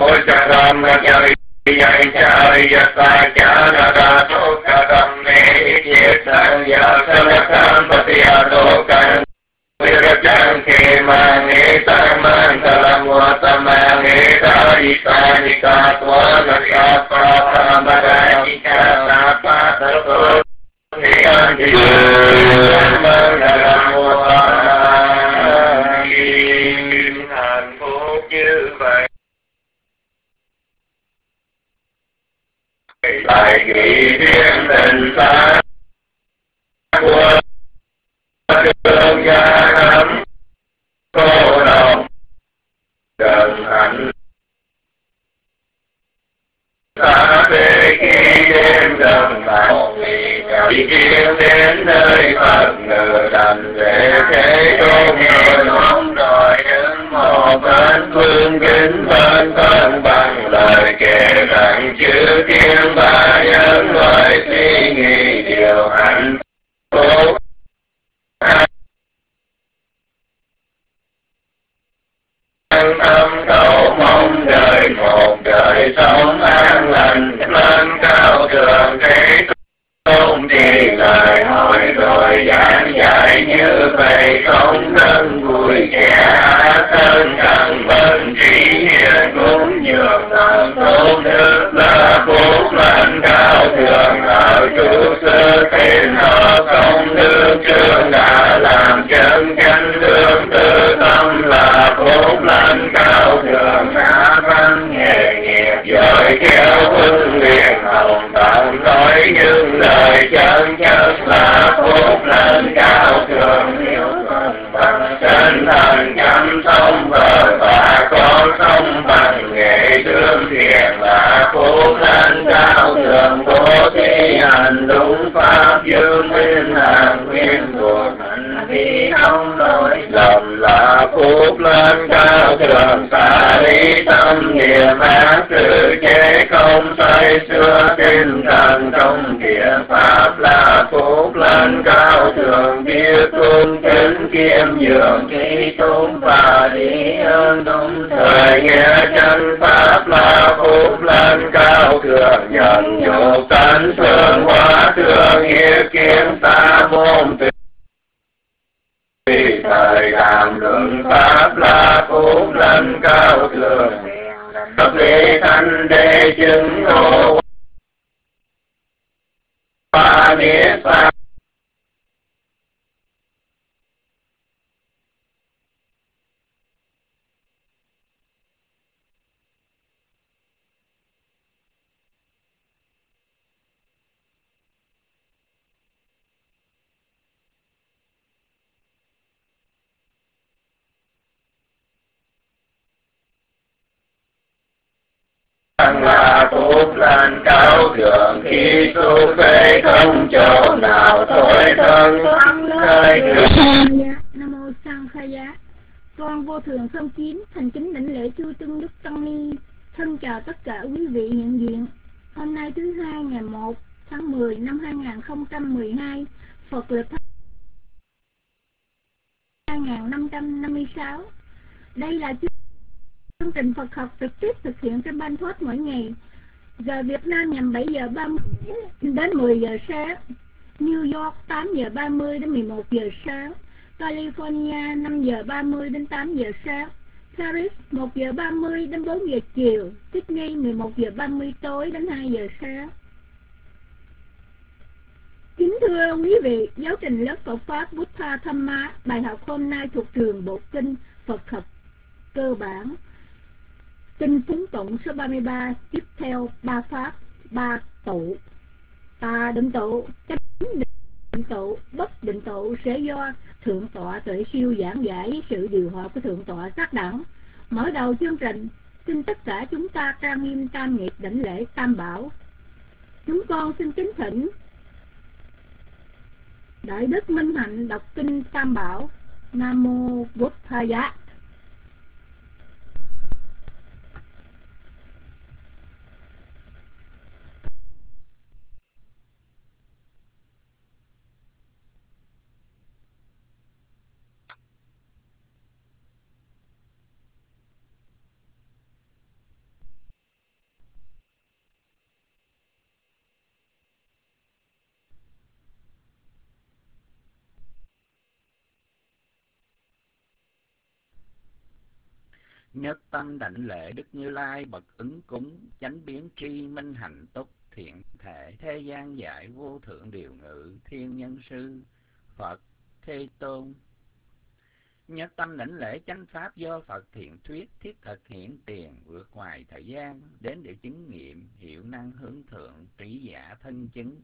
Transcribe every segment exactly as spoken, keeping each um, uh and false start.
cha ram jai jai jai yata cha na ra so ka ram ne yeta ya salatam patiya lokan virajang ke mane taman salam wa tamane dari tani katwa nasya pa marani ka pa tato niyan ji mangalam wa hạnh phúc như vậy lại nghĩ riêng tình xa của đường gia nắm cô đồng gần hạnh xa về khi đêm gần vào vì kiếm đến nơi Phật ngự đành về thế tôn người nóng đòi đứng một bên phương kính bên thân bằng lời kể rằng chữ thiên ba nhân loại suy nghĩ điều hạnh phúc an tâm cầu mong đời một đời sống an lành lên cao thượng thế tôn chỉ lời hỏi rồi giảng dạy như vậy không thân vui vẻ thân cần bên trí hiền cũng nhường lòng tôn đức là phúc lành cao thượng ở trụ sở thiên họ công đức trường đã làm chân chánh lương tư tâm là phúc lành cao thượng đã văn nghề nghiệp rồi kéo huân liền hồng tận nói những lời chân chất là phúc lành cao thượng hiểu phần bằng sinh thành chăm sông vợ và con sông bằng nghệ thương thiện là phúc lành cao thượng bố thí hành đúng pháp dương minh hàng nguyên thuộc hành vi không lỗi lầm là phúc lành cao thượng xả lý tâm niệm ác sự chế không say xưa tinh thần trong địa pháp là phúc lành cao thượng biết tôn kính kiêm nhường trí tôn và lý ơn đúng thời nghe chân pháp là phúc lành cao thượng nhận nhục tánh thương hóa thương nghĩa kiếm ta môn tùy thời làm luận pháp là phúc lành cao thượng cấp lý thanh đế chứng ngộ qua niết pháp là phúc lành cao thượng khi su phê không chỗ nào thôi thân nơi Nam mô Sang Khaya. Con vô thượng sông chín thành kính đảnh lễ chư Tôn Đức Tăng Ni. Thân chào tất cả quý vị hiện diện. Hôm nay thứ hai ngày một tháng mười năm hai nghìn không trăm mười hai, Phật lịch hai nghìn năm trăm năm mươi sáu. Đây là chương trình Phật học trực tiếp thực hiện trên Ban Thoát mỗi ngày. Giờ Việt Nam nhằm bảy giờ ba mươi đến mười giờ sáng, New York tám giờ ba mươi đến mười một giờ sáng, California năm giờ ba mươi đến tám giờ sáng, Paris một giờ ba mươi đến bốn giờ chiều, Sydney mười một giờ ba mươi tối đến hai giờ sáng. Kính thưa quý vị, giáo trình lớp Phật Pháp Buddha Dhamma, bài học hôm nay thuộc trường Bộ Kinh Phật học cơ bản. Kinh Phúng Tụng số ba mươi ba, tiếp theo ba pháp, ba tụ. Ta định tụ, chánh định tụ, bất định tụ sẽ do Thượng tọa Tuệ Siêu giảng giải sự điều hòa của Thượng tọa các đẳng. Mở đầu chương trình, xin tất cả chúng ta trang nghiêm tam nghiệp đảnh lễ Tam Bảo. Chúng con xin kính thỉnh Đại Đức Minh Hạnh đọc kinh Tam Bảo. Nam mô Bụt Thaya. Nhất tâm đảnh lễ Đức Như Lai bậc ứng cúng, chánh biến tri minh hạnh túc, thiện thể thế gian giải vô thượng điều ngự, thiên nhân sư Phật Thế Tôn. Nhất tâm đảnh lễ chánh pháp do Phật thiện thuyết, thiết thực hiển tiền, vượt ngoài thời gian, đến để chứng nghiệm, hiệu năng hướng thượng, trí giả thân chứng.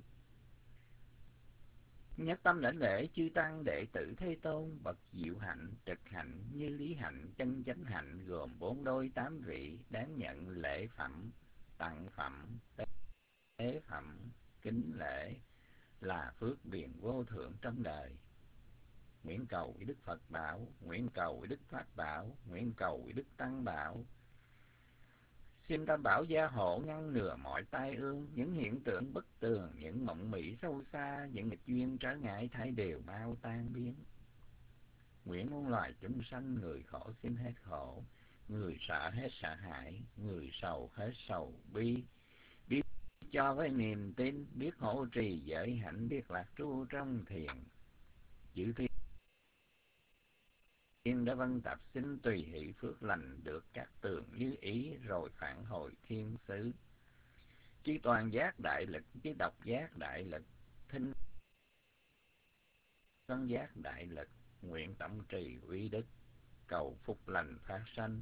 Nhất tâm đảnh lễ chư tăng đệ tử Thế Tôn, bậc diệu hạnh, trực hạnh, như lý hạnh, chân chánh hạnh, gồm bốn đôi tám vị, đáng nhận lễ phẩm, tặng phẩm, tế phẩm, kính lễ, là phước điền vô thượng trong đời. Nguyện cầu với Đức Phật bảo, nguyện cầu với Đức Pháp bảo, nguyện cầu với Đức Tăng bảo. Xin Tam Bảo gia hộ ngăn ngừa mọi tai ương, những hiện tượng bất tường, những mộng mị sâu xa, những nghịch duyên trở ngại thay đều mau tan biến. Nguyện muôn loài chúng sanh, người khổ xin hết khổ, người sợ hết sợ hãi, người sầu hết sầu bi. Biết cho với niềm tin, biết hộ trì giới hạnh, biết lạc trú trong thiền. Chữ thiên đã vân tập xin tùy hỷ phước lành, được các tường như ý, rồi phản hồi thiên xứ. Chí toàn giác đại lực, chí độc giác đại lực, thinh văn giác đại lực, nguyện tâm trì uy đức, cầu phúc lành phát sanh.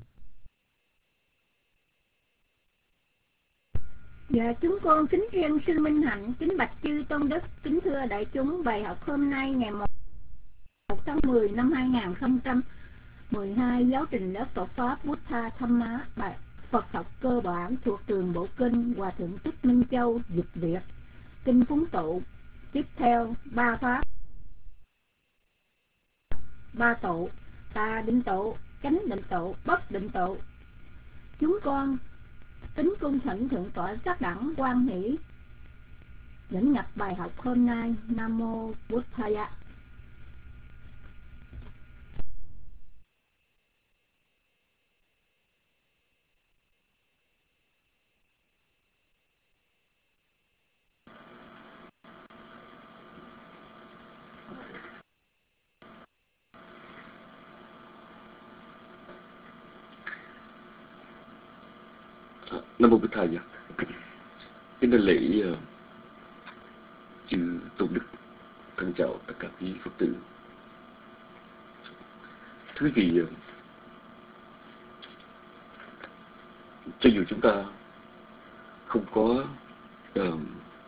Dạ, chúng con kính riêng sư Minh Hạnh, kính bạch chư tôn đức, kính thưa đại chúng, bài học hôm nay ngày một tháng mười năm hai nghìn không trăm mười hai, giáo trình lớp Phật pháp Buddha Dhamma, bài Phật học cơ bản thuộc trường Bộ Kinh, Hòa thượng Thích Minh Châu dịch Việt. Kinh phúng tụ. Tiếp theo, ba pháp, ba tụ: tà định tụ, chánh định tụ, bất định tụ. Chúng con kính cung thỉnh thượng tọa Giác Đẳng Quan Hỷ dẫn nhập bài học hôm nay. Nam mô Buddhaya. Nam mô Bích Thầy. Kính đại lễ uh, chư tôn đức, thân chào tất cả quý Phật tử. Thưa quý vị, uh, cho dù chúng ta không có uh,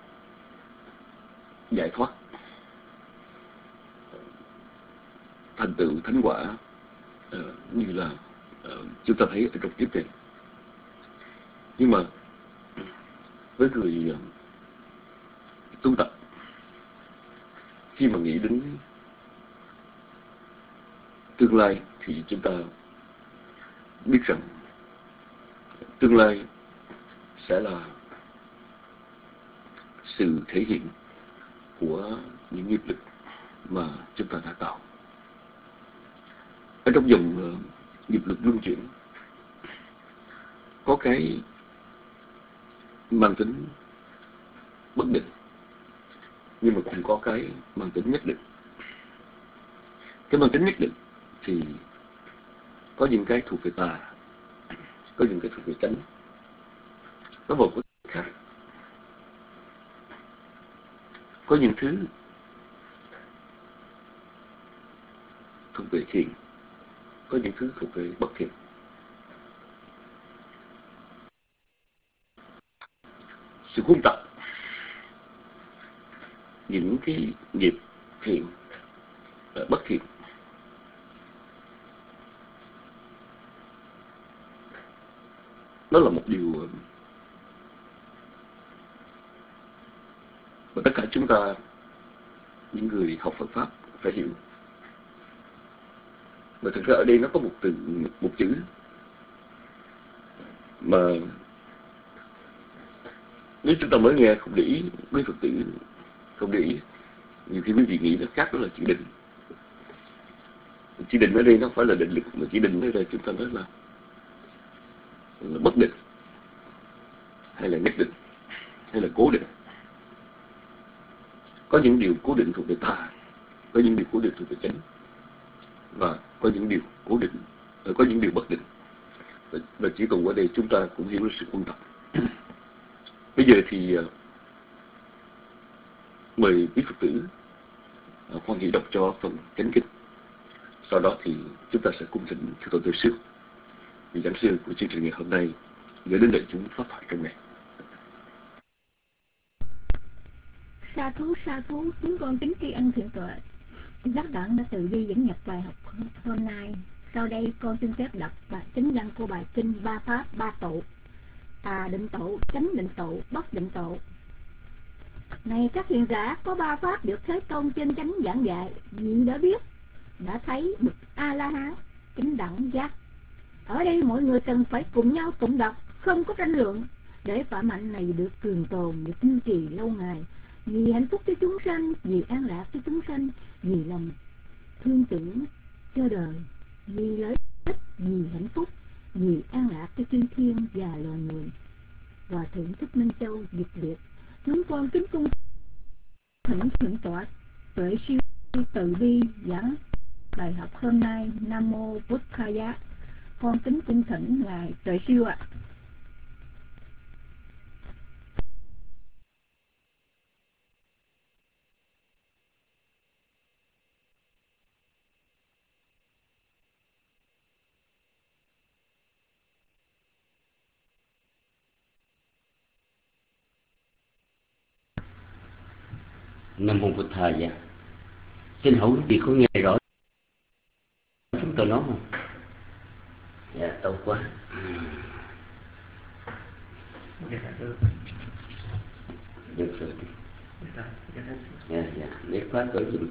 giải thoát, thành tựu thánh quả uh, như là uh, chúng ta thấy ở trong kiếp này, nhưng mà với người uh, tu tập, khi mà nghĩ đến tương lai thì chúng ta biết rằng tương lai sẽ là sự thể hiện của những nghiệp lực mà chúng ta đã tạo. Ở trong dòng uh, nghiệp lực luân chuyển, có cái mang tính bất định, nhưng mà cũng có cái mang tính nhất định. Cái mang tính nhất định thì có những cái thuộc về tà, có những cái thuộc về chánh. Nó một cái khác, có những thứ thuộc về thiện, có những thứ thuộc về bất thiện. Sự huân tập những cái nghiệp thiện và bất thiện đó là một điều mà tất cả chúng ta, những người học Phật pháp, phải hiểu. Và thực ra ở đây nó có một từ, một chữ mà nếu chúng ta mới nghe không để ý, quý Phật tử không để ý, nhiều khi quý vị nghĩ nó khác, đó là chữ định. Chữ định ở đây nó không phải là định lực, mà chữ định ở đây chúng ta nói là, là bất định, hay là nhất định, hay là cố định. Có những điều cố định thuộc về tà, có những điều cố định thuộc về chánh, và có những điều cố định, có những điều bất định. và, và chỉ cần qua đây chúng ta cũng hiểu được sự quan trọng. Bây giờ thì uh, mời quý Phật tử uh, hoan hỷ đọc cho phần chánh kinh. Sau đó thì chúng ta sẽ cùng thỉnh Thượng tọa Tuệ Sư, vị giảng sư của chương trình ngày hôm nay, gửi đến đại chúng pháp thoại trong ngày. Sa thú sa thú, chúng con kính tri ân Thượng tọa Giác Đẳng đã từ bi dẫn nhập bài học hôm nay. Sau đây con xin phép đọc bài chính văn của bài kinh Ba Pháp Ba Tụ: Tà định tụ, chánh định tụ, bất định tụ. Này các hiền giả, có ba pháp được Thế Tôn trên chánh giảng dạy, vì đã biết, đã thấy bậc A La Hán, chánh đẳng giác. Ở đây mọi người cần phải cùng nhau tụng đọc, không có tranh luận, để pháp hạnh này được trường tồn, được duy trì lâu ngày, vì hạnh phúc cho chúng sanh, vì an lạc cho chúng sanh, vì lòng thương tưởng cho đời, vì lợi ích, vì hạnh phúc, vì an lạc cho chư thiên và loài người. Hòa thượng Thích Minh Châu dịch liệt. Chúng con kính cung thỉnh Thượng tọa Tuệ Siêu từ bi giảng bài học hôm nay. Nam mô Bụt Thaya. Con kính cung thỉnh ngài Tuệ Siêu ạ. À. Nam mô Bụt Thaya. Xin hỏi quý vị có nghe rõ chúng tôi nói không? Dạ tốt quá. Được rồi. Dạ dạ để khóa cửa giùm.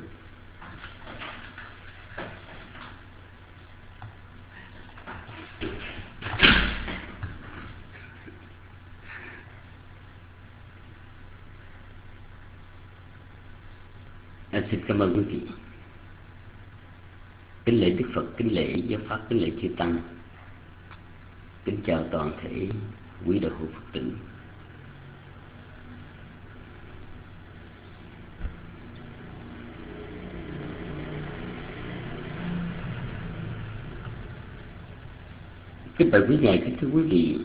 À, xin cảm ơn quý vị. Kính lễ Đức Phật, kính lễ Giáo Pháp, kính lễ Chư Tăng, kính chào toàn thể quý đạo hữu Phật tử. Kính bạch quý ngài, kính thưa quý vị,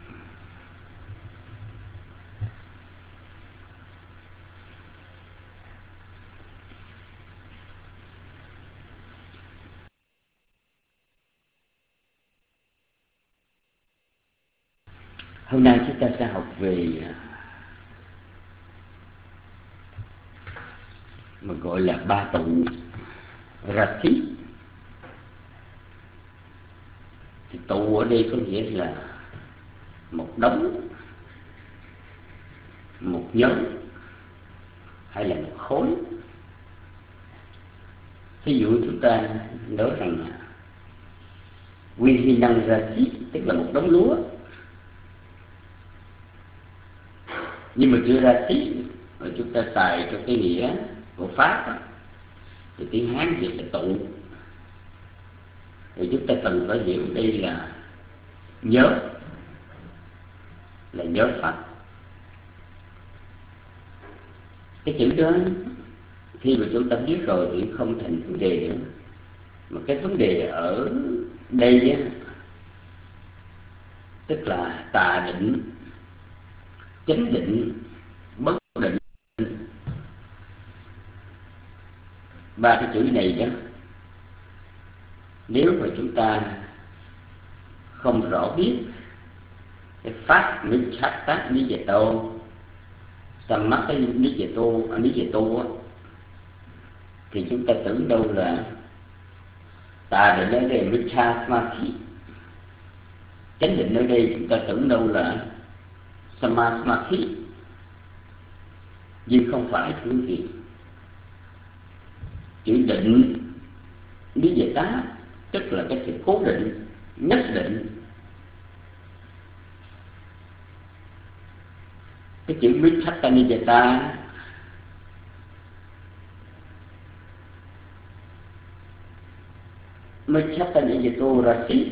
hôm nay chúng ta sẽ học về mà gọi là ba tụ Rasi. Thì tụ ở đây có nghĩa là một đống, một nhóm hay là một khối. Ví dụ chúng ta nói rằng Vihinang Rasi tức là một đống lúa. Nhưng mà chữ Rasi mà chúng ta xài cho cái nghĩa của Pháp đó, thì tiếng Hán dịch là tụ. Thì chúng ta cần phải hiểu đây là nhóm, là nhóm Pháp. Cái chữ đó khi mà chúng ta biết rồi thì không thành vấn đề nữa. Mà cái vấn đề ở đây á, tức là tà định, chánh định, bất định. Ba cái chữ này đó, nếu mà chúng ta không rõ biết cái pháp Michata Nijeto, Sammata Nijeto, Nijeto thì chúng ta tưởng đâu là tà định ở đây Micha Smathi, chánh định ở đây chúng ta tưởng đâu là Samasmathi. Nhưng không phải thưa quý vị. Chữ định lý giải tá tức là cái sự cố định, nhất định. Cái chữ Michatanijata Michatanijatu Rasi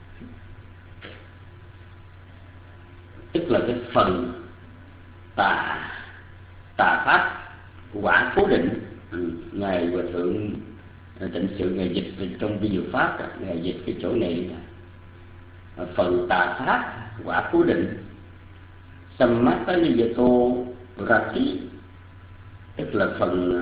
tức là cái phần tà tà pháp quả cố định. Ừ, ngài Hòa thượng Tịnh Sự ngài dịch trong vi diệu pháp đó, ngài dịch cái chỗ này là phần tà pháp quả cố định Samataliyato Rati, tức là phần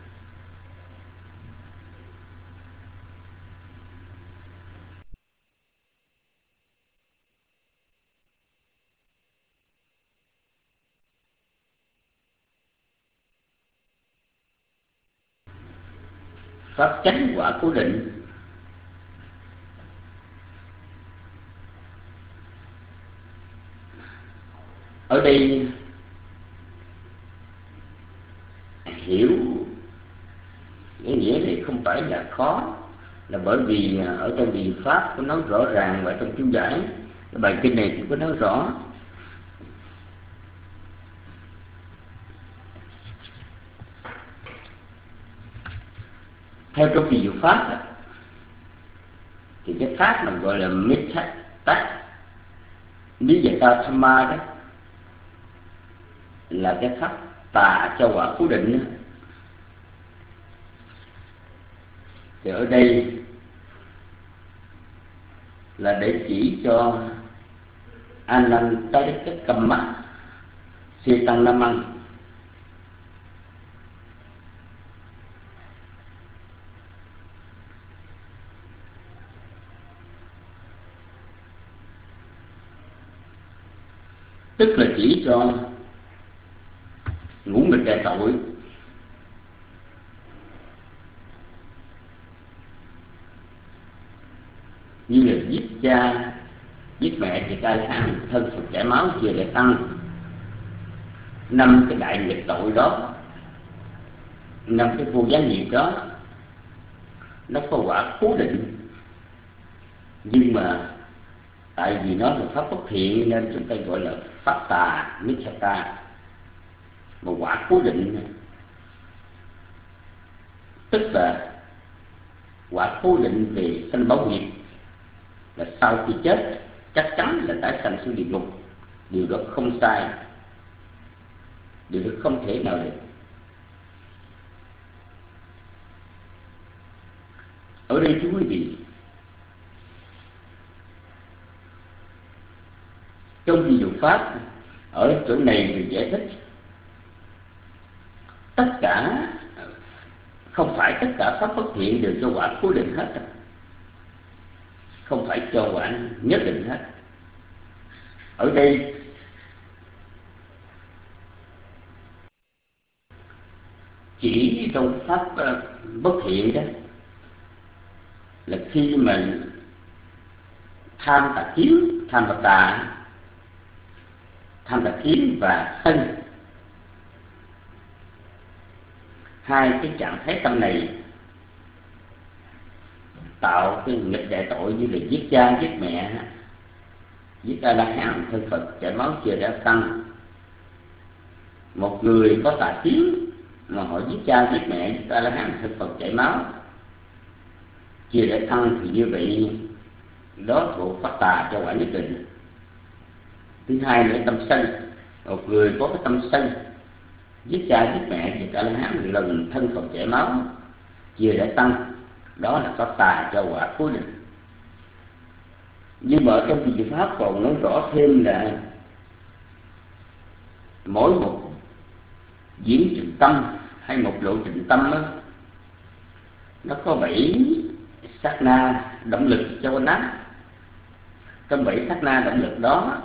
pháp chánh quả cố định. Ở đây hiểu cái nghĩa này không phải là khó, là bởi vì ở trong Diệu Pháp có nói rõ ràng, và trong chú giải cái bài kinh này cũng có nói rõ. Theo trong Diệu Pháp thì cái pháp mà gọi là Mithyatta Niyata Thamma đó là cái pháp tà cho quả cố định đó. Thì ở đây là để chỉ cho Anantarika Kamma Sitan Namang, tức là chỉ cho ngũ nghịch đại tội, như là giết cha, giết mẹ thì ca hàng thân Phật chảy máu chia để tăng. Năm cái đại nghịch tội đó, năm cái vô gián nghiệp đó, nó có quả cố định, nhưng mà tại vì nó là pháp bất thiện nên chúng ta gọi là pháp tà, Mithyatta. Mà quả cố định tức là quả cố định về sanh báo nghiệp, là sau khi chết chắc chắn là tái sanh xuống địa ngục. Điều đó không sai, điều đó không thể nào được. Ở đây thưa quý vị, trong Diệu Pháp ở chỗ này được giải thích tất cả, không phải tất cả pháp bất thiện đều cho quả cố định hết, không phải cho quả nhất định hết. Ở đây chỉ trong pháp bất thiện đó là khi mà tham tà kiến, tham và tà, tham tà kiến và sân, hai cái trạng thái tâm này tạo cái nghịch đại tội, như là giết cha, giết mẹ, giết A La Hán thân Phật chảy máu chia đã tăng. Một người có tà kiến mà họ giết cha, giết mẹ, giết A La Hán thân Phật chảy máu chia để tăng, thì như vậy đó thuộc phát tà cho quả nhất định. Thứ hai nữa tâm sân, một người có cái tâm sân giết cha giết mẹ giết A La Hán lần thân Phật chảy máu chia để tăng, đó là có tà cho quả cố định. Nhưng mà ở trong Diệu Pháp còn nói rõ thêm là mỗi một diễn trình tâm hay một lộ trình tâm đó, nó có bảy sát na động lực cho nó. Trong bảy sát na động lực đó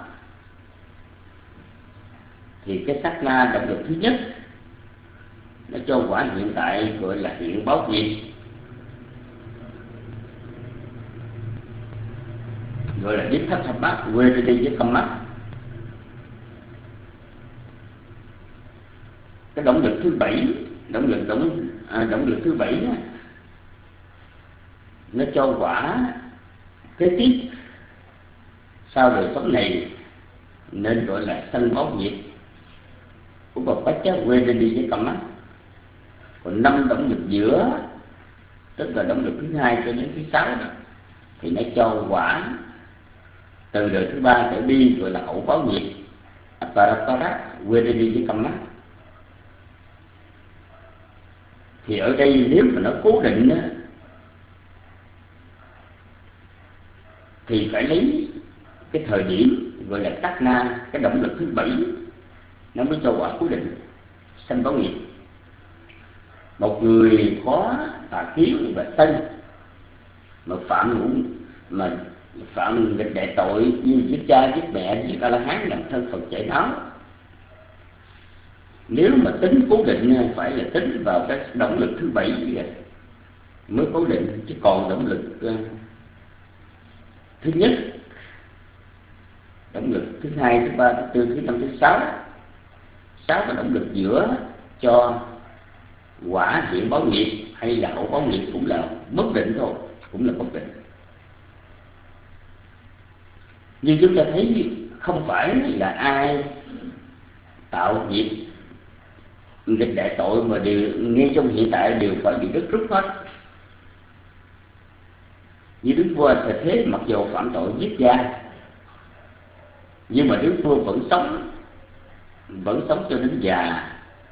thì cái sát na động lực thứ nhất nó cho quả hiện tại gọi là hiện báo nghiệp, gọi là đích thất thập bát, quê đi đi với không mắt. Cái động lực thứ bảy, động lực động à, động lực thứ bảy đó, nó cho quả kế tiếp sau đời sống này, nên gọi là sanh báo nghiệp của bậc bát chát quê đi đi với không mắt. Còn năm động lực giữa, tức là động lực thứ hai cho đến thứ sáu đó, thì nó cho quả từ đời thứ ba trở đi, gọi là hậu báo nghiệp, Aparapara quê đi đi với không mắt. Thì ở đây nếu mà nó cố định đó, thì phải lấy cái thời điểm gọi là tát na, cái động lực thứ bảy, nó mới cho quả cố định sanh báo nghiệp. Một người có tà kiến và sân mà phạm ngũ mà phạm nghịch đại tội như giết cha giết mẹ giết A La Hán làm thân Phật chảy máu, nếu mà tính cố định phải là tính vào cái động lực thứ bảy mới cố định, chứ còn động lực uh, thứ nhất, động lực thứ hai, thứ ba, thứ tư, thứ năm, thứ sáu, sáu cái động lực giữa cho quả hiện báo nghiệp hay là hậu báo nghiệp cũng là bất định thôi, cũng là bất định. Nhưng chúng ta thấy không phải là ai tạo nghiệp nghịch đại tội mà đều ngay trong hiện tại đều phải bị đất rút hết. Như Đức Vua Thầy Thế mặc dù phạm tội giết cha, nhưng mà Đức Vua vẫn sống, vẫn sống cho đến già.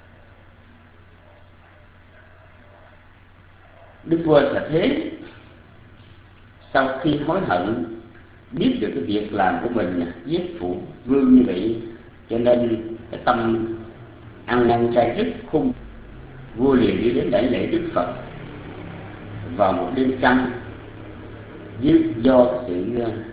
Đức Vua Thầy Thế sau khi hối hận, biết được cái việc làm của mình giết phụ vương như vậy, cho nên cái tâm ăn năn chay rất khung. Vua liền đi đến đảnh lễ Đức Phật vào một đêm trăng, do sự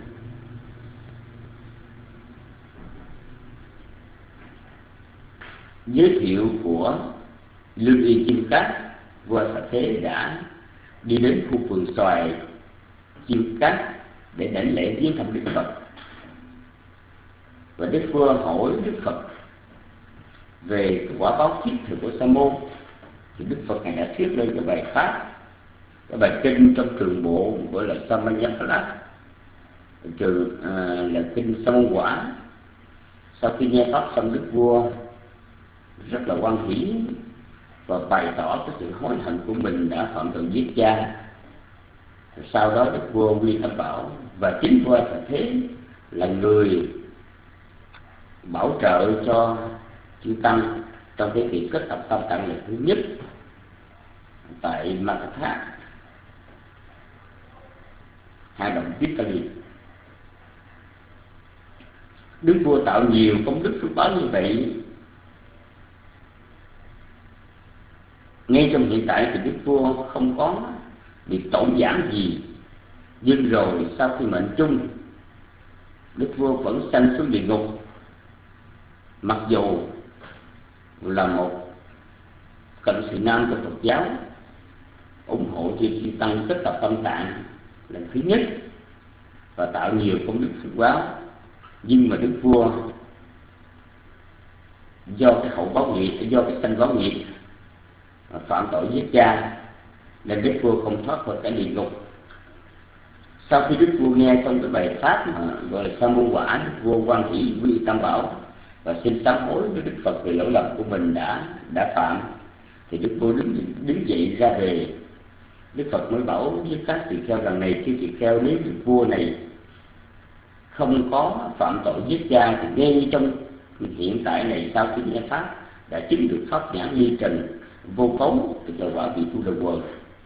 giới thiệu của Lương Y Chim Cát, vua Xà Thế đã đi đến khu vườn xoài Chim Cát để đảnh lễ viếng thăm Đức Phật. Và Đức Vua hỏi Đức Phật về cái quả báo kiết thực của Sa môn, thì Đức Phật ngài đã thuyết lên cái bài pháp, cái bài kinh trong trường bộ gọi là Samanyapala, trừ à, là kinh Sa môn quả. Sau khi nghe pháp xong, Đức Vua rất là hoan hỷ và bày tỏ cái sự hối hận của mình đã phạm tội giết cha. Sau đó Đức Vua quy Tam Bảo, và chính vua Xà Thế là người bảo trợ cho chư tăng trong cái việc kết tập tam tạng lần thứ nhất tại Makatha, hai đồng Vitali. Đức Vua tạo nhiều công đức phước báo như vậy. Ngay trong hiện tại thì Đức Vua không có bị tổn giảm gì, nhưng rồi sau khi mệnh chung, Đức Vua vẫn sanh xuống địa ngục. Mặc dù là một cận sĩ nam của Phật giáo, ủng hộ cho chư tăng kết tập tâm tạng lần thứ nhất và tạo nhiều công đức phước báo, nhưng mà Đức Vua do cái hậu báo nghiệp, do cái sanh báo nghiệp phạm tội giết cha, nên Đức Vua không thoát khỏi cái địa ngục. Sau khi Đức Vua nghe xong cái bài pháp mà gọi là Sa môn quả, Đức Vua hoan hỷ quy Tam Bảo và xin sám hối với Đức Phật về lỗi lầm của mình đã đã phạm. Thì Đức Vua đứng đứng dậy ra về. Đức Phật mới bảo với các tỳ kheo rằng này, chứ tỳ kheo, nếu Đức Vua này không có phạm tội giết cha thì ngay trong hiện tại này, sau khi nghe pháp đã chứng được pháp nhãn ly trần vô cấu, thì quả vị tu đầu quần.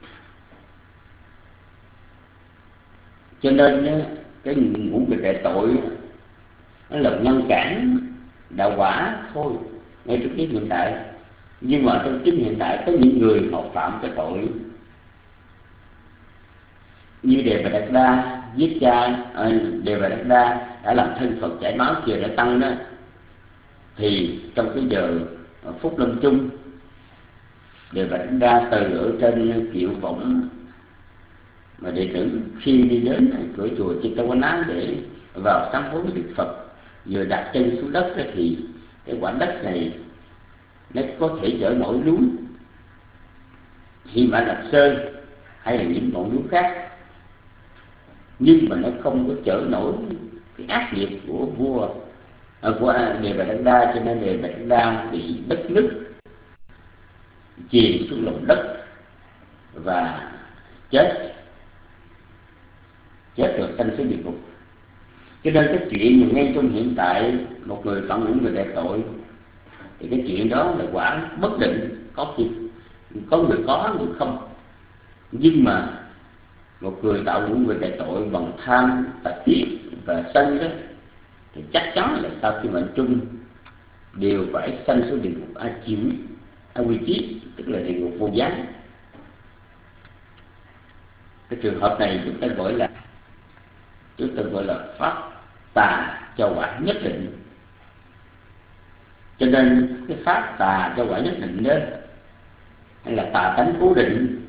Cho nên cái ngũ nghịch đại tội nó là ngăn cản đạo quả thôi ngay trong cái hiện tại. Nhưng mà trong chính hiện tại có những người họ phạm cái tội như Đề Bà Đạt Đa giết cha, Đề Bà Đạt Đa đã làm thân Phật chảy máu chưa đã tăng đó, thì trong cái giờ phút lâm chung, Đề Bà Đạt Đa từ ở trên kiệu võng mà đệ tử khi đi đến cửa chùa Chitawana để vào sám hối với Đức Phật, vừa đặt chân xuống đất đó, thì cái quả đất này nó có thể chở nổi núi Hy Mã Lạp Sơn hay là những ngọn núi khác, nhưng mà nó không có chở nổi cái ác nghiệp của vua à, của Đề Bà Đạt Đa, cho nên Đề Bà Đạt Đa bị đất nứt, chìm xuống lòng đất và chết chết rồi sanh xuống địa ngục. Cho nên cái chuyện mà ngay trong hiện tại một người phạm ngũ nghịch đại tội thì cái chuyện đó là quả bất định, có khi có người có người không. Nhưng mà một người tạo ngũ nghịch đại tội bằng tham, tà kiến và sân đó thì chắc chắn là sau khi mệnh chung đều phải sanh xuống địa ngục A Chiếu, A Quy Chí, tức là địa ngục vô gián. Cái trường hợp này chúng ta gọi là chúng ta gọi là pháp tà cho quả nhất định. Cho nên cái pháp tà cho quả nhất định đó, hay là tà tánh cố định,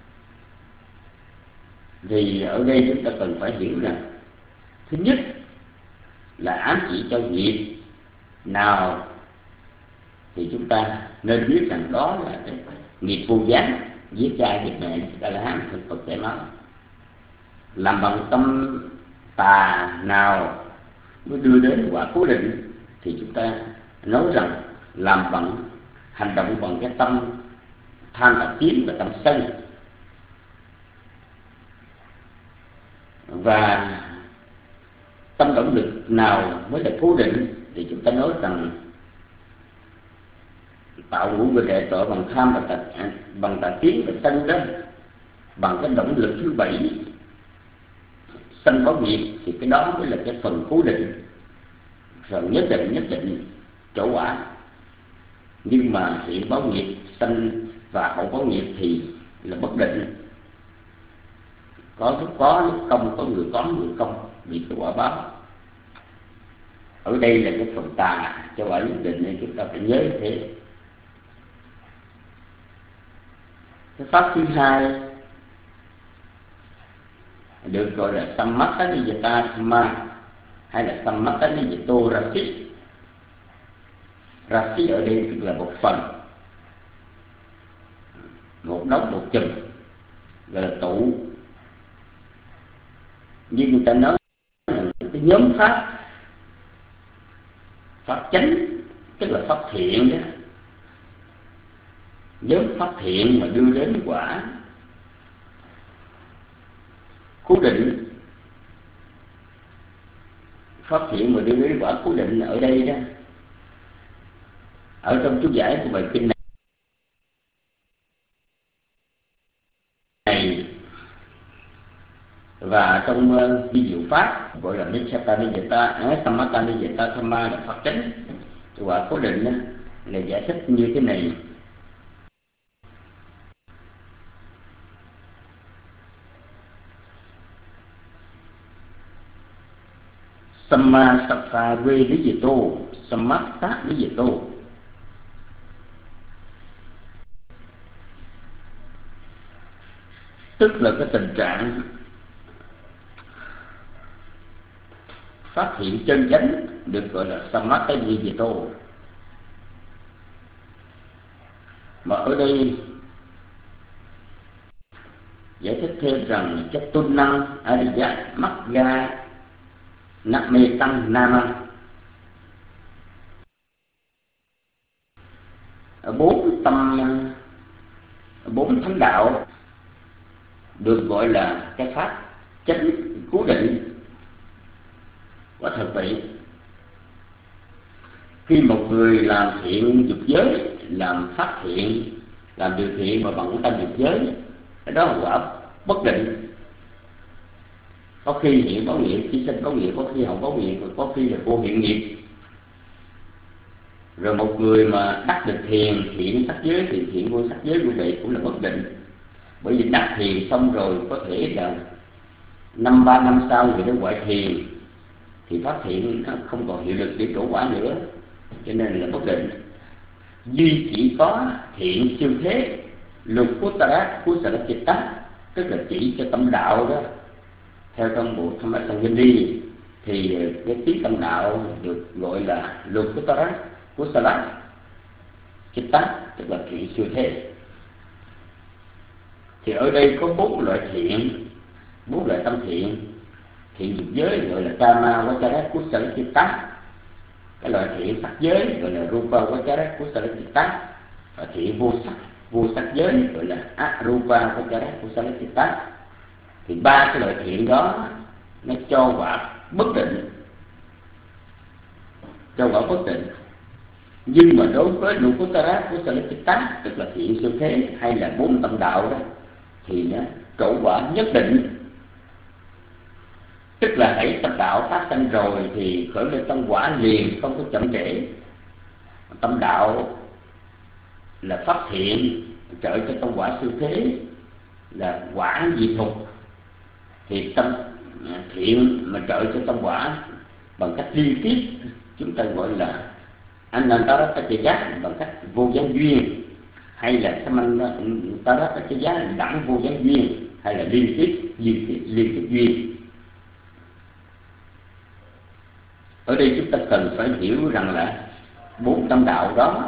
thì ở đây chúng ta cần phải hiểu rằng thứ nhất là ám chỉ cho nghiệp nào thì chúng ta nên biết rằng đó là cái nghiệp vô gián, giết cha giết mẹ, đã là hám thực Phật chảy máu. Làm bằng tâm tà nào mới đưa đến quả cố định thì chúng ta nói rằng làm bằng hành động bằng cái tâm tham tà kiến và tâm sân. Và tâm động lực nào mới là cố định thì chúng ta nói rằng tạo ngũ người đệ tội bằng tham và tà, bằng tà kiến và sân đó, bằng cái động lực thứ bảy sân báo nghiệp, thì cái đó mới là cái phần cố định, rồi nhất định nhất định chỗ quả. Nhưng mà hiện báo nghiệp sân và hậu báo nghiệp thì là bất định, có lúc có lúc không, có người có người không, bị cái quả báo. Ở đây là cái phần tà cho quả nhất định nên chúng ta phải nhớ như thế. Cái pháp thứ hai được gọi là Sammattaniyata Dhamma hay là Sammattaniyata Rasi. Rasi ở đây tức là một phần, một đống, một chùm, gọi là tụ. Nhưng người ta nói là cái nhóm pháp, pháp chánh tức là pháp thiện đó, nhóm pháp thiện mà đưa đến quả cố định. Pháp thiện mà đưa đến quả cố định ở đây đó, ở trong chú giải của bài kinh này và trong uh, vi diệu pháp gọi là Nishchattaniyata, Sammattaniyata Dhamma là pháp chánh quả cố định đó, là giải thích như thế này. Samma Sattva Ve Niyato Sammatta Niyato. Tức là cái tình trạng phát hiện chân chánh được gọi là Sammatta Niyato. Mà ở đây giải thích thêm rằng chất tuân năng Ariya Magga Name Tăng Nama, bốn tâm, bốn thánh đạo được gọi là cái pháp chánh cố định. Quả thật vậy, khi một người làm thiện dục giới, làm pháp thiện, làm điều thiện mà bằng tâm dục giới, cái đó là quả bất định. Có khi hiện báo nghiệp, khi sinh báo nghiệp, có khi hậu báo nghiệp, có khi là vô hiện nghiệp. Rồi một người mà đắc được thiền, thiện sắc giới thì thiện vô sắc giới như vậy cũng là bất định. Bởi vì đắc thiền xong rồi có thể là năm ba năm sau người đó ngoại thiền thì pháp thiện nó không còn hiệu lực để trổ quả nữa, cho nên là bất định. Duy chỉ có thiện siêu thế lục Uttara Kusala-citta, tức là chỉ cho tâm đạo đó. Theo trong bộ Dhammasangani thì cái trí tâm đạo được gọi là lục Uttara Kusala-citta, tức là thiện siêu thế. Thì ở đây có bốn loại thiện, bốn loại tâm thiện. Thiện dục giới gọi là Kama Vachara Kusala-citta, cái loại thiện sắc giới gọi là Rupa Vachara Kusala-citta, và thiện vô sắc vô sắc giới gọi là Arupa Vachara Kusala-citta. Thì ba cái loại thiện đó nó cho quả bất định, cho quả bất định. Nhưng mà đối với Nukuttara Kusala-citta, tức là thiện siêu thế hay là bốn tâm đạo đó, thì nó trổ quả nhất định. Tức là hãy tâm đạo phát sanh rồi thì khởi lên tâm quả liền, không có chậm trễ. Tâm đạo là pháp thiện trợ cho tâm quả siêu thế, là quả diệt thục. Thì tâm thiện mà trợ cho tâm quả bằng cách liên tiếp, chúng ta gọi là Anantarapaccaya, bằng cách vô gián duyên, hay là Samantarapaccaya, đẳng vô gián duyên, hay là liên tiếp liên tiếp liên tiếp duyên. Ở đây chúng ta cần phải hiểu rằng là bốn tâm đạo đó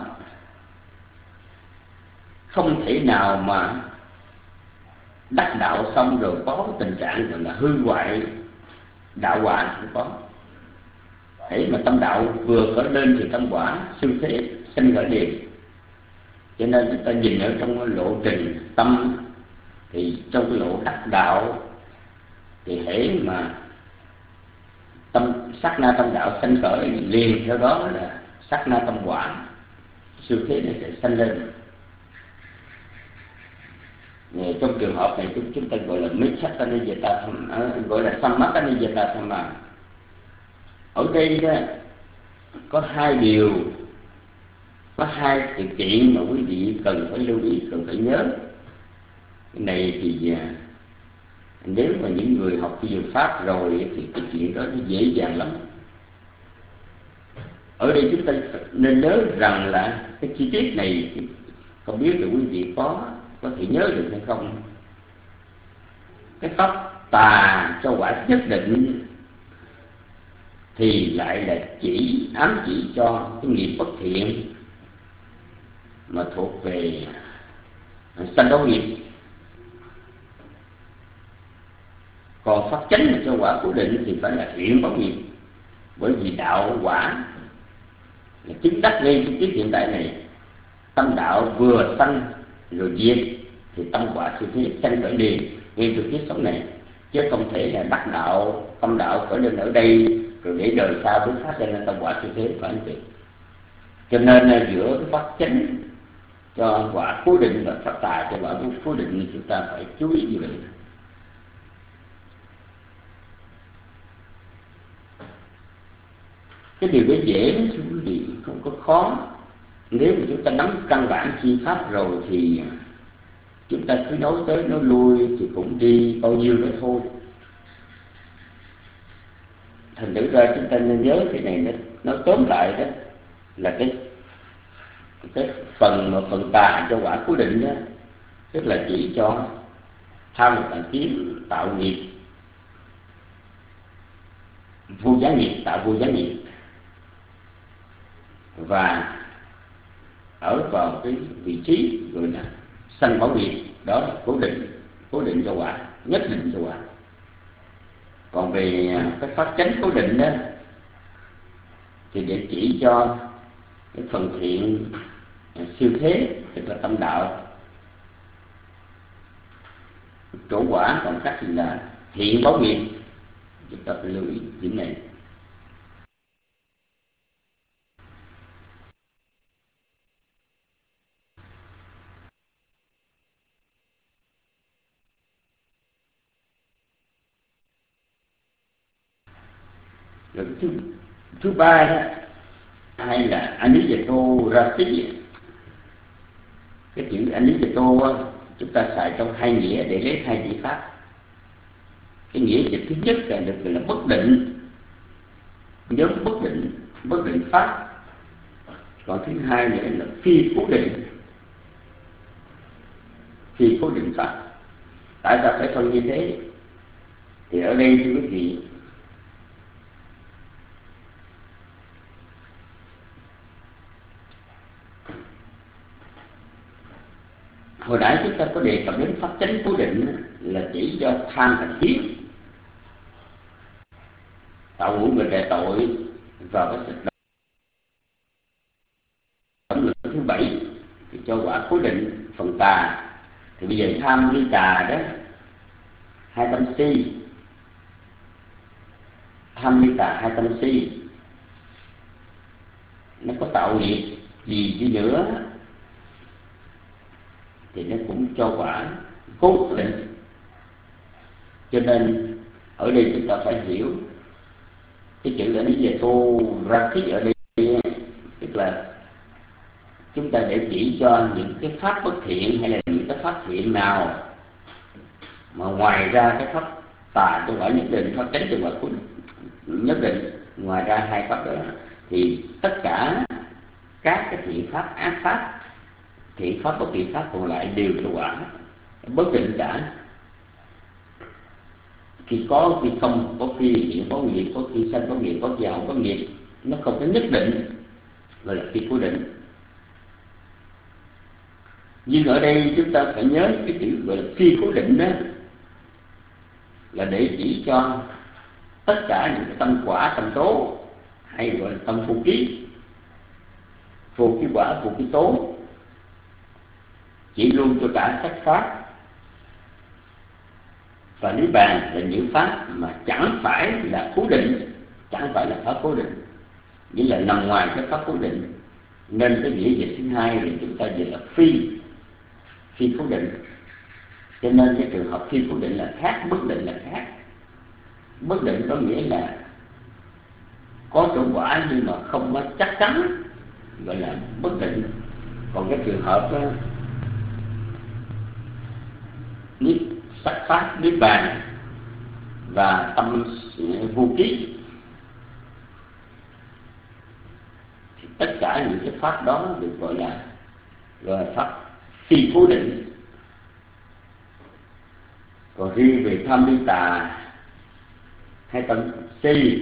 không thể nào mà đắc đạo xong rồi có tình trạng gọi là hư hoại đạo quả, không có. Hễ mà tâm đạo vừa khởi lên thì tâm quả siêu thế sinh khởi liền. Cho nên chúng ta nhìn ở trong cái lộ trình tâm, thì trong cái lộ đắc đạo thì hễ mà tâm sát na tâm đạo sanh khởi liền, theo đó là sát na tâm quả siêu thế nó sẽ sanh lên. Trong trường hợp này chúng, chúng ta gọi là Michattanijata tham, gọi là Sammattanijata tham mà. Ở đây đó có hai điều, có hai sự kiện mà quý vị cần phải lưu ý, cần phải nhớ. Cái này thì nếu mà những người học phi dược pháp rồi thì cái chuyện đó nó dễ dàng lắm. Ở đây chúng ta nên nhớ rằng là cái chi tiết này không biết là quý vị có có thể nhớ được hay không. Cái pháp tà cho quả nhất định thì lại là chỉ ám chỉ cho cái nghiệp bất thiện mà thuộc về sanh đấu nghiệp. Còn pháp chánh mà cho quả cố định thì phải là hiện báo nghiệp. Bởi vì đạo quả là chứng đắc ngay trong kiếp hiện tại này. Tâm đạo vừa sanh rồi diệt thì tâm quả siêu thế sanh khởi liền ngay từ kiếp sống này, chứ không thể là đắc đạo tâm đạo khởi lên ở đây rồi để đời sau mới phát sinh ra tâm quả siêu thế, phải không chị? Cho nên là giữa cái pháp chánh cho quả cố định và pháp tà cho quả cố định thì chúng ta phải chú ý như vậy. Cái điều đó dễ lắm thưa quý vị, không có khó. Nếu mà chúng ta nắm căn bản chi pháp rồi thì chúng ta cứ nói tới nói lui thì cũng đi bao nhiêu đó thôi. Thành thử ra chúng ta nên nhớ cái này, nó, nó tóm lại đó là cái cái phần mà phần tà cho quả cố định đó, tức là chỉ cho tham một tạng kiếm tạo nghiệp, vô giá nghiệp, tạo vô giá nghiệp, và ở vào cái vị trí gọi là sanh bảo nghiệp, đó là cố định, cố định cho quả, nhất định cho quả. Còn về cái pháp chánh cố định đó thì để chỉ cho cái phần thiện siêu thế, tức là tâm đạo trổ quả, còn cách là hiện báo nghiệp. Chúng ta phải lưu ý điểm này. Rồi thứ, thứ ba đó, hay là Anijato Rasi. Cái chữ Anijato chúng ta xài trong hai nghĩa để lấy hai chữ pháp. Cái nghĩa dịch thứ nhất là được gọi là bất định, nhóm bất định, bất định pháp. Còn thứ hai nữa là phi cố định, phi cố định pháp. Tại sao phải phân như thế? Thì ở đây thưa quý vị, hồi nãy chúng ta có đề cập đến pháp chánh cố định là chỉ cho tham thành kiến, tạo ngũ người trẻ tội vào cái sự động lực thứ bảy thì cho quả cố định phần tà. Thì bây giờ tham ly tà đó, hai tâm si, tham ly tà hai tâm si, nó có tạo nghiệp gì đi nữa thì nó cũng cho quả cố định. Cho nên Ở đây chúng ta phải hiểu cái chữ là lý về tô ra khí ở đây, tức là chúng ta để chỉ cho những cái pháp bất thiện hay là những cái pháp thiện nào mà ngoài ra cái pháp tà tôi gọi nhất định, pháp chánh tôi gọi khối nhất định, ngoài ra hai pháp đó thì tất cả các cái thiện pháp, ác pháp, thiện pháp bất thiện pháp còn lại đều cho quả bất định cả. Khi có khi không, có khi thiện có nghiệp, có khi sanh có nghiệp, có khi không có nghiệp, nó không có nhất định, gọi là phi cố định. Nhưng ở đây chúng ta phải nhớ cái chữ gọi là phi cố định đó là để chỉ cho tất cả những cái tâm quả, tâm tố, hay gọi là tâm vô ký, vô ký quả, vô ký tố, chỉ luôn cho cả sắc pháp và niết bàn là những pháp mà chẳng phải là cố định, chẳng phải là pháp cố định, nghĩa là nằm ngoài cái pháp cố định. Nên cái nghĩa dịch thứ hai thì chúng ta dịch là phi phi cố định. Cho nên cái trường hợp phi cố định là khác, bất định là khác. Bất định có nghĩa là có chỗ quả nhưng mà không có chắc chắn, gọi là bất định. Còn cái trường hợp đó, niết sắc pháp, niết bàn và tâm vô ký, thì tất cả những cái pháp đó được gọi là gọi là pháp phi cố định. Còn riêng về tham ly tà hay tâm si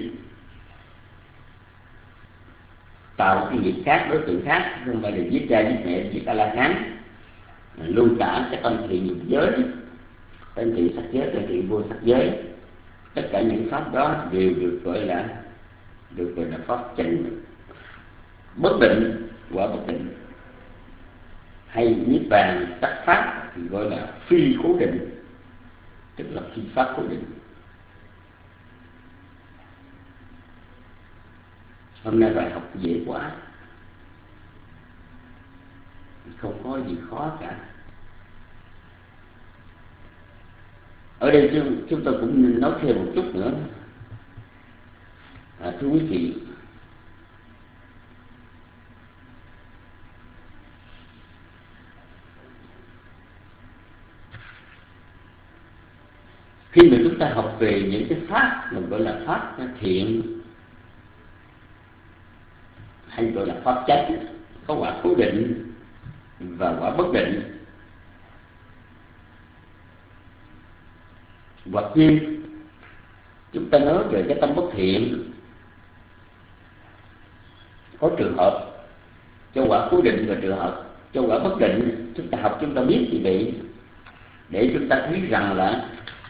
tạo cái nghiệp khác, đối tượng khác, không phải là giết cha giết mẹ giết A La Hán, luôn cả cái tâm thiện nghiệp giới, tâm thiện sắc giới, tâm thiện vô sắc giới, tất cả những pháp đó đều được gọi là được gọi là pháp chánh bất định, quả bất định. Hay niết bàn sắc pháp thì gọi là phi cố định, tức là phi pháp cố định. Hôm nay bài học dễ quá, không có gì khó cả. Ở đây chúng, chúng tôi cũng nên nói thêm một chút nữa. À, thưa quý vị, khi mà chúng ta học về những cái pháp mình gọi là pháp thiện hay gọi là pháp chánh, có quả cố định và quả bất định, hoặc như chúng ta nói về cái tâm bất thiện, có trường hợp cho quả cố định và trường hợp cho quả bất định. Chúng ta học chúng ta biết như vậy để chúng ta thấy rằng là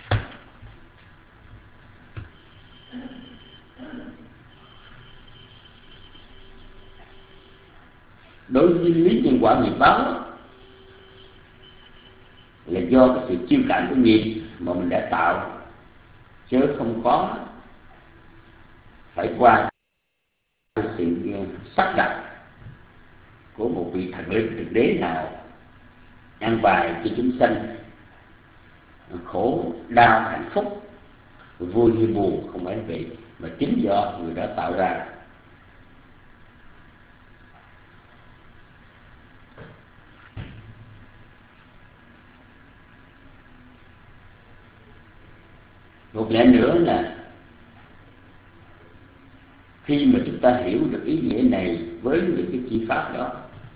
đối với lý nhân quả nghiệp báo là do cái sự chiêu cảm của nghiệp mà mình đã tạo, chứ không có phải qua sự sắp đặt của một vị thần linh thực đế nào an bài cho chúng sanh khổ đau hạnh phúc, vui hay buồn, không phải vậy, mà chính do người đó tạo ra. Một lẽ nữa là khi mà chúng ta hiểu được ý nghĩa này với những cái chi pháp đó,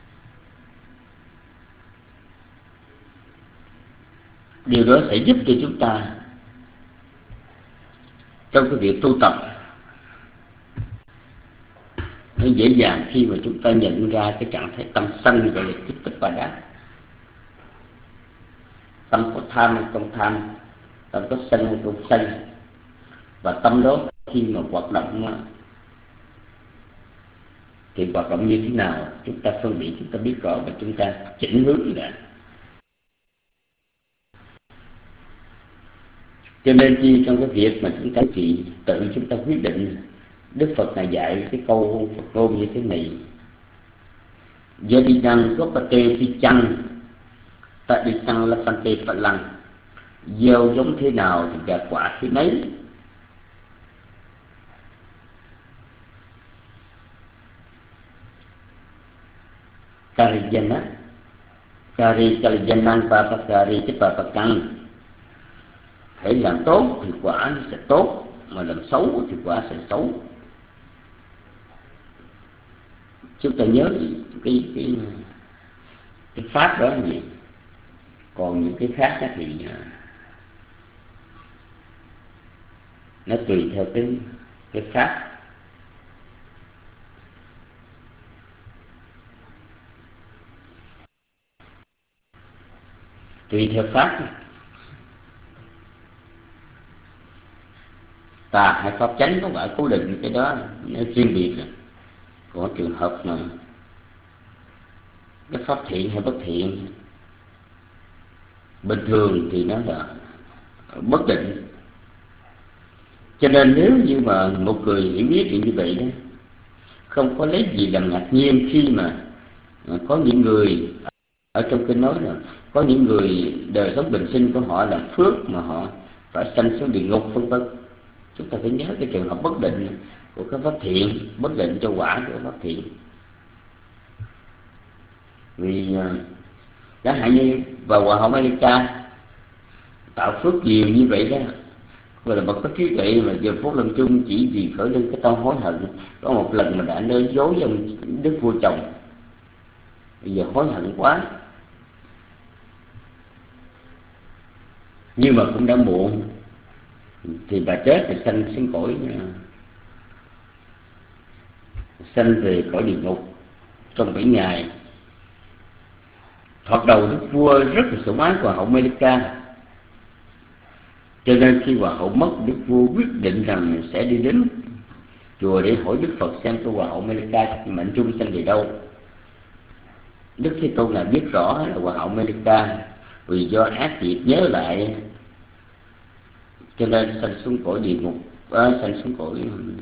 điều đó sẽ giúp cho chúng ta trong cái việc tu tập nó dễ dàng khi mà chúng ta nhận ra cái trạng thái tâm sân gọi là chitta pada. Tâm có tham hay không tham, tâm có sân hay không sân, và tâm đó khi mà hoạt động thì hoạt động như thế nào, chúng ta phân biệt, chúng ta biết rõ và chúng ta chỉnh hướng lại. Cho nên chi trong cái việc mà chúng ta chỉ tự chúng ta quyết định, Đức Phật này dạy cái câu Phật ngôn như thế này: Yadidang gopate thi chăng tadisang lapante phật lăng. Gieo giống thế nào thì gặt quả thế nấy, Karijana Kari Kalijanan Papakari chứ Papakang. Hãy làm tốt thì quả sẽ tốt, mà làm xấu thì quả sẽ xấu. Chúng ta nhớ cái cái cái pháp đó là gì. Còn những cái khác thì nó tùy theo cái cái pháp. Tùy theo pháp. Tà hay pháp chánh có phải cố định, cái đó nó riêng biệt rồi. Có trường hợp mà cái pháp thiện hay bất thiện bình thường thì nó là bất định. Cho nên nếu như mà một người hiểu biết chuyện như vậy đó, không có lấy gì làm ngạc nhiên khi mà có những người ở trong kinh nói là có những người đời sống bình sinh của họ là phước mà họ phải sanh xuống địa ngục vân vân. Chúng ta phải nhớ cái trường hợp bất định của cái pháp thiện, bất định cho quả của pháp thiện. Vì chẳng hạn như vào Hòa Hậu America tạo phước nhiều như vậy đó, gọi là bậc có trí tuệ mà giờ phút lâm chung chỉ vì khởi lên cái tâm hối hận. Có một lần mà đã nói dối với ông đức vua chồng, bây giờ hối hận quá, nhưng mà cũng đã muộn, thì bà chết thì sanh xuống cõi sanh về cõi địa ngục trong bảy ngày. Thoạt đầu đức vua rất là sủng ái Hoàng hậu Melika, cho nên khi Hoàng hậu mất, đức vua quyết định rằng sẽ đi đến chùa để hỏi Đức Phật xem cái Hoàng hậu Melika mệnh chung sanh về đâu. Đức Thế Tôn là biết rõ là Hoàng hậu Melika vì do ác nghiệp nhớ lại cho nên sanh xuống cõi địa ngục, à, sanh xuống cõi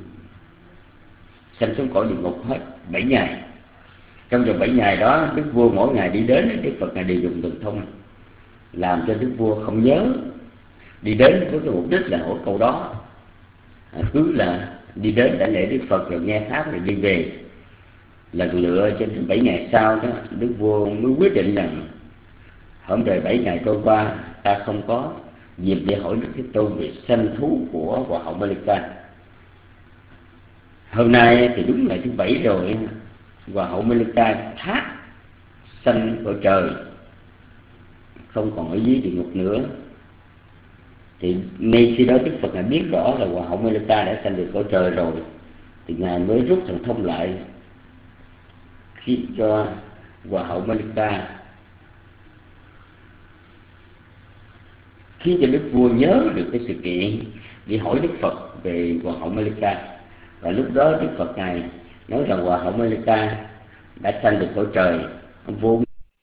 sanh xuống cõi địa ngục hết bảy ngày. Trong vòng bảy ngày đó, đức vua mỗi ngày đi đến, Đức Phật này đều dùng thần thông làm cho đức vua không nhớ. Đi đến với cái mục đích là hỏi câu đó, à, cứ là đi đến đã lễ Đức Phật rồi nghe pháp rồi đi về. Lần lựa trên bảy ngày sau đó, đức vua mới quyết định rằng hôm trời bảy ngày trôi qua, ta không có dịp để hỏi Đức Thế Tôn về sanh thú của Hoàng hậu Melika. Hôm nay thì đúng ngày thứ bảy rồi, Hoàng hậu Melika thác sanh cõi trời, không còn ở dưới địa ngục nữa. Thì ngay khi đó Đức Phật đã biết rõ là Hoàng hậu Melika đã sanh được cõi trời rồi, thì ngài mới rút thần thông lại khi cho Hoàng hậu Melika, khiến cho đức vua nhớ được cái sự kiện đi hỏi Đức Phật về Hoàng hậu Melika. Và lúc đó Đức Phật ngài nói rằng Hoàng hậu Melika đã sanh được cõi trời, vua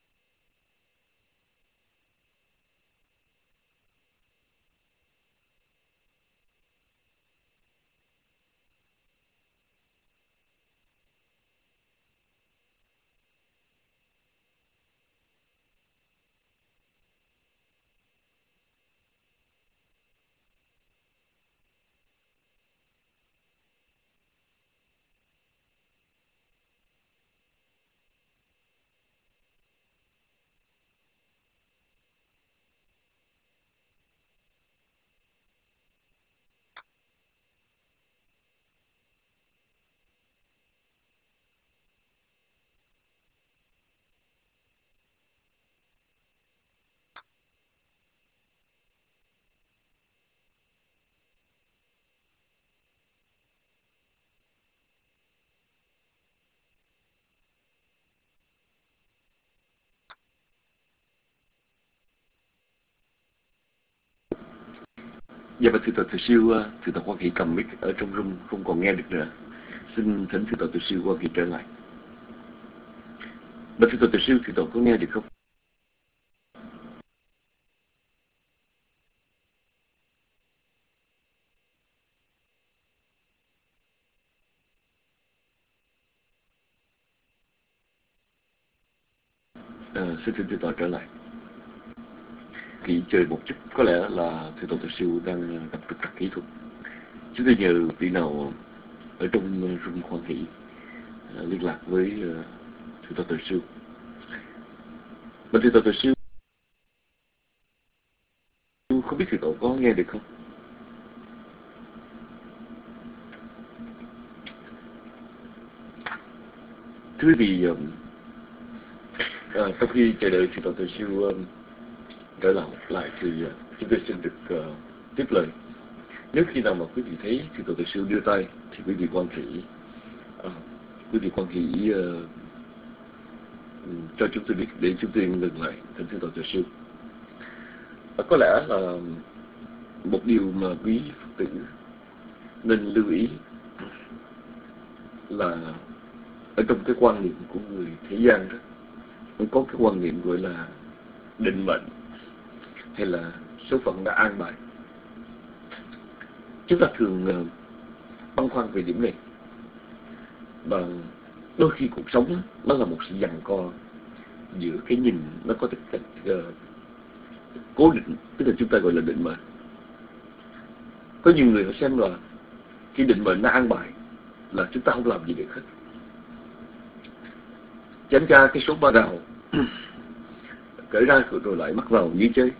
Dạ, và thưa Tổ Từ Siêu, thưa Tổ Hoa Kỳ cầm mic ở trong room không còn nghe được nữa. Xin thỉnh thưa Tổ Từ Siêu Hoa Kỳ trở lại. Và thưa Tổ Từ Siêu, thưa Tổ có nghe được không? À, xin thưa thưa Tổ trở lại. Kỹ chơi một chút, có lẽ là thưa Tổ Từ Siêu đang gặp trục trặc kỹ thuật. Chúng tôi nhờ vị nào ở trong room Hoa Kỳ uh, liên lạc với uh, thưa Tổ Từ Siêu Mà thưa Tổ sư, không biết thưa Tổ có nghe được không? Thưa quý vị, à, sau khi chờ đợi thưa Tổ Tổ sư uh, trở lại lại thì uh, chúng tôi xin được uh, tiếp lời. Nếu khi nào mà quý vị thấy thưa Tổ Tổ sư đưa tay thì quý vị quan hỷ, uh, quý vị quan hỷ uh, cho chúng tôi biết để chúng tôi ngừng lại. Thưa thưa Tổ sư, uh, có lẽ là một điều mà quý Phật tử nên lưu ý là ở trong cái quan niệm của người thế gian đó, nó có cái quan niệm gọi là định mệnh hay là số phận đã an bài. Chúng ta thường uh, băn khoăn về điểm này, và đôi khi cuộc sống nó là một sự giằng co giữa cái nhìn nó có tính cách uh, cố định, tức là chúng ta gọi là định mệnh. Có nhiều người họ xem là khi định mệnh nó an bài là chúng ta không làm gì được hết. Chém ra cái số ba rào, cởi ra rồi lại mắc vào dưới chơi.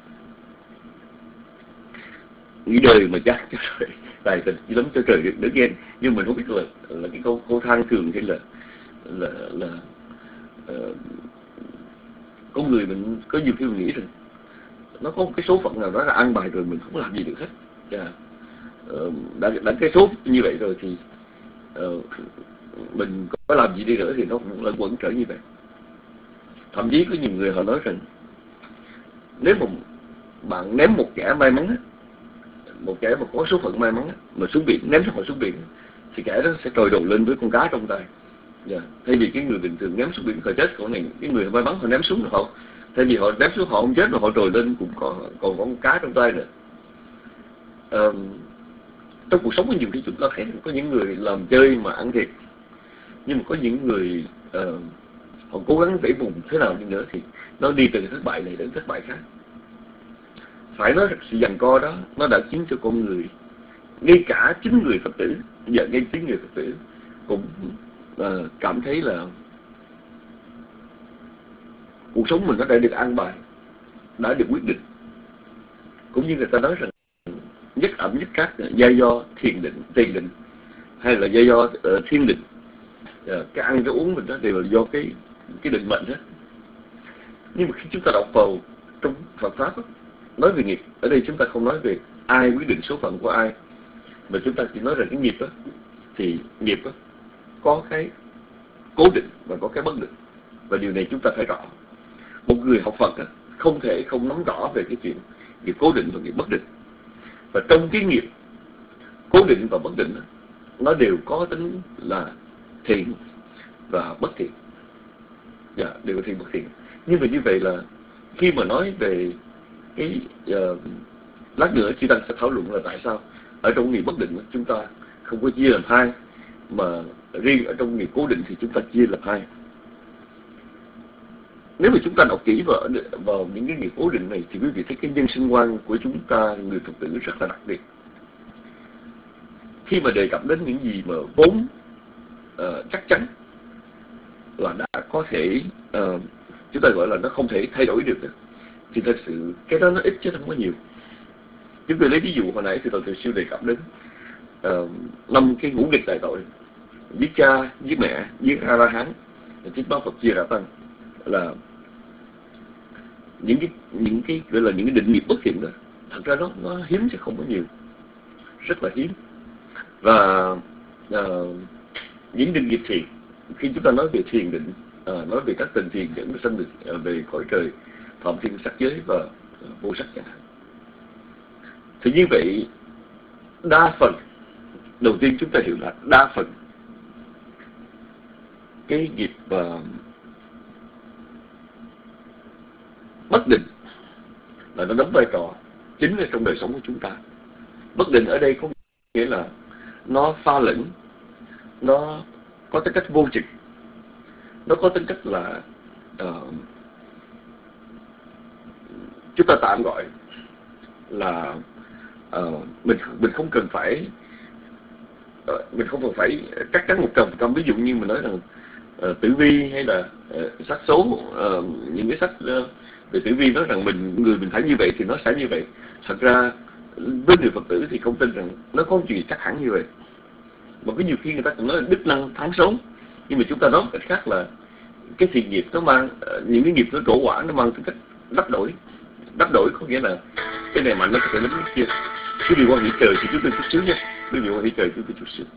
Nghĩ đời mà chắc cho trời, tài tình chỉ lắm cho trời được đỡ ghen. Nhưng mình không biết là là cái câu câu than thường hay là là là uh, con người mình có nhiều khi mình nghĩ rằng nó có một cái số phận nào đó là an bài rồi, mình không làm gì được hết. Yeah. Uh, đã, đã cái số như vậy rồi thì uh, mình có làm gì đi nữa thì nó cũng lẫn quẩn trở như vậy. Thậm chí có nhiều người họ nói rằng nếu mà bạn ném một kẻ may mắn, một kẻ mà có số phận may mắn mà xuống biển, ném họ xuống biển thì kẻ đó sẽ trồi đầu lên với con cá trong tay. Yeah. Thay vì cái người bình thường ném xuống biển họ chết, còn này cái người may mắn họ ném xuống họ, thay vì họ ném xuống họ không chết mà họ trồi lên cũng còn còn có con cá trong tay nữa. Uh, trong cuộc sống có nhiều khi chúng ta thấy có những người làm chơi mà ăn thiệt, nhưng mà có những người uh, họ cố gắng đẩy vùng thế nào đi nữa thì nó đi từ thất bại này đến thất bại khác. Phải nói sự giằng co đó nó đã khiến cho con người, ngay cả chính người Phật tử, giờ ngay chính người Phật tử cũng uh, cảm thấy là cuộc sống mình nó đã được an bài, đã được quyết định. Cũng như người ta nói rằng nhất ẩm nhất các gia do thiền định, tiền định hay là gia do uh, thiên định. Uh, cái ăn cái uống mình đó đều là do cái cái định mệnh hết. Nhưng mà khi chúng ta đọc vào trong Phật pháp đó, nói về nghiệp, ở đây chúng ta không nói về ai quyết định số phận của ai, mà chúng ta chỉ nói rằng cái nghiệp đó, thì nghiệp đó có cái cố định và có cái bất định, và điều này chúng ta phải rõ. Một người học Phật đó, không thể không nắm rõ về cái chuyện nghiệp cố định và nghiệp bất định. Và trong cái nghiệp cố định và bất định đó, nó đều có tính là thiện và bất thiện. Dạ, đều có thiện bất thiện. Nhưng mà như vậy là khi mà nói về cái uh, lát nữa chị Tăng sẽ thảo luận là tại sao ở trong nghiệp bất định chúng ta không có chia làm hai, mà riêng ở trong nghiệp cố định thì chúng ta chia làm hai. Nếu mà chúng ta đọc kỹ vào, vào những cái nghiệp cố định này thì quý vị thấy cái nhân sinh quan của chúng ta, người Phật tử rất là đặc biệt. Khi mà đề cập đến những gì mà vốn uh, chắc chắn là đã có thể uh, chúng ta gọi là nó không thể thay đổi được, thì thật sự cái đó nó ít chứ không có nhiều. Chúng tôi lấy ví dụ hồi nãy thì tôi siêu đề cập đến năm uh, cái ngũ nghịch đại tội: giết cha, giết mẹ, giết A La Hán, giết báo Phật chia Rạ Tăng, là những cái những cái gọi là những cái định nghiệp bất thiện đó. Thật ra nó nó hiếm chứ không có nhiều, rất là hiếm. Và uh, những định nghiệp thiện, khi chúng ta nói về thiền định, uh, nói về các tình thiền dẫn sanh được uh, về cõi trời phạm thiên sắc giới và uh, vô sắc chẳng hạn, thì như vậy đa phần, đầu tiên chúng ta hiểu là đa phần cái nghiệp uh, bất định là nó đóng vai trò chính ở trong đời sống của chúng ta. Bất định ở đây có nghĩa là nó pha lẫn, nó có tính cách vô trực, nó có tính cách là uh, chúng ta tạm gọi là uh, mình mình không cần phải uh, mình không cần phải chắc chắn một trăm phần trăm. Ví dụ như mình nói rằng uh, tử vi hay là uh, sách số, uh, những cái sách uh, về tử vi nói rằng mình người mình phải như vậy thì nó sẽ như vậy. Thật ra với người Phật tử thì không tin rằng nó có chuyện chắc hẳn như vậy. Mà có nhiều khi người ta cũng nói là đức năng thắng số, nhưng mà chúng ta nói một cách khác là cái thiện nghiệp nó mang uh, những cái nghiệp nó trổ quả, nó mang tính cách đắp đổi. Đắp đổi có nghĩa là cái này mạnh nó có thể đánh cái kia. Quý vị quan hệ trời thì chúng tôi chút xíu nha. Quý vị quan hệ trời chúng tôi chút xíu.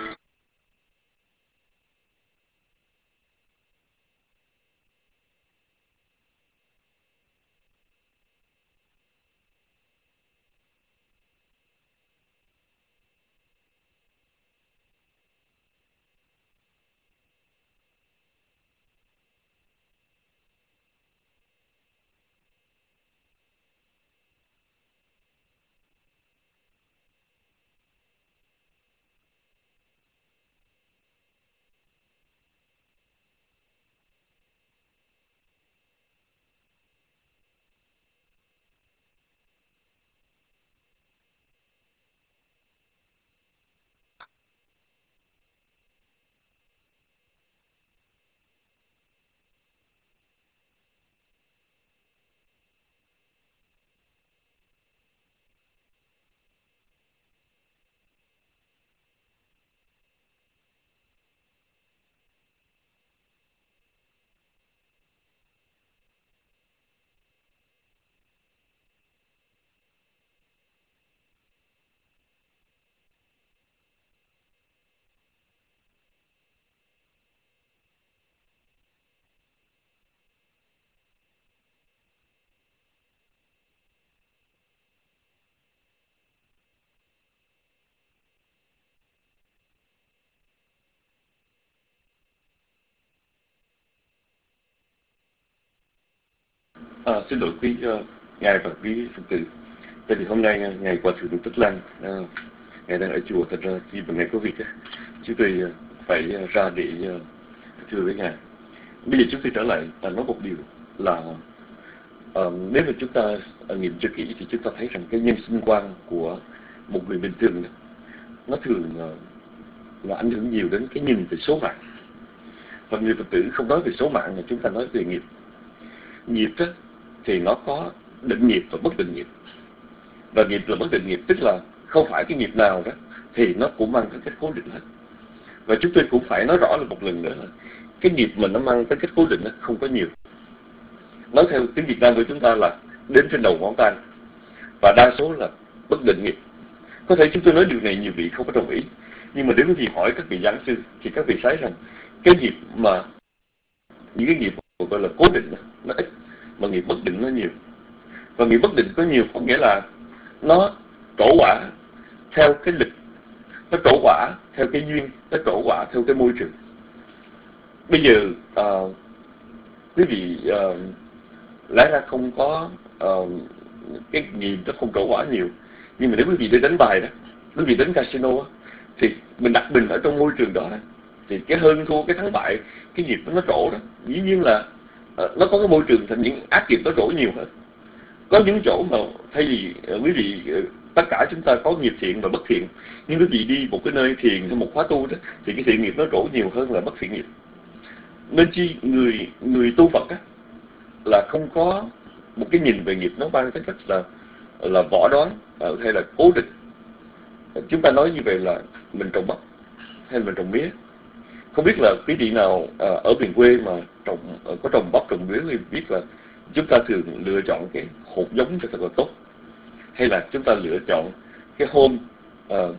À, xin lỗi quý uh, ngài và quý Phật tử. Tại vì hôm nay uh, ngài Hòa thượng Tích Lan, uh, ngài đang ở chùa, thật ra khi mà ngài có việc, uh, chúng tôi uh, phải uh, ra để uh, thưa với ngài. Bây giờ chúng tôi trở lại và nói một điều là uh, nếu mà chúng ta uh, nghiệm cho kỹ thì chúng ta thấy rằng cái nhân sinh quan của một người bình thường uh, nó thường uh, là ảnh hưởng nhiều đến cái nhìn về số mạng. Và người Phật tử không nói về số mạng mà chúng ta nói về nghiệp. Nghiệp đó thì nó có định nghiệp và bất định nghiệp. Và nghiệp là bất định nghiệp, tức là không phải cái nghiệp nào đó thì nó cũng mang tính cách cố định hết. Và chúng tôi cũng phải nói rõ là một lần nữa là cái nghiệp mà nó mang tính cách cố định đó không có nhiều. Nói theo tiếng Việt Nam của chúng ta là đếm trên đầu ngón tay. Và đa số là bất định nghiệp. Có thể chúng tôi nói điều này nhiều vị không có đồng ý, nhưng mà nếu quý vị hỏi các vị giảng sư thì các vị thấy rằng cái nghiệp mà những cái nghiệp gọi là cố định nó ít, mà nghiệp bất định nó nhiều. Và nghiệp bất định có nhiều có nghĩa là nó trổ quả theo cái lịch, nó trổ quả theo cái duyên, nó trổ quả theo cái môi trường. Bây giờ uh, quý vị uh, lẽ ra không có uh, cái nghiệp nó không trổ quả nhiều, nhưng mà nếu quý vị đi đánh bài đó, quý vị đánh casino đó, thì mình đặt bình ở trong môi trường đó, đó thì cái hơn thua, cái thắng bại, cái nghiệp nó trổ đó, dĩ nhiên là uh, nó có cái môi trường thành những ác nghiệp nó trổ nhiều hơn. Có những chỗ mà thay vì uh, quý vị uh, tất cả chúng ta có nghiệp thiện và bất thiện, nhưng quý vị đi một cái nơi thiền hay một khóa tu đó thì cái thiện nghiệp nó trổ nhiều hơn là bất thiện nghiệp. Nên chi người người tu Phật á, là không có một cái nhìn về nghiệp nó mang tính cách là là võ đoán uh, hay là cố định. Uh, chúng ta nói như vậy là mình trồng bắp hay là mình trồng mía. Không biết là quý vị nào uh, ở miền quê mà trồng uh, có trồng bắp trồng mía thì biết là chúng ta thường lựa chọn cái hột giống cho thật là tốt, hay là chúng ta lựa chọn cái hôm uh,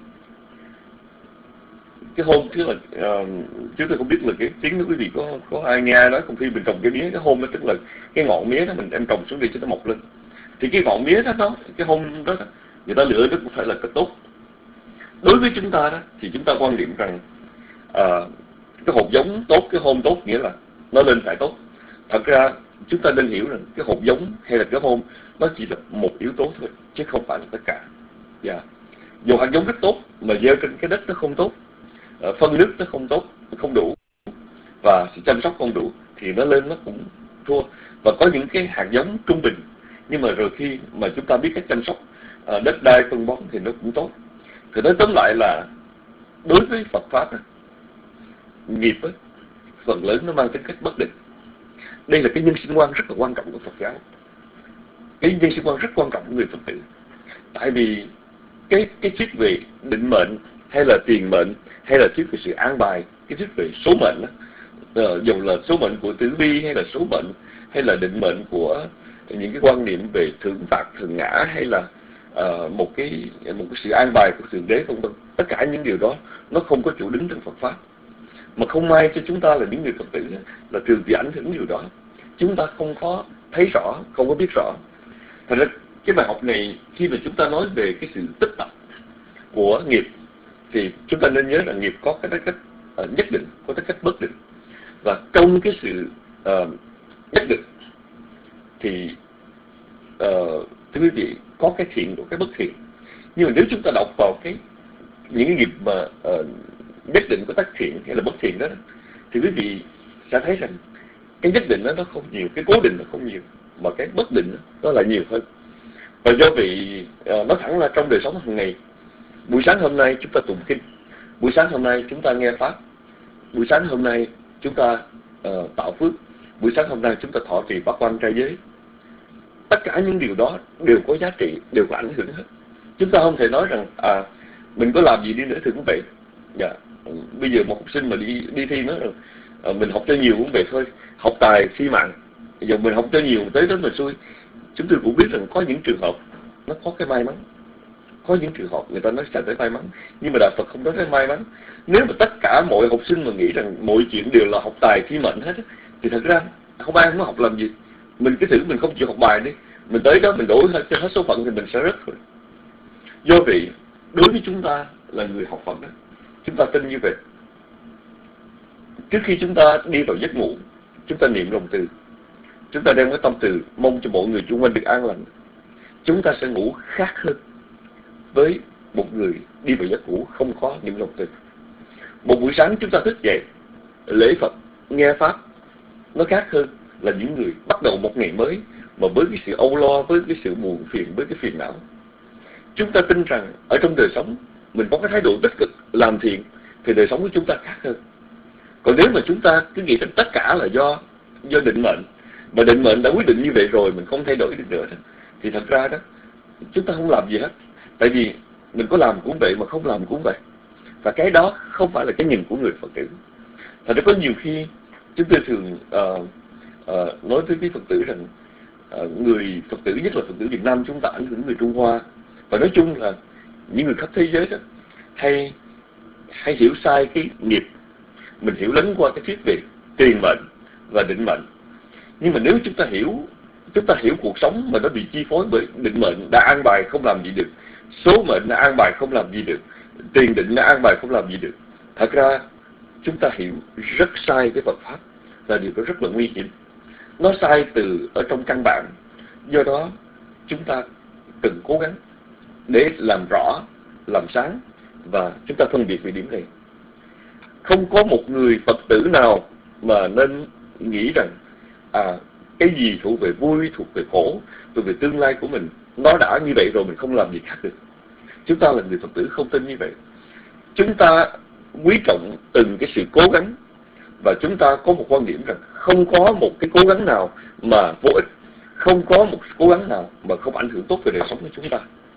cái hôm tức là uh, chúng tôi không biết là cái tiếng của quý vị có có ai nghe nói không, khi mình trồng cái mía, cái hôm đó tức là cái ngọn mía đó mình đem trồng xuống đi cho nó mọc lên, thì cái ngọn mía đó nó cái hôm đó người ta lựa nó cũng phải là cái tốt. Đối với chúng ta đó thì chúng ta quan điểm rằng uh, cái hột giống tốt, cái hôm tốt nghĩa là nó lên phải tốt. Thật ra chúng ta nên hiểu rằng cái hột giống hay là cái hôm nó chỉ là một yếu tố thôi, chứ không phải là tất cả. Dạ. Yeah. Dù hạt giống rất tốt mà gieo trên cái đất nó không tốt, phân nước nó không tốt, không đủ, và sự chăm sóc không đủ thì nó lên nó cũng thua. Và có những cái hạt giống trung bình, nhưng mà rồi khi mà chúng ta biết cách chăm sóc đất đai phân bón thì nó cũng tốt. Thì nói tóm lại là đối với Phật pháp nghiệp ấy, phần lớn nó mang tính cách bất định. Đây là cái nhân sinh quan rất là quan trọng của Phật giáo, cái nhân sinh quan rất quan trọng của người Phật tử. Tại vì cái cái thuyết về định mệnh hay là tiền mệnh hay là thuyết về sự an bài, cái thuyết về số mệnh đó, uh, dù là số mệnh của tử vi hay là số mệnh hay là định mệnh của những cái quan niệm về thượng phạt thượng ngã hay là uh, một cái một cái sự an bài của thượng đế vân vân, tất cả những điều đó nó không có chỗ đứng trong Phật pháp. Mà không may cho chúng ta là những người Phật tử là thường bị ảnh hưởng điều đó, chúng ta không có thấy rõ, không có biết rõ. Thật ra cái bài học này khi mà chúng ta nói về cái sự tích tập của nghiệp thì chúng ta nên nhớ là nghiệp có cái cách uh, nhất định, có cái cách bất định. Và trong cái sự uh, nhất định thì uh, thưa quý vị, có cái thiện và cái bất thiện. Nhưng mà nếu chúng ta đọc vào cái những cái nghiệp mà uh, nhất định của tác thiện hay là bất thiện đó, thì quý vị sẽ thấy rằng cái nhất định đó nó không nhiều, cái cố định nó không nhiều, mà cái bất định đó, nó lại nhiều hơn. Và do vậy uh, nói thẳng là trong đời sống hàng ngày, buổi sáng hôm nay chúng ta tụng kinh, buổi sáng hôm nay chúng ta nghe pháp, buổi sáng hôm nay chúng ta uh, tạo phước, buổi sáng hôm nay chúng ta thọ trì bát quan trai giới. Tất cả những điều đó đều có giá trị, đều có ảnh hưởng hết. Chúng ta không thể nói rằng à mình có làm gì đi nữa thì cũng vậy. Dạ. Bây giờ một học sinh mà đi đi thi nói rằng à, mình học cho nhiều cũng vậy thôi, học tài thi mạng. Giờ mình học cho nhiều tới đó mình xui. Chúng tôi cũng biết rằng có những trường hợp nó có cái may mắn, có những trường hợp người ta nói sẽ tới may mắn, nhưng mà Đạo Phật không nói tới may mắn. Nếu mà tất cả mọi học sinh mà nghĩ rằng mọi chuyện đều là học tài thi mệnh hết thì thật ra không ai không có học làm gì. Mình cứ thử mình không chịu học bài đi, mình tới đó mình đổi hết cho hết số phận thì mình sẽ rớt thôi. Do vậy đối với chúng ta là người học Phật đó, chúng ta tin như vậy. Trước khi chúng ta đi vào giấc ngủ, chúng ta niệm lòng từ, chúng ta đem cái tâm từ mong cho mọi người xung quanh được an lành. Chúng ta sẽ ngủ khác hơn với một người đi vào giấc ngủ không có niệm lòng từ. Một buổi sáng chúng ta thức dậy lễ Phật, nghe pháp, nó khác hơn là những người bắt đầu một ngày mới mà với cái sự âu lo, với cái sự buồn phiền, với cái phiền não. Chúng ta tin rằng ở trong đời sống mình có cái thái độ tích cực làm thiện thì đời sống của chúng ta khác hơn. Còn nếu mà chúng ta cứ nghĩ rằng tất cả là do do định mệnh, mà định mệnh đã quyết định như vậy rồi mình không thay đổi được nữa đó, thì thật ra đó chúng ta không làm gì hết. Tại vì mình có làm cũng vậy mà không làm cũng vậy. Và cái đó không phải là cái nhìn của người Phật tử. Thật ra có nhiều khi chúng tôi thường uh, uh, nói với quý Phật tử rằng uh, người Phật tử, nhất là Phật tử Việt Nam chúng ta ảnh hưởng người Trung Hoa, và nói chung là những người khắp thế giới đó hay hay hiểu sai cái nghiệp. Mình hiểu lấn qua cái thuyết về tiền mệnh và định mệnh. Nhưng mà nếu chúng ta hiểu chúng ta hiểu cuộc sống mà nó bị chi phối bởi định mệnh đã an bài không làm gì được, số mệnh đã an bài không làm gì được, tiền định đã an bài không làm gì được, thật ra chúng ta hiểu rất sai cái Phật pháp, là điều đó rất là nguy hiểm. Nó sai từ ở trong căn bản. Do đó chúng ta cần cố gắng để làm rõ, làm sáng và chúng ta phân biệt về điểm này. Không có một người Phật tử nào mà nên nghĩ rằng à cái gì thuộc về vui, thuộc về khổ, thuộc về tương lai của mình, nó đã như vậy rồi mình không làm gì khác được. Chúng ta là người Phật tử không tin như vậy. Chúng ta quý trọng từng cái sự cố gắng, và chúng ta có một quan điểm rằng không có một cái cố gắng nào mà vô ích, không có một cố gắng nào mà không ảnh hưởng tốt về đời sống của chúng ta.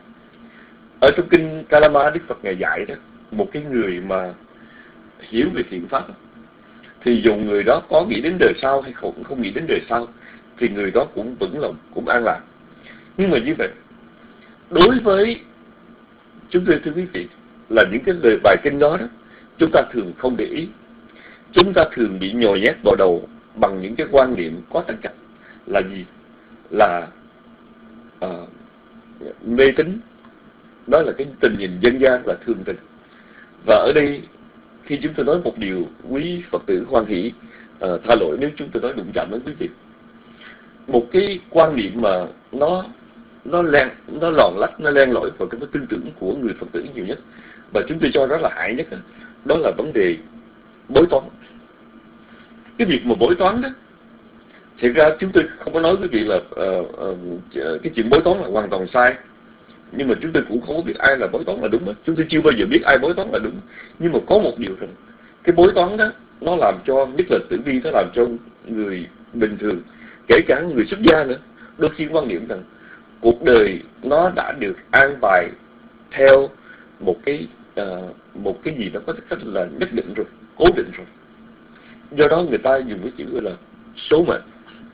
Ở trong kinh Kalama, Đức Phật Ngài dạy đó, một cái người mà hiểu về thiện pháp thì dù người đó có nghĩ đến đời sau hay không, không nghĩ đến đời sau thì người đó cũng vững lòng, cũng an lạc. Nhưng mà như vậy, đối với chúng tôi thưa quý vị, là những cái lời bài kinh đó đó, chúng ta thường không để ý. Chúng ta thường bị nhồi nhét vào đầu bằng những cái quan niệm có tất cả là gì? Là uh, mê tín, đó là cái tình nhìn dân gian, là thường tình. Và ở đây khi chúng tôi nói một điều, quý Phật tử hoan hỷ uh, tha lỗi nếu chúng tôi nói đụng chạm đến quý vị. Một cái quan niệm mà nó nó len nó lòn lách, nó len lỏi vào cái tư tưởng của người Phật tử nhiều nhất, và chúng tôi cho đó là hại nhất, đó là vấn đề bói toán. Cái việc mà bói toán đó, thực ra chúng tôi không có nói với quý vị là uh, uh, cái chuyện bói toán là hoàn toàn sai, nhưng mà chúng tôi cũng không có biết ai là bói toán là đúng hết. Chúng tôi chưa bao giờ biết ai bói toán là đúng. Nhưng mà có một điều rằng cái bói toán đó nó làm cho, nhất là tử vi, nó làm cho người bình thường, kể cả người xuất gia nữa, đôi khi quan niệm rằng cuộc đời nó đã được an bài theo một cái uh, một cái gì đó có cách là nhất định rồi, cố định rồi. Do đó người ta dùng cái chữ gọi là số mệnh.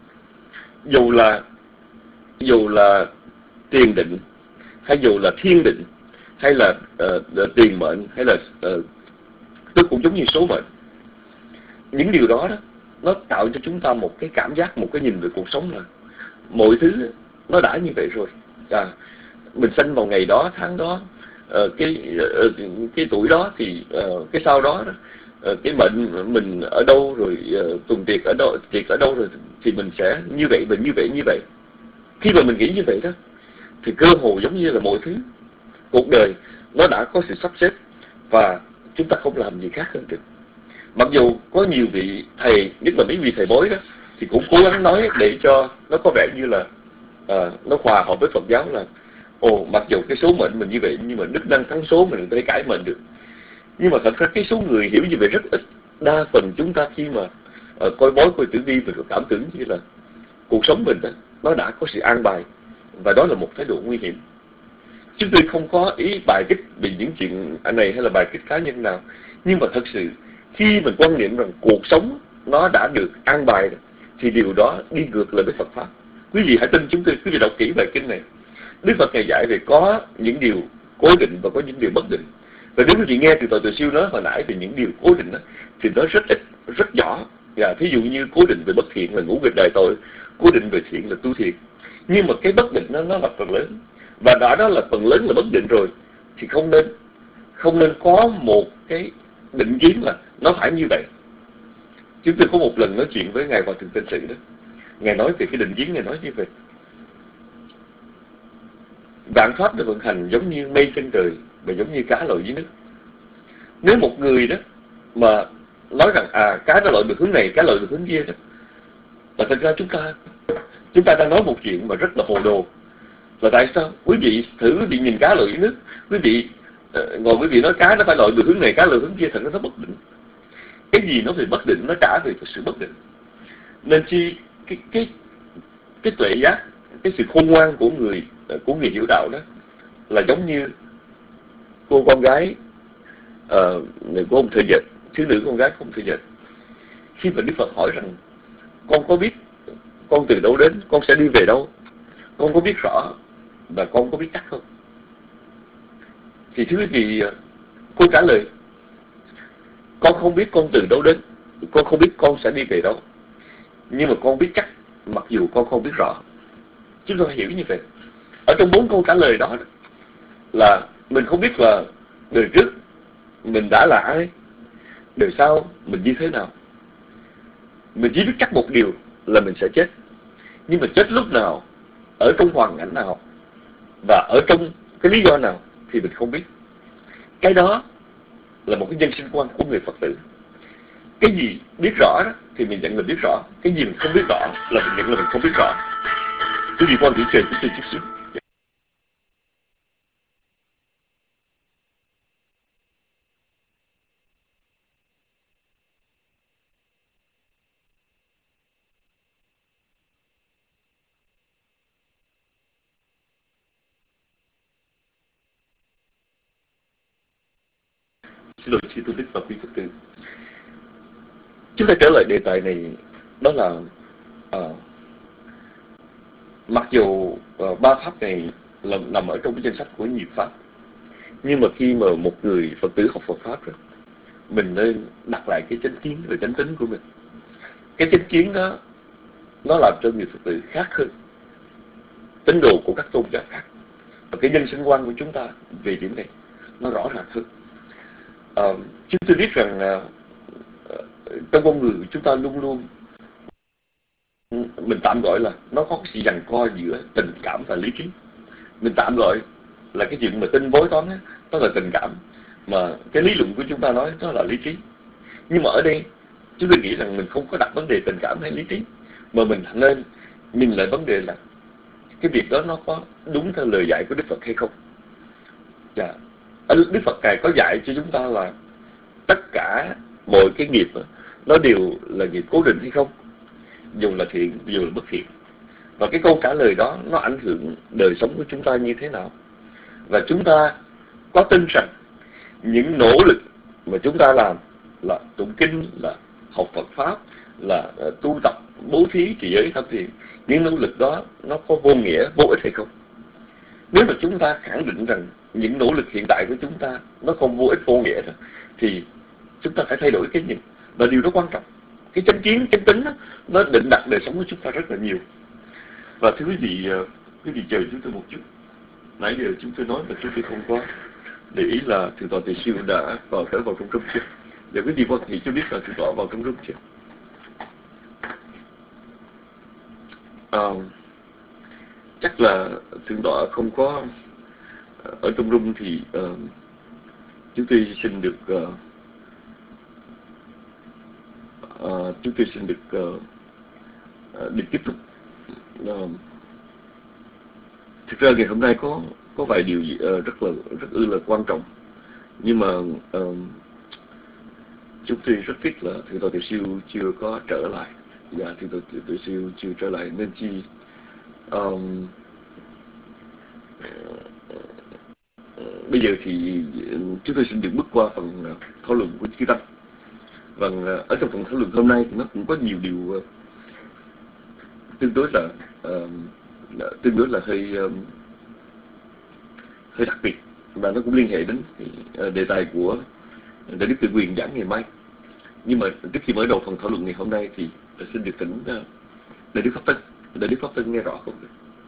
Dù là dù là tiền định, hay dù là thiên định, hay là uh, tiền mệnh, hay là uh, tôi cũng giống như số mệnh. Những điều đó đó nó tạo cho chúng ta một cái cảm giác, một cái nhìn về cuộc sống là mọi thứ nó đã như vậy rồi. À, mình sinh vào ngày đó, tháng đó, uh, cái uh, cái tuổi đó, thì uh, cái sau đó, uh, cái mệnh mình ở đâu rồi, uh, tuần tiệc ở đâu, tiệc ở đâu rồi, thì mình sẽ như vậy, mình như vậy, như vậy. Khi mà mình nghĩ như vậy đó, thì cơ hồ giống như là mọi thứ cuộc đời nó đã có sự sắp xếp, và chúng ta không làm gì khác hơn được. Mặc dù có nhiều vị thầy, nhất là mấy vị thầy bói đó, thì cũng cố gắng nói để cho nó có vẻ như là uh, nó hòa hợp với Phật giáo, là ồ, mặc dù cái số mệnh mình như vậy, nhưng mà đức năng thắng số mình có thể cải mệnh được. Nhưng mà thật ra cái số người hiểu như vậy rất ít. Đa phần chúng ta khi mà uh, coi bói, coi tử vi, mình có cảm tưởng như là cuộc sống mình đó, nó đã có sự an bài, và đó là một thái độ nguy hiểm. Chúng tôi không có ý bài kích về những chuyện anh này hay là bài kích cá nhân nào, nhưng mà thật sự khi mình quan niệm rằng cuộc sống nó đã được an bài, thì điều đó đi ngược lại với Phật Pháp. Quý vị hãy tin chúng tôi, quý vị đọc kỹ bài kinh này. Đức Phật Ngài dạy về có những điều cố định và có những điều bất định. Và nếu quý vị nghe từ Tội Từ Siêu nói hồi nãy về những điều cố định đó, thì nó rất ít, rất nhỏ. Và thí dụ như cố định về bất thiện là ngũ nghịch đại tội, cố định về thiện là tu thiện. Nhưng mà cái bất định đó, nó là phần lớn. Và đã đó là phần lớn là bất định rồi, thì không nên không nên có một cái định kiến là nó phải như vậy. Chúng tôi có một lần nói chuyện với Ngài Hòa Thượng Tịnh Sự đó, Ngài nói về cái định kiến, Ngài nói như vậy: vạn pháp được vận hành giống như mây trên trời và giống như cá lội dưới nước. Nếu một người đó mà nói rằng à cá nó lội được hướng này, cá lội được hướng kia đó, là thật ra chúng ta chúng ta đang nói một chuyện mà rất là hồ đồ. Là tại sao? Quý vị thử quý vị nhìn cá lội dưới nước, quý vị uh, ngồi quý vị nói cá nó phải lội được hướng này, cá lội hướng kia, thật ra nó bất định. Cái gì nó về bất định, nó trả về sự bất định. Nên chi cái cái cái tuệ giác, cái sự khôn ngoan của người của người hiểu đạo đó là giống như cô con gái uh, của ông Thợ Dệt, thiếu nữ con gái của ông Thợ Dệt. Khi mà Đức Phật hỏi rằng con có biết con từ đâu đến, con sẽ đi về đâu, con có biết rõ và con có biết chắc không? Thì thưa quý vị, cô trả lời: con không biết con từ đâu đến, con không biết con sẽ đi về đâu, nhưng mà con biết chắc, mặc dù con không biết rõ. Chúng ta hiểu như vậy. Ở trong bốn câu trả lời đó là mình không biết là đời trước mình đã là ai, đời sau mình như thế nào. Mình chỉ biết chắc một điều là mình sẽ chết. Nhưng mà chết lúc nào, ở trong hoàn cảnh nào, và ở trong cái lý do nào thì mình không biết. Cái đó là một cái nhân sinh quan của người Phật tử. Cái gì biết rõ đó thì mình nhận là biết rõ, cái gì mình không biết rõ là mình nhận là mình không biết rõ. Quý vị quan điểm chờ chúng tôi chút xíu. Xin lỗi chị, tôi Đức và quý Phật tử. Chúng ta trở lại đề tài này, đó là uh, mặc dù uh, ba pháp này là, nằm ở trong cái danh sách của nhiều pháp, nhưng mà khi mà một người Phật tử học Phật Pháp rồi, mình nên đặt lại cái chánh kiến và chánh tính của mình. Cái chánh kiến đó nó làm cho người Phật tử khác hơn tín đồ của các tôn giáo khác. Và cái nhân sinh quan của chúng ta về điểm này nó rõ ràng hơn. Uh, chúng tôi biết rằng uh, trong con người chúng ta luôn luôn, mình tạm gọi là nó có sự giằng co giữa tình cảm và lý trí. Mình tạm gọi là cái chuyện mà tin bói toán á, đó là tình cảm, mà cái lý luận của chúng ta nói đó là lý trí. Nhưng mà ở đây chúng tôi nghĩ rằng mình không có đặt vấn đề tình cảm hay lý trí, mà mình nên nhìn lại vấn đề là cái việc đó nó có đúng theo lời dạy của Đức Phật hay không. Dạ, Đức Phật Ngài có dạy cho chúng ta là tất cả mọi cái nghiệp nó đều là nghiệp cố định hay không, dù là thiện dù là bất thiện. Và cái câu trả lời đó nó ảnh hưởng đời sống của chúng ta như thế nào. Và chúng ta có tin rằng những nỗ lực mà chúng ta làm là tụng kinh, là học Phật Pháp, là uh, tu tập, bố thí, trì giới, tham thiền, những nỗ lực đó nó có vô nghĩa, vô ích hay không? Nếu mà chúng ta khẳng định rằng những nỗ lực hiện tại của chúng ta nó không vô ích, vô nghĩa đó, thì chúng ta phải thay đổi cái nhìn. Và điều đó quan trọng. Cái chánh kiến, chánh tính đó, nó định đặt đời sống của chúng ta rất là nhiều. Và thưa quý vị, uh, quý vị chờ chúng tôi một chút. Nãy giờ chúng tôi nói là chúng tôi không có để ý là Thượng tọa Tỳ Siêu đã vào trở vào trong room chưa? Giờ quý vị quan hệ cho biết là Thượng tọa vào trong room chưa? À, chắc là Thượng tọa không có ở trong room thì uh, chúng tôi xin được uh, uh, chúng tôi xin được uh, uh, được tiếp tục. Uh, thực ra ngày hôm nay có có vài điều gì, uh, rất là rất ư là quan trọng, nhưng mà uh, chúng tôi rất tiếc là Thượng tọa Tỳ Siêu chưa có trở lại. Dạ, Thượng tọa Tỳ Siêu chưa trở lại nên chi um, bây giờ thì chúng tôi xin được bước qua phần thảo luận của chư tăng. Và ở trong phần thảo luận hôm nay thì nó cũng có nhiều điều uh, tương đối là uh, tương đối là hơi uh, hơi đặc biệt, và nó cũng liên hệ đến uh, đề tài của Đại Đức Tự Quyền giảng ngày mai. Nhưng mà trước khi mở đầu phần thảo luận ngày hôm nay thì xin được thỉnh uh, Đại Đức Pháp Tân. Đại Đức Pháp Tân nghe rõ không?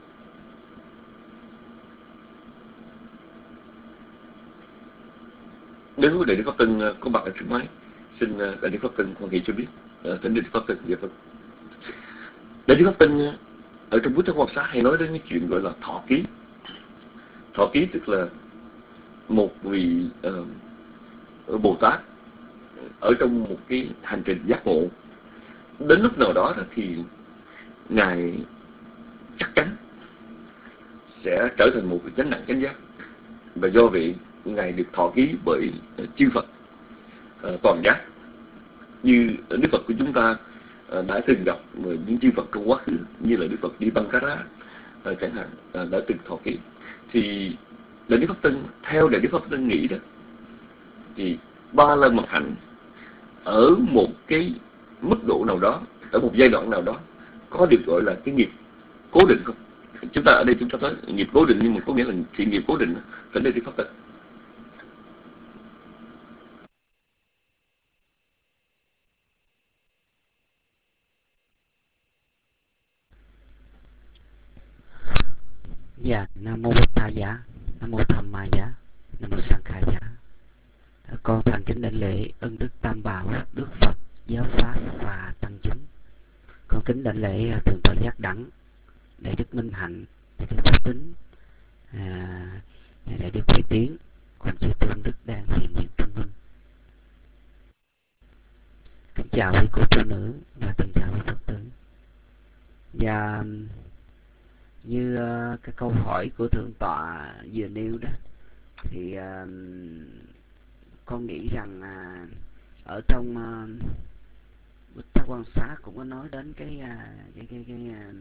Nếu Đại Đức Pháp Tân có mặt ở trước máy, xin Đại Đức Pháp Tân quan hệ cho biết. Uh, thỉnh Đại Đức Pháp Tân. Dạ vâng. Đại Đức Pháp Tân ở trong Bút Thắng Quan Sát hay nói đến cái chuyện gọi là thọ ký. Thọ ký tức là một vị uh, Bồ Tát ở trong một cái hành trình giác ngộ, đến lúc nào đó thì Ngài chắc chắn sẽ trở thành một vị chánh đẳng chánh giác. Và do vậy Ngài được thọ ký bởi chư Phật uh, toàn giác. Như Đức Phật của chúng ta uh, đã từng gặp những chư Phật trong quá khứ, như là Đức Phật Đi Băng Cá Rá uh, chẳng hạn, uh, đã từng thọ ký. Thì Đại Đức Pháp Tân, theo Đại Đức Pháp Tân nghĩ đó, thì ba la mật hạnh ở một cái mức độ nào đó, ở một giai đoạn nào đó, có được gọi là cái nghiệp cố định không? Chúng ta ở đây chúng ta nói nghiệp cố định, nhưng mà có nghĩa là thiện nghiệp cố định. Thỉnh Đại Đức Pháp Tân. Dạ, Nam Mô Bổn Thầy Giá, Nam Mô Tham Ma Giá, Nam Mô Sang Khai Giá. Con thành kính đảnh lễ ân đức Tam Bảo, Đức Phật, Giáo Pháp và Tăng Chúng. Con kính đảnh lễ Thượng tọa Giác Đẳng, Đại Đức Minh Hạnh, Đại Đức Pháp Tính, à, Đại Đức Huệ Tiến, còn chư tôn đức đang hiện diện trong minh. Kính chào quý cô chú nữ và kính chào quý Phật tử. Và như uh, cái câu hỏi của Thượng tọa vừa nêu đó, thì uh, con nghĩ rằng uh, ở trong uh, Bút Thắng Quan Sát cũng có nói đến cái uh, cái cái cái uh,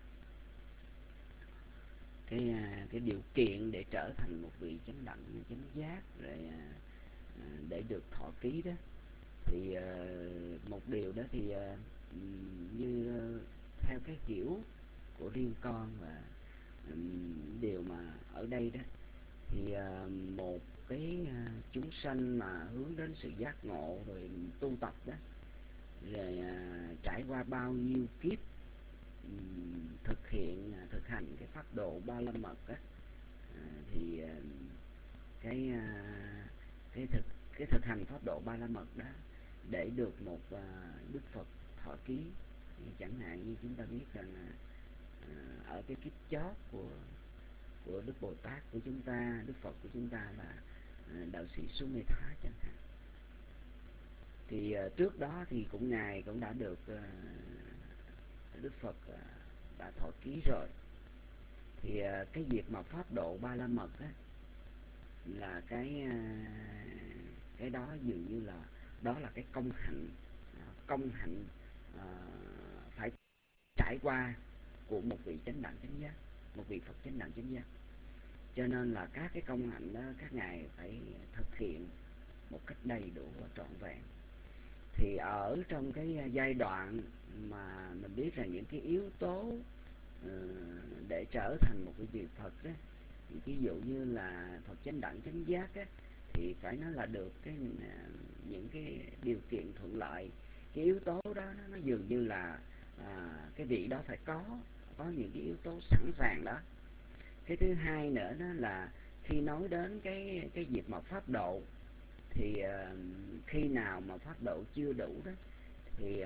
cái uh, cái điều kiện để trở thành một vị chánh đẳng chánh giác, rồi uh, để được thọ ký đó. Thì uh, một điều đó thì uh, như uh, theo cái hiểu của riêng con, và um, điều mà ở đây đó thì uh, một cái uh, chúng sanh mà hướng đến sự giác ngộ rồi tu tập đó, rồi uh, trải qua bao nhiêu kiếp um, thực hiện uh, thực hành cái pháp độ ba la mật đó, uh, thì uh, cái uh, cái thực cái thực hành pháp độ ba la mật đó để được một uh, Đức Phật thọ ký. Thì chẳng hạn như chúng ta biết rằng uh, ở cái kiếp chót của của Đức Bồ Tát của chúng ta, Đức Phật của chúng ta là đạo sĩ Sumedha chẳng hạn. Thì uh, trước đó thì cũng Ngài cũng đã được uh, Đức Phật uh, đã thọ ký rồi. Thì uh, cái việc mà pháp độ ba la mật á, là cái uh, cái đó dường như là đó là cái công hạnh, uh, công hạnh à, phải trải qua của một vị chánh đẳng chánh giác, một vị Phật chánh đẳng chánh giác. Cho nên là các cái công hạnh đó các ngài phải thực hiện một cách đầy đủ và trọn vẹn. Thì ở trong cái giai đoạn mà mình biết rằng những cái yếu tố uh, để trở thành một cái vị Phật đó, ví dụ như là Phật chánh đẳng chánh giác á, thì phải nói là được cái những cái điều kiện thuận lợi. Cái yếu tố đó nó, nó dường như là à, cái vị đó phải có có những cái yếu tố sẵn sàng đó. Cái thứ hai nữa đó là khi nói đến cái cái việc mà pháp độ, thì uh, khi nào mà pháp độ chưa đủ đó, thì uh,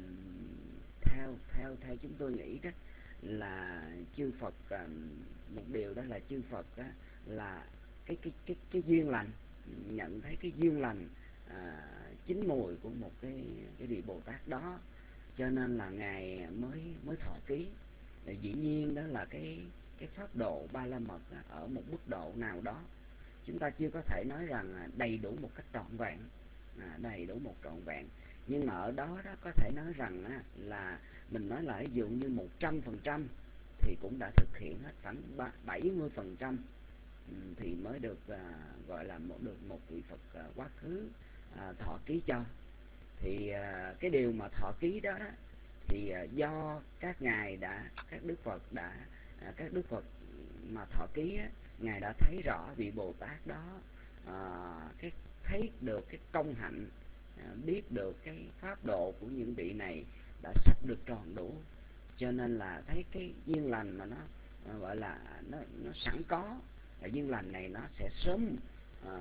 theo theo theo chúng tôi nghĩ đó là chư Phật uh, một điều đó là chư Phật đó là cái cái cái cái duyên lành, nhận thấy cái duyên lành à, chín mùi của một cái cái vị Bồ Tát đó, cho nên là ngài mới mới thọ ký. Dĩ nhiên đó là cái cái pháp độ ba la mật ở một mức độ nào đó chúng ta chưa có thể nói rằng đầy đủ một cách trọn vẹn, à, đầy đủ một trọn vẹn, nhưng mà ở đó đó có thể nói rằng á, là mình nói là ví dụ như một trăm phần trăm thì cũng đã thực hiện hết khoảng bảy mươi phần trăm thì mới được à, gọi là một được một vị Phật à, quá khứ à, thọ ký cho. Thì à, cái điều mà thọ ký đó, đó thì à, do các ngài đã các đức Phật đã à, các đức Phật mà thọ ký á, ngài đã thấy rõ vị Bồ Tát đó à, cái thấy được cái công hạnh, à, biết được cái pháp độ của những vị này đã sắp được tròn đủ, cho nên là thấy cái duyên lành mà nó à, gọi là nó nó sẵn có, và duyên lành này nó sẽ sớm à,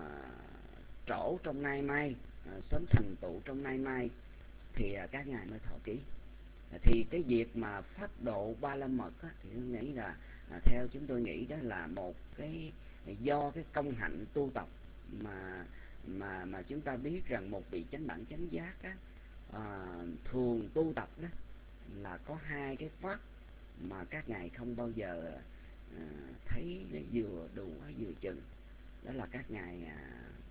trổ trong nay mai, à, sớm thành tựu trong nay mai, thì à, các ngài mới thọ ký. À, thì cái việc mà pháp độ ba la mật á, thì tôi nghĩ là à, theo chúng tôi nghĩ đó là một cái do cái công hạnh tu tập mà mà mà chúng ta biết rằng một vị chánh đẳng chánh giác á, à, thường tu tập đó là có hai cái pháp mà các ngài không bao giờ à, thấy vừa đủ hay vừa chừng. Đó là các ngài à,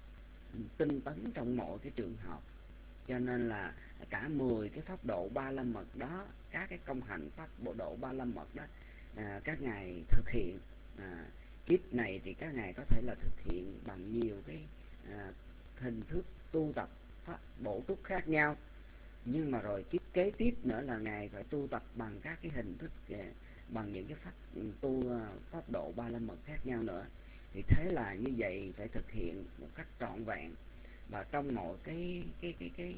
tinh tấn trong mọi cái trường hợp, cho nên là cả mười cái pháp độ ba la mật đó, các cái công hạnh pháp bộ độ ba la mật đó à, các ngài thực hiện. À, kiếp này thì các ngài có thể là thực hiện bằng nhiều cái à, hình thức tu tập pháp bổ túc khác nhau, nhưng mà rồi kiếp kế tiếp nữa là ngài phải tu tập bằng các cái hình thức à, bằng những cái pháp tu à, pháp độ ba la mật khác nhau nữa. Thì thế là như vậy phải thực hiện một cách trọn vẹn, và trong mọi cái cái cái cái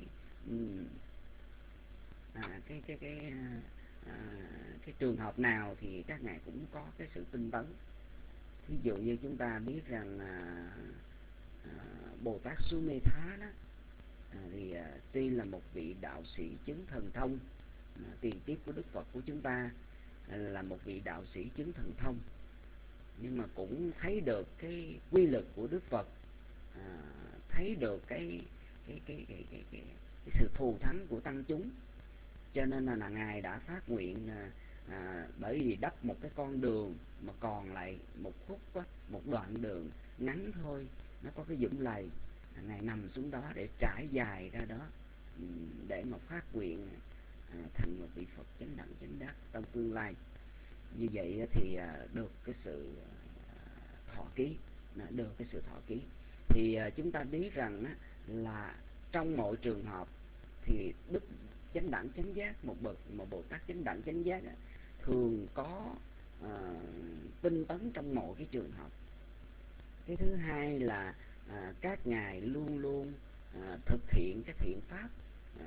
à, cái cái cái à, cái trường hợp nào thì các ngài cũng có cái sự tinh tấn. Ví dụ như chúng ta biết rằng à, à, Bồ Tát Su-mê-thá đó à, thì à, tuy là một vị đạo sĩ chứng thần thông, à, tiền tiếp của Đức Phật của chúng ta à, là một vị đạo sĩ chứng thần thông, nhưng mà cũng thấy được cái quy lực của Đức Phật, à, thấy được cái cái cái cái cái, cái, cái sự thù thắng của tăng chúng, cho nên là, là ngài đã phát nguyện à, à, bởi vì đắp một cái con đường mà còn lại một khúc á, một đoạn đường ngắn thôi, nó có cái dũng lầy, à, ngài nằm xuống đó để trải dài ra đó để mà phát nguyện à, thành một vị Phật chánh đẳng chánh giác trong tương lai. Như vậy thì à, được cái sự thọ ký, được cái sự thọ ký. Thì à, chúng ta biết rằng á, là trong mọi trường hợp thì đức chánh đẳng chánh giác, một bậc một Bồ Tát chánh đẳng chánh giác á, thường có à, tinh tấn trong mọi cái trường hợp. Cái thứ hai là à, các ngài luôn luôn à, thực hiện cái thiện pháp, à,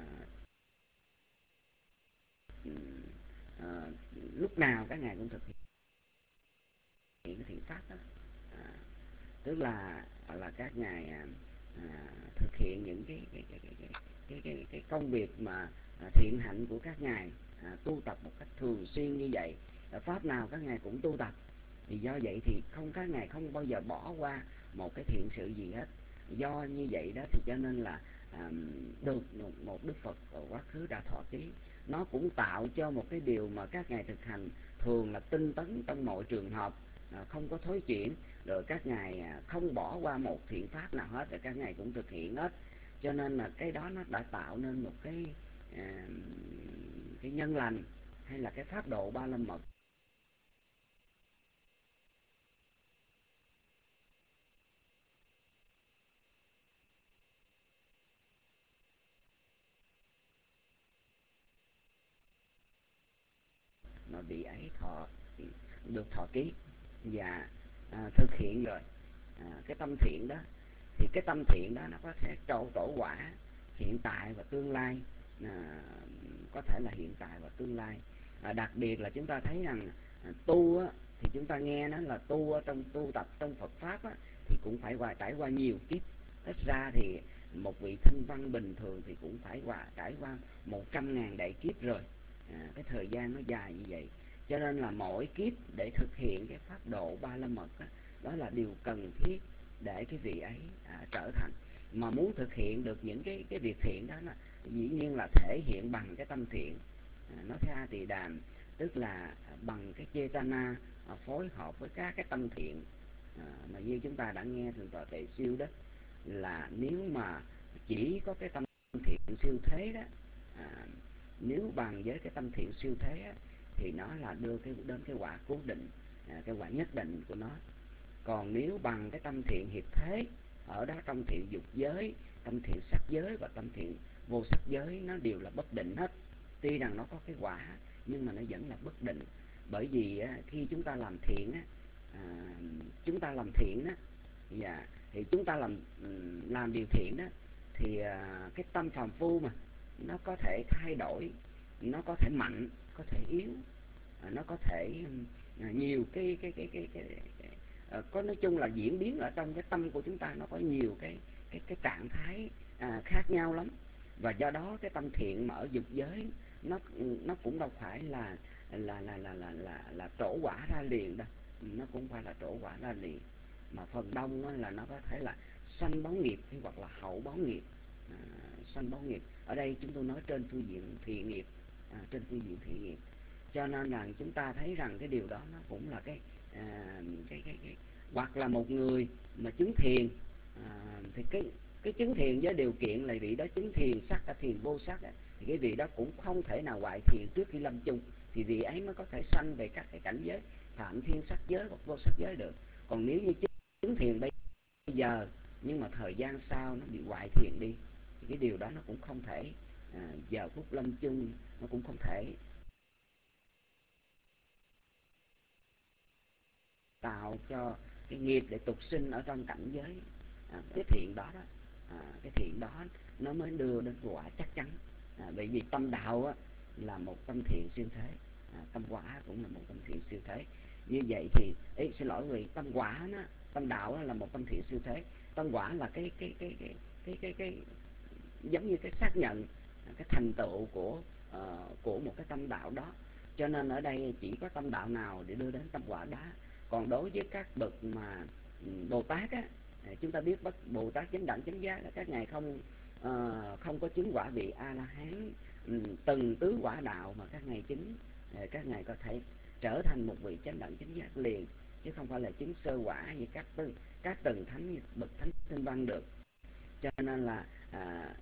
à, lúc nào các ngài cũng thực hiện cái thiện pháp đó. À, tức là là các ngài à, thực hiện những cái cái cái cái cái cái, cái, cái công việc mà à, thiện hạnh của các ngài, à, tu tập một cách thường xuyên như vậy, à, pháp nào các ngài cũng tu tập. Thì do vậy thì không các ngài không bao giờ bỏ qua một cái thiện sự gì hết. Do như vậy đó thì cho nên là à, được một, một Đức Phật ở quá khứ đã thọ ký, nó cũng tạo cho một cái điều mà các ngài thực hành thường là tinh tấn trong mọi trường hợp, à, không có thối chuyển, rồi các ngài à, không bỏ qua một thiện pháp nào hết, rồi các ngài cũng thực hiện hết. Cho nên là cái đó nó đã tạo nên một cái à, cái nhân lành hay là cái pháp độ ba la mật. Mà vị ấy thọ được thọ ký và à, thực hiện rồi à, cái tâm thiện đó, thì cái tâm thiện đó nó có thể trổ trổ quả hiện tại và tương lai, à, có thể là hiện tại và tương lai. À, đặc biệt là chúng ta thấy rằng à, tu á, thì chúng ta nghe nó là tu ở trong tu tập trong Phật pháp á, thì cũng phải qua trải qua nhiều kiếp. Ít ra thì một vị thanh văn bình thường thì cũng phải qua trải qua một trăm ngàn đại kiếp rồi. À, cái thời gian nó dài như vậy, cho nên là mỗi kiếp để thực hiện cái pháp độ ba la mật đó, đó là điều cần thiết để cái vị ấy à, trở thành. Mà muốn thực hiện được những cái cái việc thiện đó là dĩ nhiên là thể hiện bằng cái tâm thiện. À, nó theo A Tỳ Đàm tức là bằng cái Chetana à, phối hợp với các cái tâm thiện. À, mà như chúng ta đã nghe từ tọa Tề Siêu đó, là nếu mà chỉ có cái tâm thiện siêu thế đó, à, nếu bằng với cái tâm thiện siêu thế á, thì nó là đưa cái đến cái quả cố định, à, cái quả nhất định của nó. Còn nếu bằng cái tâm thiện hiệp thế, ở đó tâm thiện dục giới, tâm thiện sắc giới và tâm thiện vô sắc giới nó đều là bất định hết. Tuy rằng nó có cái quả nhưng mà nó vẫn là bất định. Bởi vì á, khi chúng ta làm thiện á, à, chúng ta làm thiện á, dạ, thì chúng ta làm làm điều thiện đó, thì à, cái tâm phàm phu mà nó có thể thay đổi, nó có thể mạnh, có thể yếu, à, nó có thể à, nhiều cái cái cái cái, cái, cái à, có nói chung là diễn biến ở trong cái tâm của chúng ta, nó có nhiều cái cái cái trạng thái à, khác nhau lắm. Và do đó cái tâm thiện mà ở dục giới nó nó cũng đâu phải là là là là là là, là trổ quả ra liền đâu, nó cũng phải là trổ quả ra liền, mà phần đông là nó có thể là sanh báo nghiệp hay hoặc là hậu báo nghiệp. À, sanh báo nghiệp ở đây chúng tôi nói trên phương diện thiện nghiệp, à, trên phương diện thiện nghiệp. Cho nên là chúng ta thấy rằng cái điều đó nó cũng là cái à, cái, cái, cái hoặc là một người mà chứng thiền, à, thì cái cái chứng thiền với điều kiện là vị đó chứng thiền sắc là thiền vô sắc á, thì cái vị đó cũng không thể nào hoại thiền trước khi lâm chung, thì vị ấy mới có thể sanh về các cái cảnh giới phạm thiên sắc giới hoặc vô sắc giới được. Còn nếu như chứng thiền bây giờ nhưng mà thời gian sau nó bị hoại thiền đi, thì cái điều đó nó cũng không thể à, giờ phút lâm chung nó cũng không thể tạo cho cái nghiệp để tục sinh ở trong cảnh giới à, cái thiện đó, đó à, cái thiện đó nó mới đưa đến quả chắc chắn. À, bởi vì tâm đạo á, là một tâm thiện siêu thế, à, tâm quả cũng là một tâm thiện siêu thế. Như vậy thì ý, xin lỗi người tâm quả nó, tâm đạo là một tâm thiện siêu thế, tâm quả là cái cái cái cái cái cái, cái giống như cái xác nhận cái thành tựu của uh, của một cái tâm đạo đó. Cho nên ở đây chỉ có tâm đạo nào để đưa đến tâm quả đó. Còn đối với các bậc mà Bồ Tát á, chúng ta biết bất Bồ Tát chánh đẳng chánh giác là các ngài không uh, không có chứng quả vị A La Hán um, từng tứ quả đạo mà các ngài chứng, các ngài có thể trở thành một vị chánh đẳng chánh giác liền, chứ không phải là chứng sơ quả như các các tầng thánh bậc thánh tinh văn được. Cho nên là à,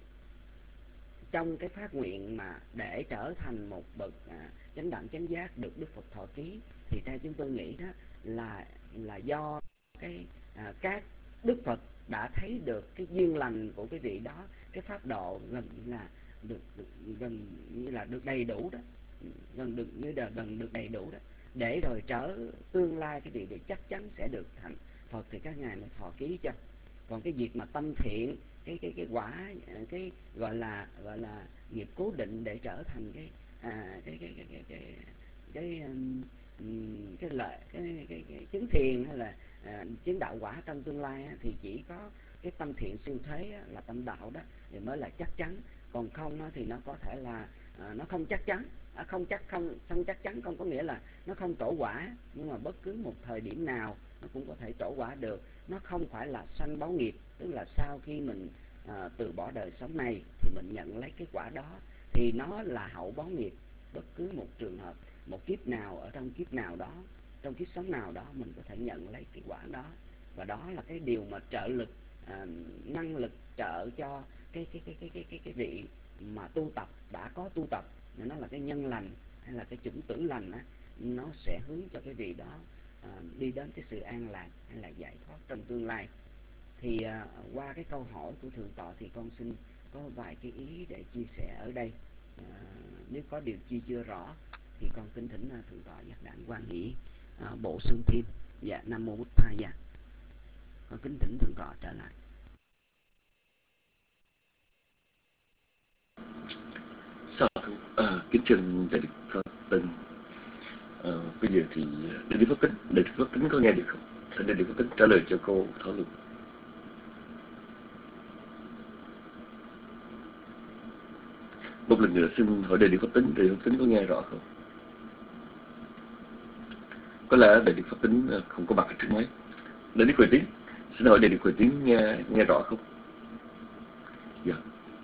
trong cái phát nguyện mà để trở thành một bậc à, chánh đẳng chánh giác được Đức Phật thọ ký, thì theo chúng tôi nghĩ đó là là do cái à, các Đức Phật đã thấy được cái duyên lành của cái vị đó, cái pháp độ gần như là được, được gần như là được đầy đủ đó, gần được như là gần được đầy đủ đó, để rồi trở tương lai cái vị để chắc chắn sẽ được thành Phật thì các ngài mới thọ ký cho. Còn cái việc mà tâm thiện, cái cái cái quả, cái gọi là gọi là nghiệp cố định để trở thành cái à, cái cái cái cái cái cái um, cái lợi cái, cái, cái, cái chứng thiền hay là à, chứng đạo quả trong tương lai á, thì chỉ có cái tâm thiện siêu thế á, là tâm đạo đó thì mới là chắc chắn. Còn không á, thì nó có thể là à, nó không chắc chắn. À, không chắc không không chắc chắn không có nghĩa là nó không trổ quả, nhưng mà bất cứ một thời điểm nào nó cũng có thể trổ quả được. Nó không phải là sanh báo nghiệp, tức là sau khi mình à, từ bỏ đời sống này thì mình nhận lấy cái quả đó, thì nó là hậu báo nghiệp. Bất cứ một trường hợp, một kiếp nào ở trong kiếp nào đó, trong kiếp sống nào đó mình có thể nhận lấy cái quả đó. Và đó là cái điều mà trợ lực, à, năng lực trợ cho cái cái cái cái cái cái, cái vị mà tu tập, đã có tu tập, nó là cái nhân lành hay là cái chủng tử lành á, nó sẽ hướng cho cái vị đó à, đi đến cái sự an lạc hay là giải thoát trong tương lai. Thì à, qua cái câu hỏi của thượng tọa thì con xin có vài cái ý để chia sẻ ở đây. À, nếu có điều chi chưa rõ thì con kính thỉnh uh, thượng tọa giác đản quan hỷ uh, bổ sung thêm. Dạ, Nam mô Bụt Tha. Dạ, con kính thỉnh thượng tọa trở lại. Sao à, kính chân đại đức Pháp Tịnh. À, bây giờ thì đại đức Pháp Tịnh, đại đức Pháp Tịnh có nghe được không? Thưa đại đức Pháp Tịnh trả lời cho cô thảo luận. Một lần nữa xin hỏi đại đức Pháp Tịnh, đại đức Pháp Tịnh có nghe rõ không? Có lẽ đại đức Pháp Tịnh không có mặt ở trước máy. Đại đức Huệ Tiến, xin hỏi đại đức Huệ Tiến nghe nghe rõ không? Dạ.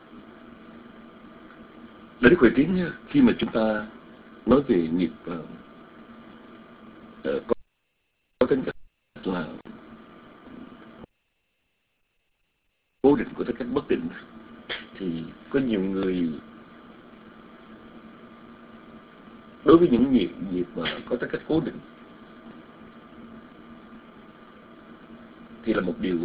Đại đức Huệ Tiến, khi mà chúng ta nói về nghiệp uh, uh, có, có tính cách là cố định của tính cách bất định, thì có nhiều người đối với những nghiệp nghiệp mà có tính cách cố định thì là một điều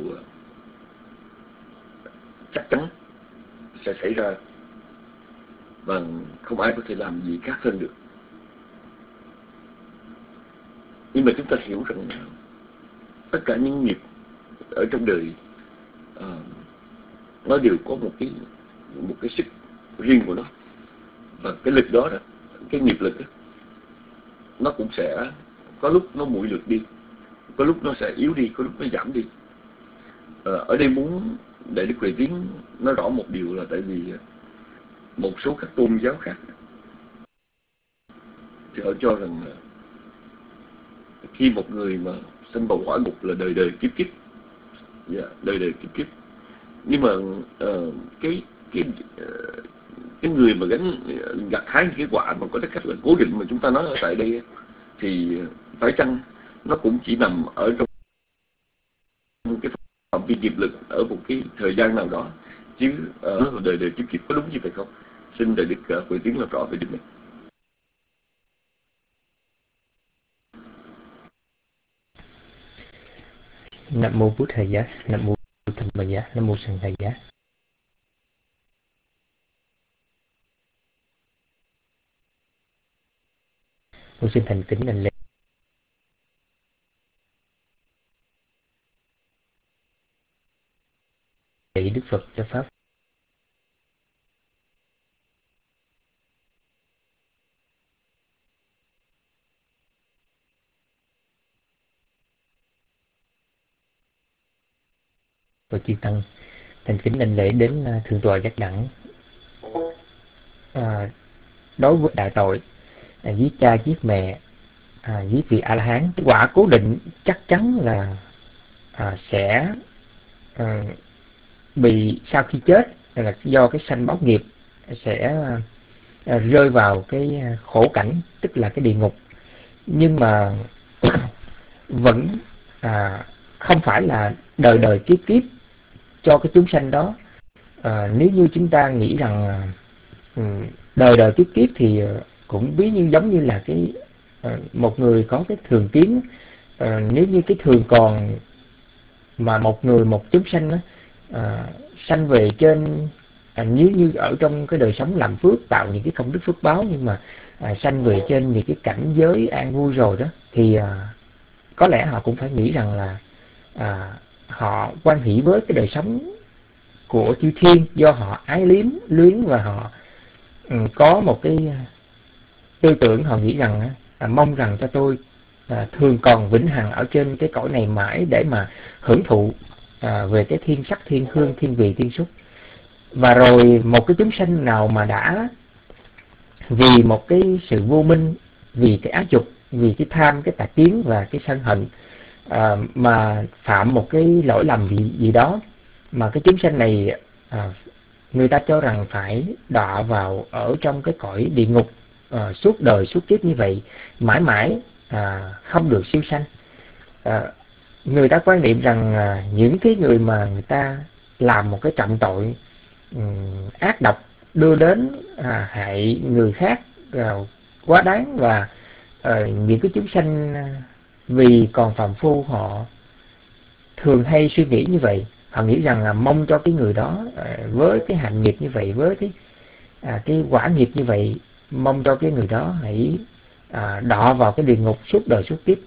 chắc chắn sẽ xảy ra và không ai có thể làm gì khác hơn được. Nhưng mà chúng ta hiểu rằng tất cả những nghiệp ở trong đời uh, nó đều có một cái một cái sức riêng của nó, và cái lực đó, đó cái nghiệp lực đó, nó cũng sẽ có lúc nó muội lược đi, có lúc nó sẽ yếu đi, có lúc nó giảm đi. À, ở đây muốn để Đức Huệ Tiến nói rõ một điều là tại vì một số các tôn giáo khác thì họ cho rằng là khi một người mà sinh vào hỏa ngục là đời đời kiếp kiếp, yeah, đời đời kiếp kiếp. Nhưng mà uh, cái cái uh, cái người mà gánh gặt hái cái quả mà có cái cách là cố định mà chúng ta nói ở tại đây thì phải chăng nó cũng chỉ nằm ở trong cái phạm vi nghiệp lực ở một cái thời gian nào đó, chứ uh, đời đời kiếp kiếp, có đúng như vậy không? Xin đại đức uh, Huệ Tiến làm rõ về điều này. Nam mô Bụt Thầy Giá, Nam mô Tham Bà Giá, Nam mô Sanh Thầy Giá. Con xin thành kính đảnh lễ Đức Phật cho Pháp. Và chư tăng, thành kính đảnh lễ đến uh, thượng tọa giác đẳng. À, đối với đại tội à, giết cha giết mẹ, à, giết vị A La Hán, quả cố định chắc chắn là à, sẽ à, bị sau khi chết là do cái sanh báo nghiệp sẽ à, rơi vào cái khổ cảnh, tức là cái địa ngục. Nhưng mà vẫn à, không phải là đời đời kiếp kiếp cho cái chúng sanh đó. À, nếu như chúng ta nghĩ rằng um, đời đời kiếp kiếp thì cũng ví như giống như là cái uh, một người có cái thường kiến. Uh, nếu như cái thường còn mà một người một chúng sanh đó, uh, sanh về trên uh, nếu như ở trong cái đời sống làm phước tạo những cái công đức phước báo, nhưng mà uh, sanh về trên những cái cảnh giới an vui rồi đó, thì uh, có lẽ họ cũng phải nghĩ rằng là uh, họ quan hỷ với cái đời sống của chư thiên, do họ ái liếm luyến và họ um, có một cái tư tưởng, họ nghĩ rằng à, mong rằng cho tôi à, thường còn vĩnh hằng ở trên cái cõi này mãi để mà hưởng thụ à, về cái thiên sắc, thiên hương, thiên vị, thiên xúc. Và rồi một cái chúng sanh nào mà đã vì một cái sự vô minh, vì cái ái dục, vì cái tham, cái tà kiến và cái sân hận à, mà phạm một cái lỗi lầm gì, gì đó, mà cái chúng sanh này à, người ta cho rằng phải đọa vào ở trong cái cõi địa ngục à, suốt đời suốt kiếp như vậy, mãi mãi à, không được siêu sanh. À, người ta quan niệm rằng à, những cái người mà người ta làm một cái trọng tội um, ác độc đưa đến à, hại người khác à, quá đáng, và à, những cái chúng sanh vì còn phàm phu họ thường hay suy nghĩ như vậy. Họ nghĩ rằng là mong cho cái người đó à, với cái hạnh nghiệp như vậy, với cái à, cái quả nghiệp như vậy, mong cho cái người đó hãy à, đọa vào cái địa ngục suốt đời suốt kiếp.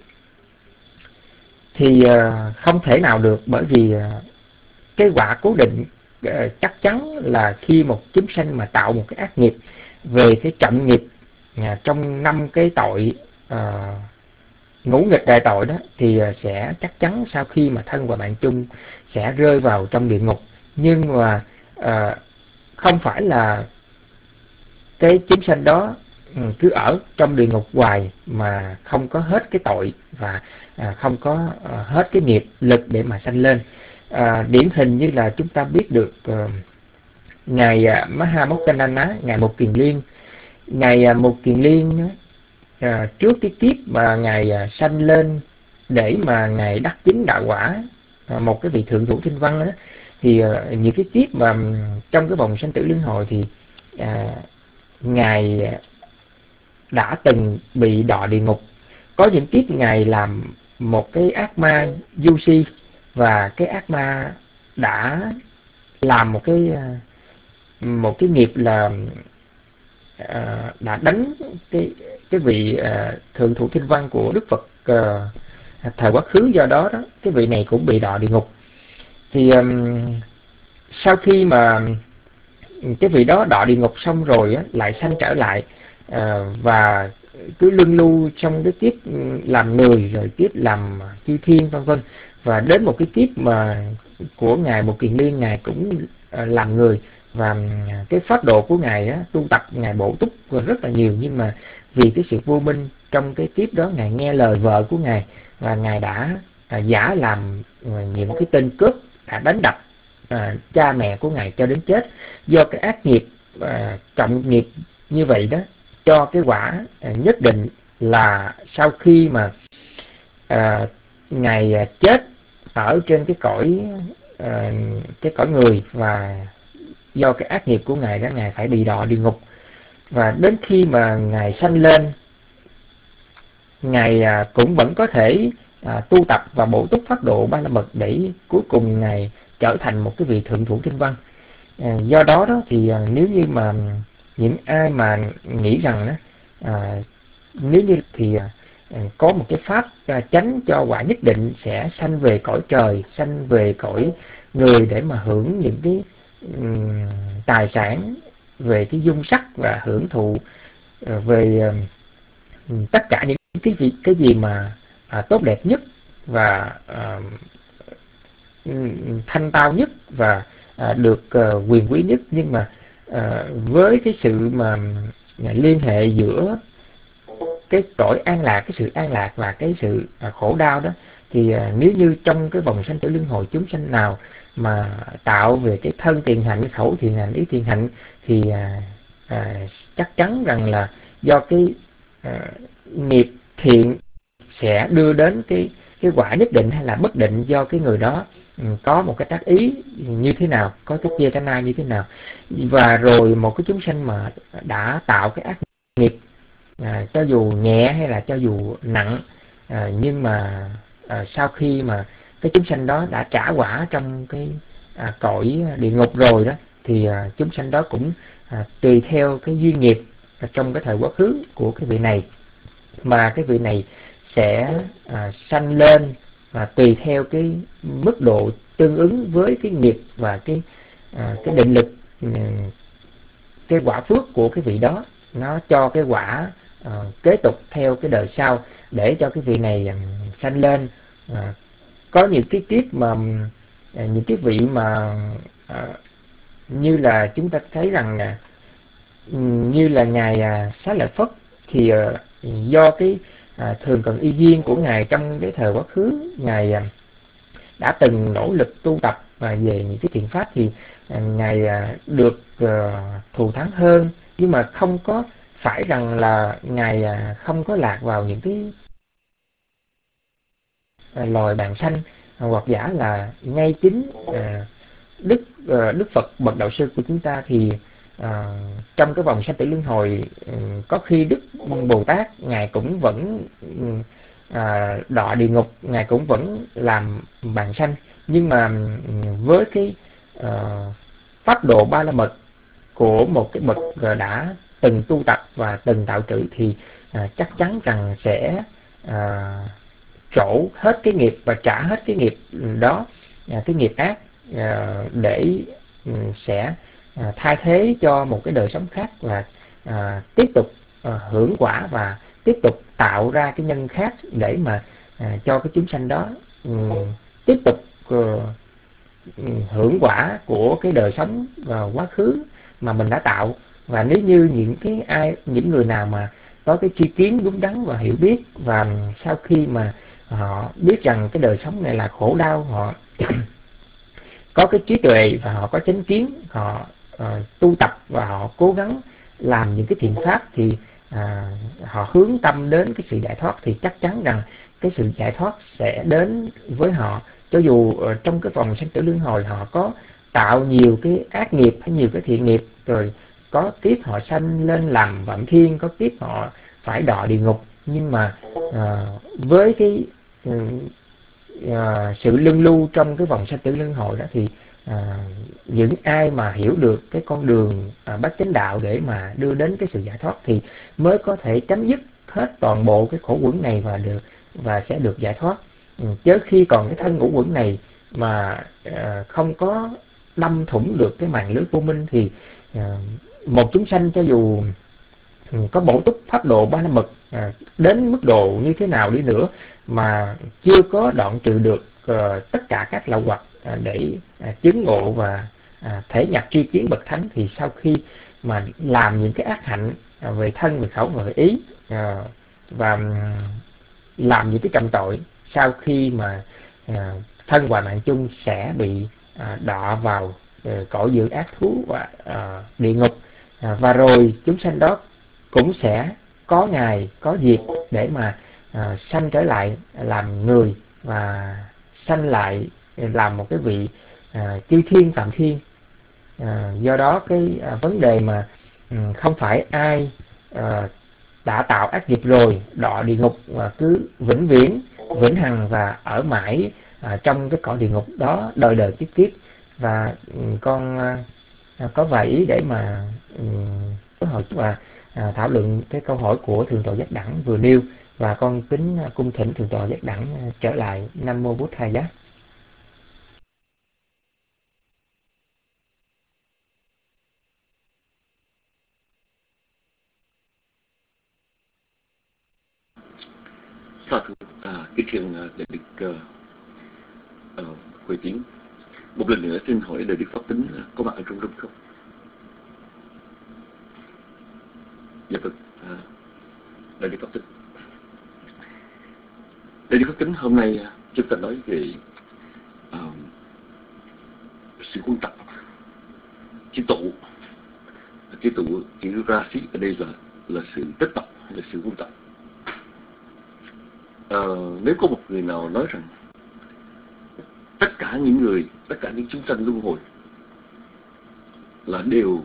Thì à, không thể nào được, bởi vì à, cái quả cố định à, chắc chắn là khi một chúng sanh mà tạo một cái ác nghiệp về cái trọng nghiệp à, trong năm cái tội à, ngũ nghịch đại tội đó, thì à, sẽ chắc chắn sau khi mà thân và mạng chung sẽ rơi vào trong địa ngục. Nhưng mà à, không phải là cái chúng sanh đó cứ ở trong địa ngục hoài mà không có hết cái tội và à, không có à, hết cái nghiệp lực để mà sanh lên. À, điển hình như là chúng ta biết được uh, ngài uh, Mahamokkanana, ngài Một Kiền Liên. Ngài uh, Một Kiền Liên uh, trước cái kiếp mà ngài uh, sanh lên để mà ngài đắc chính đạo quả, uh, một cái vị thượng thủ thiên văn đó, thì uh, những cái kiếp mà um, trong cái vòng sanh tử luân hồi thì uh, ngài đã từng bị đọa địa ngục. Có những kiếp ngài làm một cái ác ma du si, và cái ác ma đã làm một cái một cái nghiệp là uh, đã đánh cái cái vị uh, thượng thủ thiên văn của Đức Phật uh, thời quá khứ. Do đó đó cái vị này cũng bị đọa địa ngục. Thì um, sau khi mà cái vị đó đọa địa ngục xong rồi á, lại sanh trở lại uh, và cứ luân lưu trong cái kiếp làm người, rồi kiếp làm chư thiên vân vân, và đến một cái kiếp mà của ngài Một Kiền Liên, ngài cũng uh, làm người, và cái pháp độ của ngài á, tu tập ngài bổ túc rất là nhiều. Nhưng mà vì cái sự vô minh trong cái kiếp đó, ngài nghe lời vợ của ngài, và ngài đã uh, giả làm uh, những cái tên cướp, đã đánh đập uh, cha mẹ của ngài cho đến chết. Do cái ác nghiệp uh, trọng nghiệp như vậy đó, cho cái quả uh, nhất định là sau khi mà uh, ngài chết ở trên cái cõi uh, cái cõi người, và do cái ác nghiệp của ngài đó, ngài phải bị đọa địa ngục. Và đến khi mà ngài sanh lên, ngài uh, cũng vẫn có thể uh, tu tập và bổ túc pháp độ ba la mật, để cuối cùng ngài trở thành một cái vị thượng thủ thiên văn. Uh, do đó đó thì uh, nếu như mà những ai mà nghĩ rằng đó, uh, nếu như thì uh, có một cái pháp uh, tránh cho quả nhất định sẽ sanh về cõi trời, sanh về cõi người để mà hưởng những cái um, tài sản về cái dung sắc, và hưởng thụ uh, về uh, tất cả những cái gì, cái gì mà uh, tốt đẹp nhất và uh, thanh tao nhất, và uh, được uh, quyền quý nhất. Nhưng mà uh, với cái sự mà uh, liên hệ giữa cái cõi an lạc, cái sự an lạc và cái sự uh, khổ đau đó, thì uh, nếu như trong cái vòng sanh tử luân hồi chúng sanh nào mà tạo về cái thân tiền hạnh, khẩu tiền hạnh, ý tiền hạnh, thì uh, uh, chắc chắn rằng là do cái uh, nghiệp thiện sẽ đưa đến cái cái quả nhất định hay là bất định, do cái người đó um, có một cái tác ý như thế nào, có cái chia na như thế nào. Và rồi một cái chúng sanh mà đã tạo cái ác nghiệp, à, cho dù nhẹ hay là cho dù nặng, à, nhưng mà à, sau khi mà cái chúng sanh đó đã trả quả trong cái à, cõi địa ngục rồi đó, thì à, chúng sanh đó cũng à, tùy theo cái duyên nghiệp trong cái thời quá khứ của cái vị này, mà cái vị này sẽ à, sanh lên, và tùy theo cái mức độ tương ứng với cái nghiệp và cái à, cái định lực, cái quả phước của cái vị đó, nó cho cái quả à, kế tục theo cái đời sau, để cho cái vị này à, sanh lên. À, có những cái kiếp mà à, những cái vị mà à, như là chúng ta thấy rằng à, như là ngài à, Xá Lợi Phất, thì à, do cái à, thường cần y duyên của ngài trong cái thời quá khứ, ngài à, đã từng nỗ lực tu tập và về những cái thiện pháp, thì à, ngài à, được à, thù thắng hơn. Nhưng mà không có phải rằng là ngài à, không có lạc vào những cái à, loài bàn sanh, à, hoặc giả là ngay chính à, đức à, đức Phật bậc đạo sư của chúng ta, thì à, trong cái vòng sanh tử luân hồi, có khi Đức Bồ Tát ngài cũng vẫn à, đọa địa ngục, ngài cũng vẫn làm bàn sanh, nhưng mà với cái à, pháp độ ba la mật của một cái bậc đã từng tu tập và từng tạo trữ thì à, chắc chắn rằng sẽ à, trổ hết cái nghiệp và trả hết cái nghiệp đó, à, cái nghiệp ác, à, để um, sẽ à, thay thế cho một cái đời sống khác, và à, tiếp tục à, hưởng quả và tiếp tục tạo ra cái nhân khác để mà à, cho cái chúng sanh đó um, tiếp tục uh, hưởng quả của cái đời sống và quá khứ mà mình đã tạo. Và nếu như những cái ai những người nào mà có cái tri kiến đúng đắn và hiểu biết, và sau khi mà họ biết rằng cái đời sống này là khổ đau, họ có cái trí tuệ và họ có chánh kiến, họ uh, tu tập và họ cố gắng làm những cái thiện pháp, thì uh, họ hướng tâm đến cái sự giải thoát, thì chắc chắn rằng cái sự giải thoát sẽ đến với họ. Cho dù uh, trong cái vòng sanh tử luân hồi họ có tạo nhiều cái ác nghiệp hay nhiều cái thiện nghiệp, rồi có kiếp họ sanh lên làm vạn thiên, có kiếp họ phải đọa địa ngục, nhưng mà uh, với cái uh, uh, sự luân lưu trong cái vòng sanh tử luân hồi đó, thì uh, những ai mà hiểu được cái con đường uh, bát chánh đạo để mà đưa đến cái sự giải thoát thì mới có thể chấm dứt hết toàn bộ cái khổ uẩn này và được và sẽ được giải thoát. Ừ, chứ khi còn cái thân ngũ uẩn này mà uh, không có đâm thủng được cái màn lưới vô minh, thì uh, một chúng sanh cho dù có bổ túc pháp độ ba la mật à, đến mức độ như thế nào đi nữa mà chưa có đoạn trừ được uh, tất cả các lậu hoặc uh, để uh, chứng ngộ và uh, thể nhập tri kiến bậc thánh, thì sau khi mà làm những cái ác hạnh uh, về thân, về khẩu và về ý, uh, và um, làm những cái trọng tội, sau khi mà uh, thân hoại mạng chung sẽ bị uh, đọa vào uh, cõi dữ ác thú và uh, địa ngục, uh, và rồi chúng sanh đó cũng sẽ có ngày có dịp để mà à, sanh trở lại làm người và sanh lại làm một cái vị à, chư thiên phạm thiên. À, do đó cái à, vấn đề mà um, không phải ai à, đã tạo ác nghiệp rồi đọa địa ngục và cứ vĩnh viễn vĩnh hằng và ở mãi à, trong cái cõi địa ngục đó đời đời kiếp kiếp. Và um, con à, có vài ý để mà phối hợp và à, thảo luận cái câu hỏi của thượng tọa Giác Đẳng vừa nêu, và con kính à, cung thỉnh thượng tọa Giác Đẳng à, trở lại. Nam mô Bụt Thầy Giá. Sa thú à, kính thưa đại đức uh, uh, Huệ Tiến, một lần nữa xin hỏi đại đức Pháp Tính uh, có mặt ở trong room không? Dạ vâng, à, đại đức Pháp Tính. Đại đức Pháp Tính, hôm nay uh, chúng ta nói về uh, sự quân tập, chữ tụ. Chữ tụ, chữ ra xí ở đây là là sự tích tập hay là sự quân tập. Uh, nếu có một người nào nói rằng tất cả những người, tất cả những chúng sanh luân hồi là đều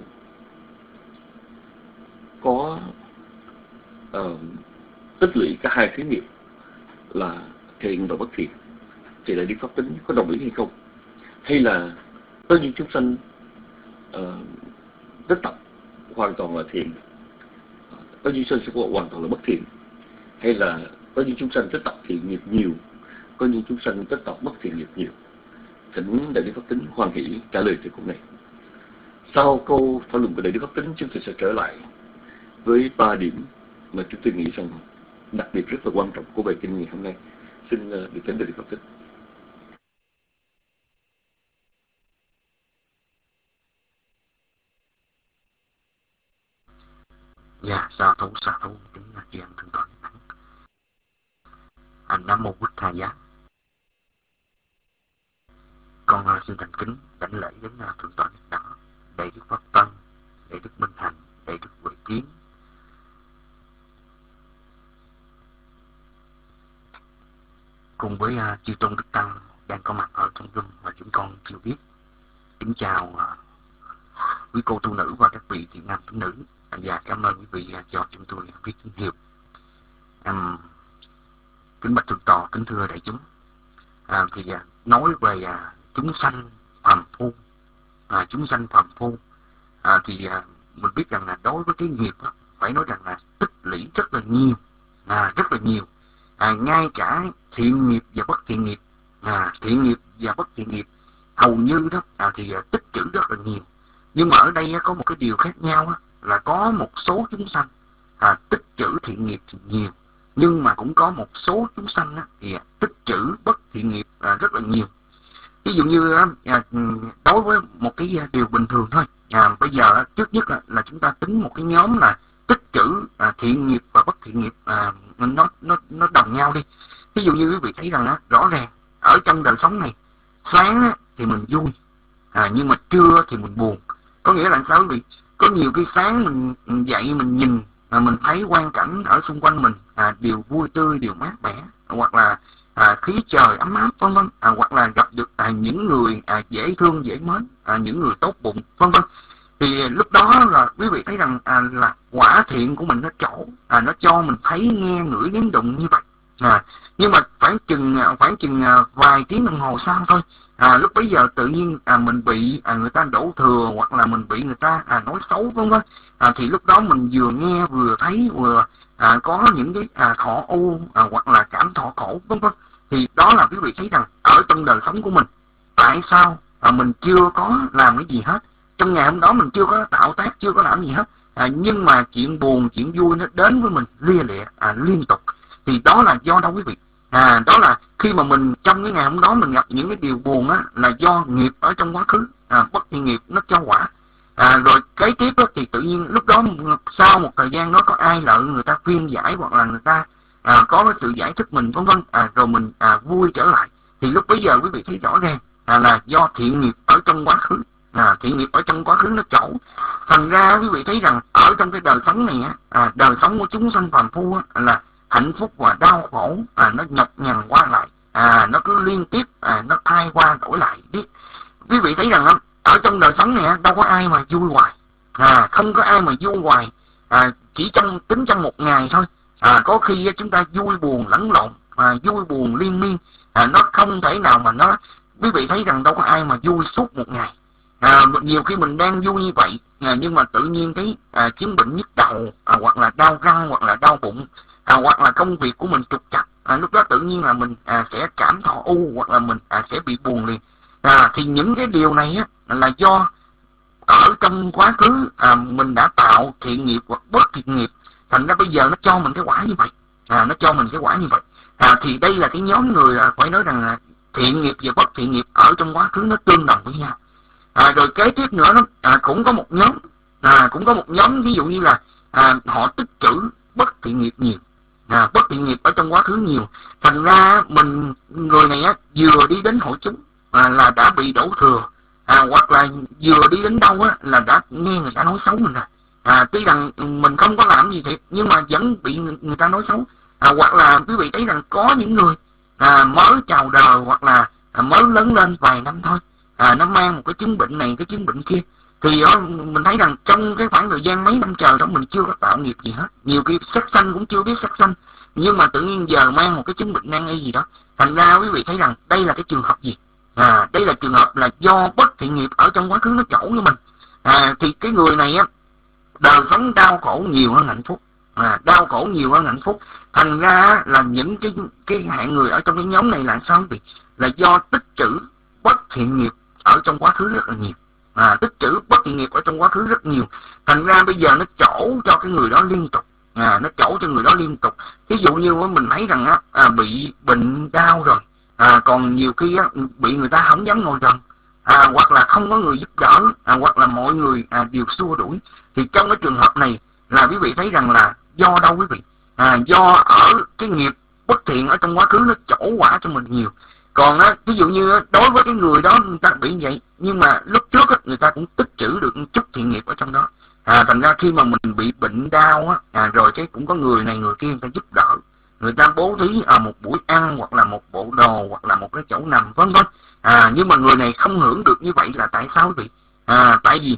có uh, tích lũy cả hai thứ nghiệp là thiện và bất thiện, thì đại đức Pháp Tính có đồng ý hay không? Hay là có những chúng sanh uh, tích tập hoàn toàn là thiện, có những chúng sanh hoàn toàn là bất thiện, hay là có những chúng sanh tích tập thiện nghiệp nhiều, có những chúng sanh tích tập bất thiện nghiệp nhiều? Thỉnh đại đức Pháp Tính hoan hỷ trả lời từ câu này. Sau câu thảo luận của đại đức Pháp Tính, chúng tôi sẽ trở lại với ba điểm mà chúng tôi nghĩ rằng đặc biệt rất là quan trọng của bài kinh ngày hôm nay. Xin được thỉnh đại đức Pháp Tính. Dạ, sa thú sa thú kính tri ân thượng tọa Giác Đẳng. Anh Nam mô Bụt Thầy Giá. Con uh, xin thành kính đảnh lễ đến uh, thượng tọa Giác Đẳng, đại đức Pháp Tân, đại đức Minh Thành, đại đức Huệ Tiến. Cùng với uh, chư tôn đức tăng đang có mặt ở trong room mà chúng con chưa biết. Kính chào uh, quý cô tu nữ và các vị thiện nam tín nữ. Và cảm ơn quý vị cho chúng tôi viết tín hiệu. Um, kính bạch thượng tọa, kính thưa đại chúng. À, thì à, nói về à, chúng sanh phàm phu, à, chúng sanh phàm phu, à, thì à, mình biết rằng là đối với cái nghiệp đó, phải nói rằng là tích lũy rất là nhiều, à, rất là nhiều. À, ngay cả thiện nghiệp và bất thiện nghiệp, à, thiện nghiệp và bất thiện nghiệp hầu như đó à, thì à, tích trữ rất là nhiều. Nhưng mà ở đây á, có một cái điều khác nhau á, là có một số chúng sanh à, tích trữ thiện nghiệp thì nhiều, nhưng mà cũng có một số chúng sanh á, thì à, tích trữ bất thiện nghiệp à, rất là nhiều. Ví dụ như à, đối với một cái điều bình thường thôi, à, bây giờ trước nhất là, là chúng ta tính một cái nhóm là tích trữ à, thiện nghiệp và bất thiện nghiệp à, nó nó nó đồng nhau đi. Ví dụ như quý vị thấy rằng á, rõ ràng ở trong đời sống này, sáng á, thì mình vui, à, nhưng mà trưa thì mình buồn. Có nghĩa là sao quý vị? Có nhiều cái sáng mình dậy mình nhìn à, mình thấy quang cảnh ở xung quanh mình à, đều vui tươi, đều mát mẻ, hoặc là à, khí trời ấm áp, vân vân, à, hoặc là gặp được à, những người à, dễ thương dễ mến, à, những người tốt bụng, vân vân. Thì lúc đó là quý vị thấy rằng à, là quả thiện của mình nó trổ, à, nó cho mình thấy nghe ngửi nếm đụng như vậy. À, nhưng mà khoảng chừng khoảng chừng vài tiếng đồng hồ sau thôi, à, lúc bấy giờ tự nhiên à, mình bị à, người ta đổ thừa, hoặc là mình bị người ta à, nói xấu, vân vân. À, thì lúc đó mình vừa nghe vừa thấy vừa à, có những cái à, thọ u à, hoặc là cảm thọ khổ, vân vân. Thì đó là quý vị thấy rằng ở trong đời sống của mình, tại sao à, mình chưa có làm cái gì hết, trong ngày hôm đó mình chưa có tạo tác, chưa có làm gì hết, à, nhưng mà chuyện buồn chuyện vui nó đến với mình lia lịa à, liên tục. Thì đó là do đâu quý vị? À, đó là khi mà mình trong cái ngày hôm đó mình gặp những cái điều buồn á, là do nghiệp ở trong quá khứ, à, bất thiện nghiệp nó cho quả. À, rồi kế tiếp đó, thì tự nhiên lúc đó sau một thời gian đó có ai lợi người ta khuyên giải, hoặc là người ta à, có cái sự giải thích mình, vân vân, à, rồi mình à, vui trở lại. Thì lúc bấy giờ quý vị thấy rõ ràng à, là do thiện nghiệp ở trong quá khứ, à, thiện nghiệp ở trong quá khứ nó trổ. Thành ra quý vị thấy rằng ở trong cái đời sống này á, à, đời sống của chúng sanh phàm phu á, là hạnh phúc và đau khổ à, nó nhọc nhằn qua lại, à, nó cứ liên tiếp à, nó thay qua đổi lại. Biết quý vị thấy rằng ở trong đời sống này đâu có ai mà vui hoài, à, không có ai mà vui hoài, à, chỉ trong tính trong một ngày thôi, à, có khi chúng ta vui buồn lẫn lộn, à, vui buồn liên miên, à, nó không thể nào mà nó, quý vị thấy rằng đâu có ai mà vui suốt một ngày. À, nhiều khi mình đang vui như vậy, à, nhưng mà tự nhiên cái à, chứng bệnh nhức đầu, à, hoặc là đau răng, hoặc là đau bụng, à, hoặc là công việc của mình trục trặc, à, lúc đó tự nhiên là mình à, sẽ cảm thọ u, hoặc là mình à, sẽ bị buồn liền. À, thì những cái điều này á, là do ở trong quá khứ à, mình đã tạo thiện nghiệp hoặc bất thiện nghiệp, thành ra bây giờ nó cho mình cái quả như vậy, à, nó cho mình cái quả như vậy. À, thì đây là cái nhóm người à, phải nói rằng là thiện nghiệp và bất thiện nghiệp ở trong quá khứ nó tương đồng với nhau. À, rồi kế tiếp nữa đó, à, cũng có một nhóm, à, cũng có một nhóm ví dụ như là à, họ tích trữ bất thiện nghiệp nhiều, à, bất thiện nghiệp ở trong quá khứ nhiều, thành ra mình người này á, vừa đi đến hội chúng à, là đã bị đổ thừa, à, hoặc là vừa đi đến đâu á, là đã nghe người ta nói xấu mình rồi. À, tuy rằng mình không có làm gì thiệt, nhưng mà vẫn bị người, người ta nói xấu. À, hoặc là quý vị thấy rằng có những người à, mới chào đời, hoặc là à, mới lớn lên vài năm thôi, à, nó mang một cái chứng bệnh này, cái chứng bệnh kia, thì đó, mình thấy rằng trong cái khoảng thời gian mấy năm trời đó mình chưa có tạo nghiệp gì hết, nhiều khi sát sanh cũng chưa biết sát sanh, nhưng mà tự nhiên giờ mang một cái chứng bệnh nan y gì đó. Thành ra quý vị thấy rằng đây là cái trường hợp gì? À, đây là trường hợp là do bất thiện nghiệp ở trong quá khứ nó trổ với mình. À, thì cái người này á, đời sống đau khổ nhiều hơn hạnh phúc, à, đau khổ nhiều hơn hạnh phúc. Thành ra là những cái cái hạng người ở trong cái nhóm này là sao thì là do tích trữ bất thiện nghiệp ở trong quá khứ rất là nhiều, à, tích trữ bất thiện nghiệp ở trong quá khứ rất nhiều. Thành ra bây giờ nó trổ cho cái người đó liên tục, à, nó trổ cho người đó liên tục. Ví dụ như mình thấy rằng á, à, bị bệnh đau rồi, à, còn nhiều khi á, bị người ta không dám ngồi gần, à, hoặc là không có người giúp đỡ, à, hoặc là mọi người à, đều xua đuổi. Thì trong cái trường hợp này là quý vị thấy rằng là do đâu quý vị? À, do ở cái nghiệp bất thiện ở trong quá khứ nó trổ quả cho mình nhiều. Còn á, ví dụ như á, đối với cái người đó người ta bị vậy, nhưng mà lúc trước á, người ta cũng tích trữ được một chút thiện nghiệp ở trong đó. À, thành ra khi mà mình bị bệnh đau á, à, rồi cái cũng có người này người kia người ta giúp đỡ, người ta bố thí ở à, một buổi ăn, hoặc là một bộ đồ, hoặc là một cái chỗ nằm, vân vân. À, nhưng mà người này không hưởng được như vậy là tại sao vậy? À, tại vì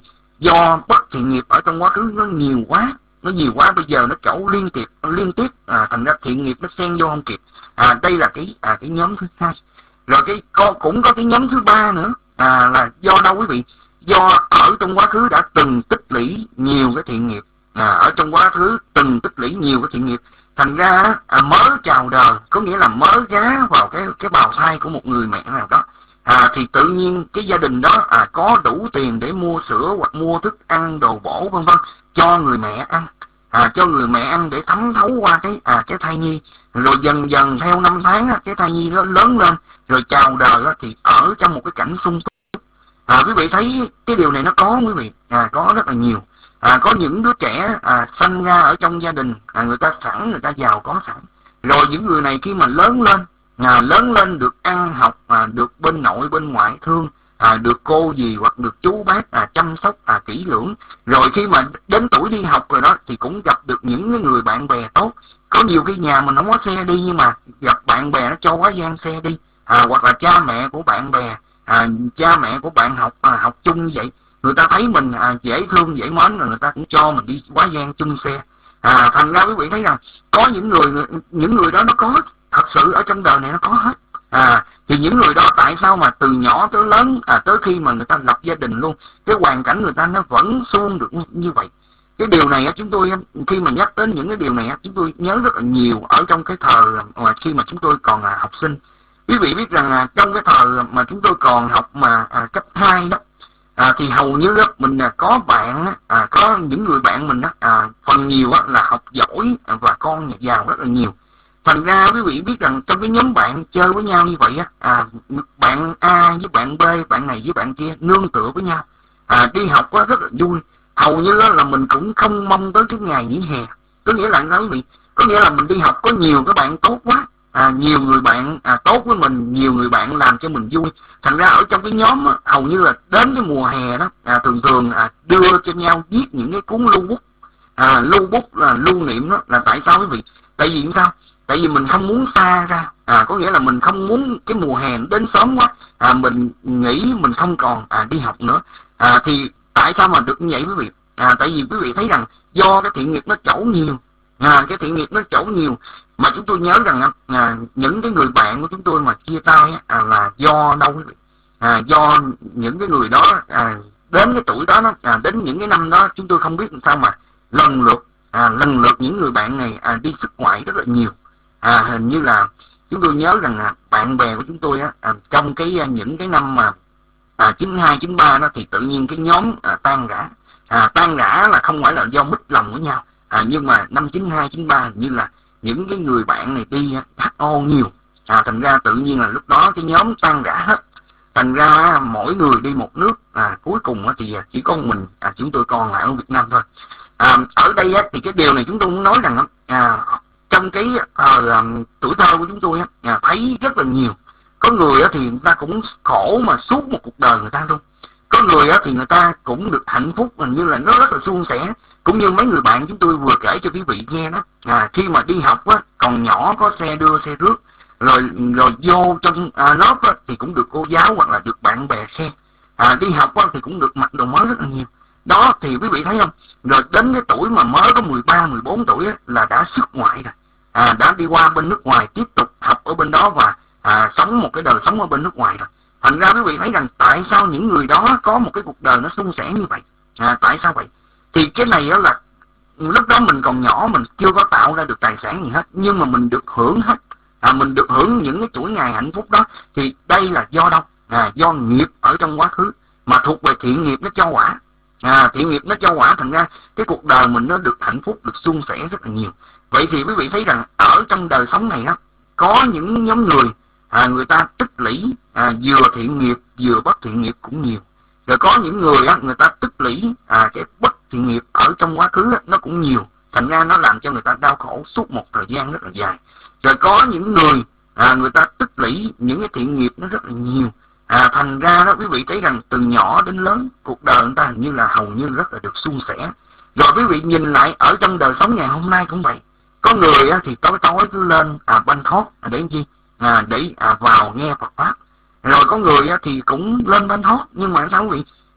do bất thiện nghiệp ở trong quá khứ nó nhiều quá, nó nhiều quá bây giờ nó trổ liên tiếp liên tiếp à, thành ra thiện nghiệp nó xen vô không kịp. À, đây là cái à, cái nhóm thứ hai. Rồi cái có, cũng có cái nhóm thứ ba nữa, à, là do đâu quý vị? Do ở trong quá khứ đã từng tích lũy nhiều cái thiện nghiệp, à, ở trong quá khứ từng tích lũy nhiều cái thiện nghiệp, thành ra à, mới chào đời, có nghĩa là mới gá vào cái cái bào thai của một người mẹ nào đó, à, thì tự nhiên cái gia đình đó à, có đủ tiền để mua sữa hoặc mua thức ăn đồ bổ vân vân cho người mẹ ăn, à, cho người mẹ ăn để thấm thấu qua cái à, cái thai nhi. Rồi dần dần theo năm tháng á, cái thai nhi nó lớn lên, rồi chào đời á, thì ở trong một cái cảnh sung túc. À, quý vị thấy cái điều này nó có quý vị, à, có rất là nhiều. À, có những đứa trẻ à, sanh ra ở trong gia đình à, người ta sẵn, người ta giàu có sẵn. Rồi những người này khi mà lớn lên, à, lớn lên được ăn học, à, được bên nội bên ngoại thương, à, được cô dì hoặc được chú bác à, chăm sóc à, kỹ lưỡng. Rồi khi mà đến tuổi đi học rồi đó thì cũng gặp được những cái người bạn bè tốt. Có nhiều cái nhà mình không có xe đi nhưng mà gặp bạn bè nó cho quá gian xe đi, à, hoặc là cha mẹ của bạn bè, à, cha mẹ của bạn học à, học chung như vậy, người ta thấy mình à, dễ thương dễ mến rồi người ta cũng cho mình đi quá gian chung xe. À, thành ra quý vị thấy rằng có những người những người đó nó có thật sự ở trong đời này nó có hết. À, thì những người đó tại sao mà từ nhỏ tới lớn à, tới khi mà người ta lập gia đình luôn, cái hoàn cảnh người ta nó vẫn suôn được như vậy. Cái điều này chúng tôi khi mà nhắc đến những cái điều này chúng tôi nhớ rất là nhiều ở trong cái thời mà khi mà chúng tôi còn là học sinh. Quý vị biết rằng à, trong cái thời mà chúng tôi còn học mà à, cấp hai đó, à, thì hầu như đó, mình à, có bạn à, có những người bạn mình đó, à, phần nhiều á, là học giỏi và con nhà giàu rất là nhiều. Thành ra quý vị biết rằng trong cái nhóm bạn chơi với nhau như vậy á, à, bạn A với bạn B, bạn này với bạn kia nương tựa với nhau, à, đi học á, rất là vui. Hầu như là mình cũng không mong tới cái ngày nghỉ hè. Có nghĩa là quý vị, có nghĩa là mình đi học có nhiều các bạn tốt quá, à, nhiều người bạn à, tốt với mình, nhiều người bạn làm cho mình vui. Thành ra ở trong cái nhóm á, hầu như là đến cái mùa hè đó à, thường thường à, đưa cho nhau viết những cái cuốn lưu bút, à, lưu bút là lưu niệm đó. Là tại sao quý vị? Tại vì sao? Tại vì mình không muốn xa ra, à, có nghĩa là mình không muốn cái mùa hè đến sớm quá, à, mình nghĩ mình không còn à, đi học nữa. À, thì tại sao mà được như vậy quý vị? À, tại vì quý vị thấy rằng do cái thiện nghiệp nó trổ nhiều, à, cái thiện nghiệp nó trổ nhiều mà chúng tôi nhớ rằng à, những cái người bạn của chúng tôi mà chia tay à, là do đâu quý vị? À, do những cái người đó à, đến cái tuổi đó, đó à, đến những cái năm đó chúng tôi không biết làm sao mà lần lượt à, lần lượt những người bạn này à, đi xuất ngoại rất là nhiều. À, hình như là chúng tôi nhớ rằng à, bạn bè của chúng tôi á, à, trong cái à, những cái năm mà à, chín hai, chín ba đó thì tự nhiên cái nhóm à, tan rã. À, tan rã là không phải là do mít lòng với nhau, à, nhưng mà năm chín hai, chín ba như là những cái người bạn này đi hát o nhiều, à, thành ra tự nhiên là lúc đó cái nhóm tan rã hết. Thành ra mỗi người đi một nước, à, cuối cùng thì chỉ có mình à, chúng tôi còn lại ở Việt Nam thôi. À, ở đây á, thì cái điều này chúng tôi muốn nói rằng à, trong cái à, tuổi thơ của chúng tôi á, à, thấy rất là nhiều. Có người á, thì người ta cũng khổ mà suốt một cuộc đời người ta luôn. Có người á, thì người ta cũng được hạnh phúc, hình như là nó rất là suôn sẻ. Cũng như mấy người bạn chúng tôi vừa kể cho quý vị nghe đó, à, khi mà đi học á, còn nhỏ có xe đưa xe rước, rồi rồi vô trong à, lớp á, thì cũng được cô giáo hoặc là được bạn bè khen, à, đi học á, thì cũng được mặc đồ mới rất là nhiều. Đó thì quý vị thấy không? Rồi đến cái tuổi mà mới có mười ba, mười bốn tuổi á, là đã xuất ngoại rồi, à, đã đi qua bên nước ngoài tiếp tục học ở bên đó và à, sống một cái đời sống ở bên nước ngoài rồi. Thành ra quý vị thấy rằng tại sao những người đó có một cái cuộc đời nó suôn sẻ như vậy, à, tại sao vậy? Thì cái này đó là lúc đó mình còn nhỏ, mình chưa có tạo ra được tài sản gì hết, nhưng mà mình được hưởng hết, à, mình được hưởng những cái chuỗi ngày hạnh phúc đó. Thì đây là do đâu? À, do nghiệp ở trong quá khứ mà thuộc về thiện nghiệp nó cho quả, à, thiện nghiệp nó cho quả, thành ra cái cuộc đời mình nó được hạnh phúc, được suôn sẻ rất là nhiều. Vậy thì quý vị thấy rằng ở trong đời sống này đó có những nhóm người à, người ta tích lũy à, vừa thiện nghiệp vừa bất thiện nghiệp cũng nhiều. Rồi có những người á, người ta tích lũy à, cái bất thiện nghiệp ở trong quá khứ á, nó cũng nhiều, thành ra nó làm cho người ta đau khổ suốt một thời gian rất là dài. Rồi có những người à, người ta tích lũy những cái thiện nghiệp nó rất là nhiều, à, thành ra đó quý vị thấy rằng từ nhỏ đến lớn cuộc đời người ta hình như là hầu như rất là được suôn sẻ. Rồi quý vị nhìn lại ở trong đời sống ngày hôm nay cũng vậy. Có người á, thì tối tối cứ lên à, banh thót à, để chi à, để à, vào nghe Phật pháp. Rồi có người á, thì cũng lên banh thót nhưng mà sao quý vị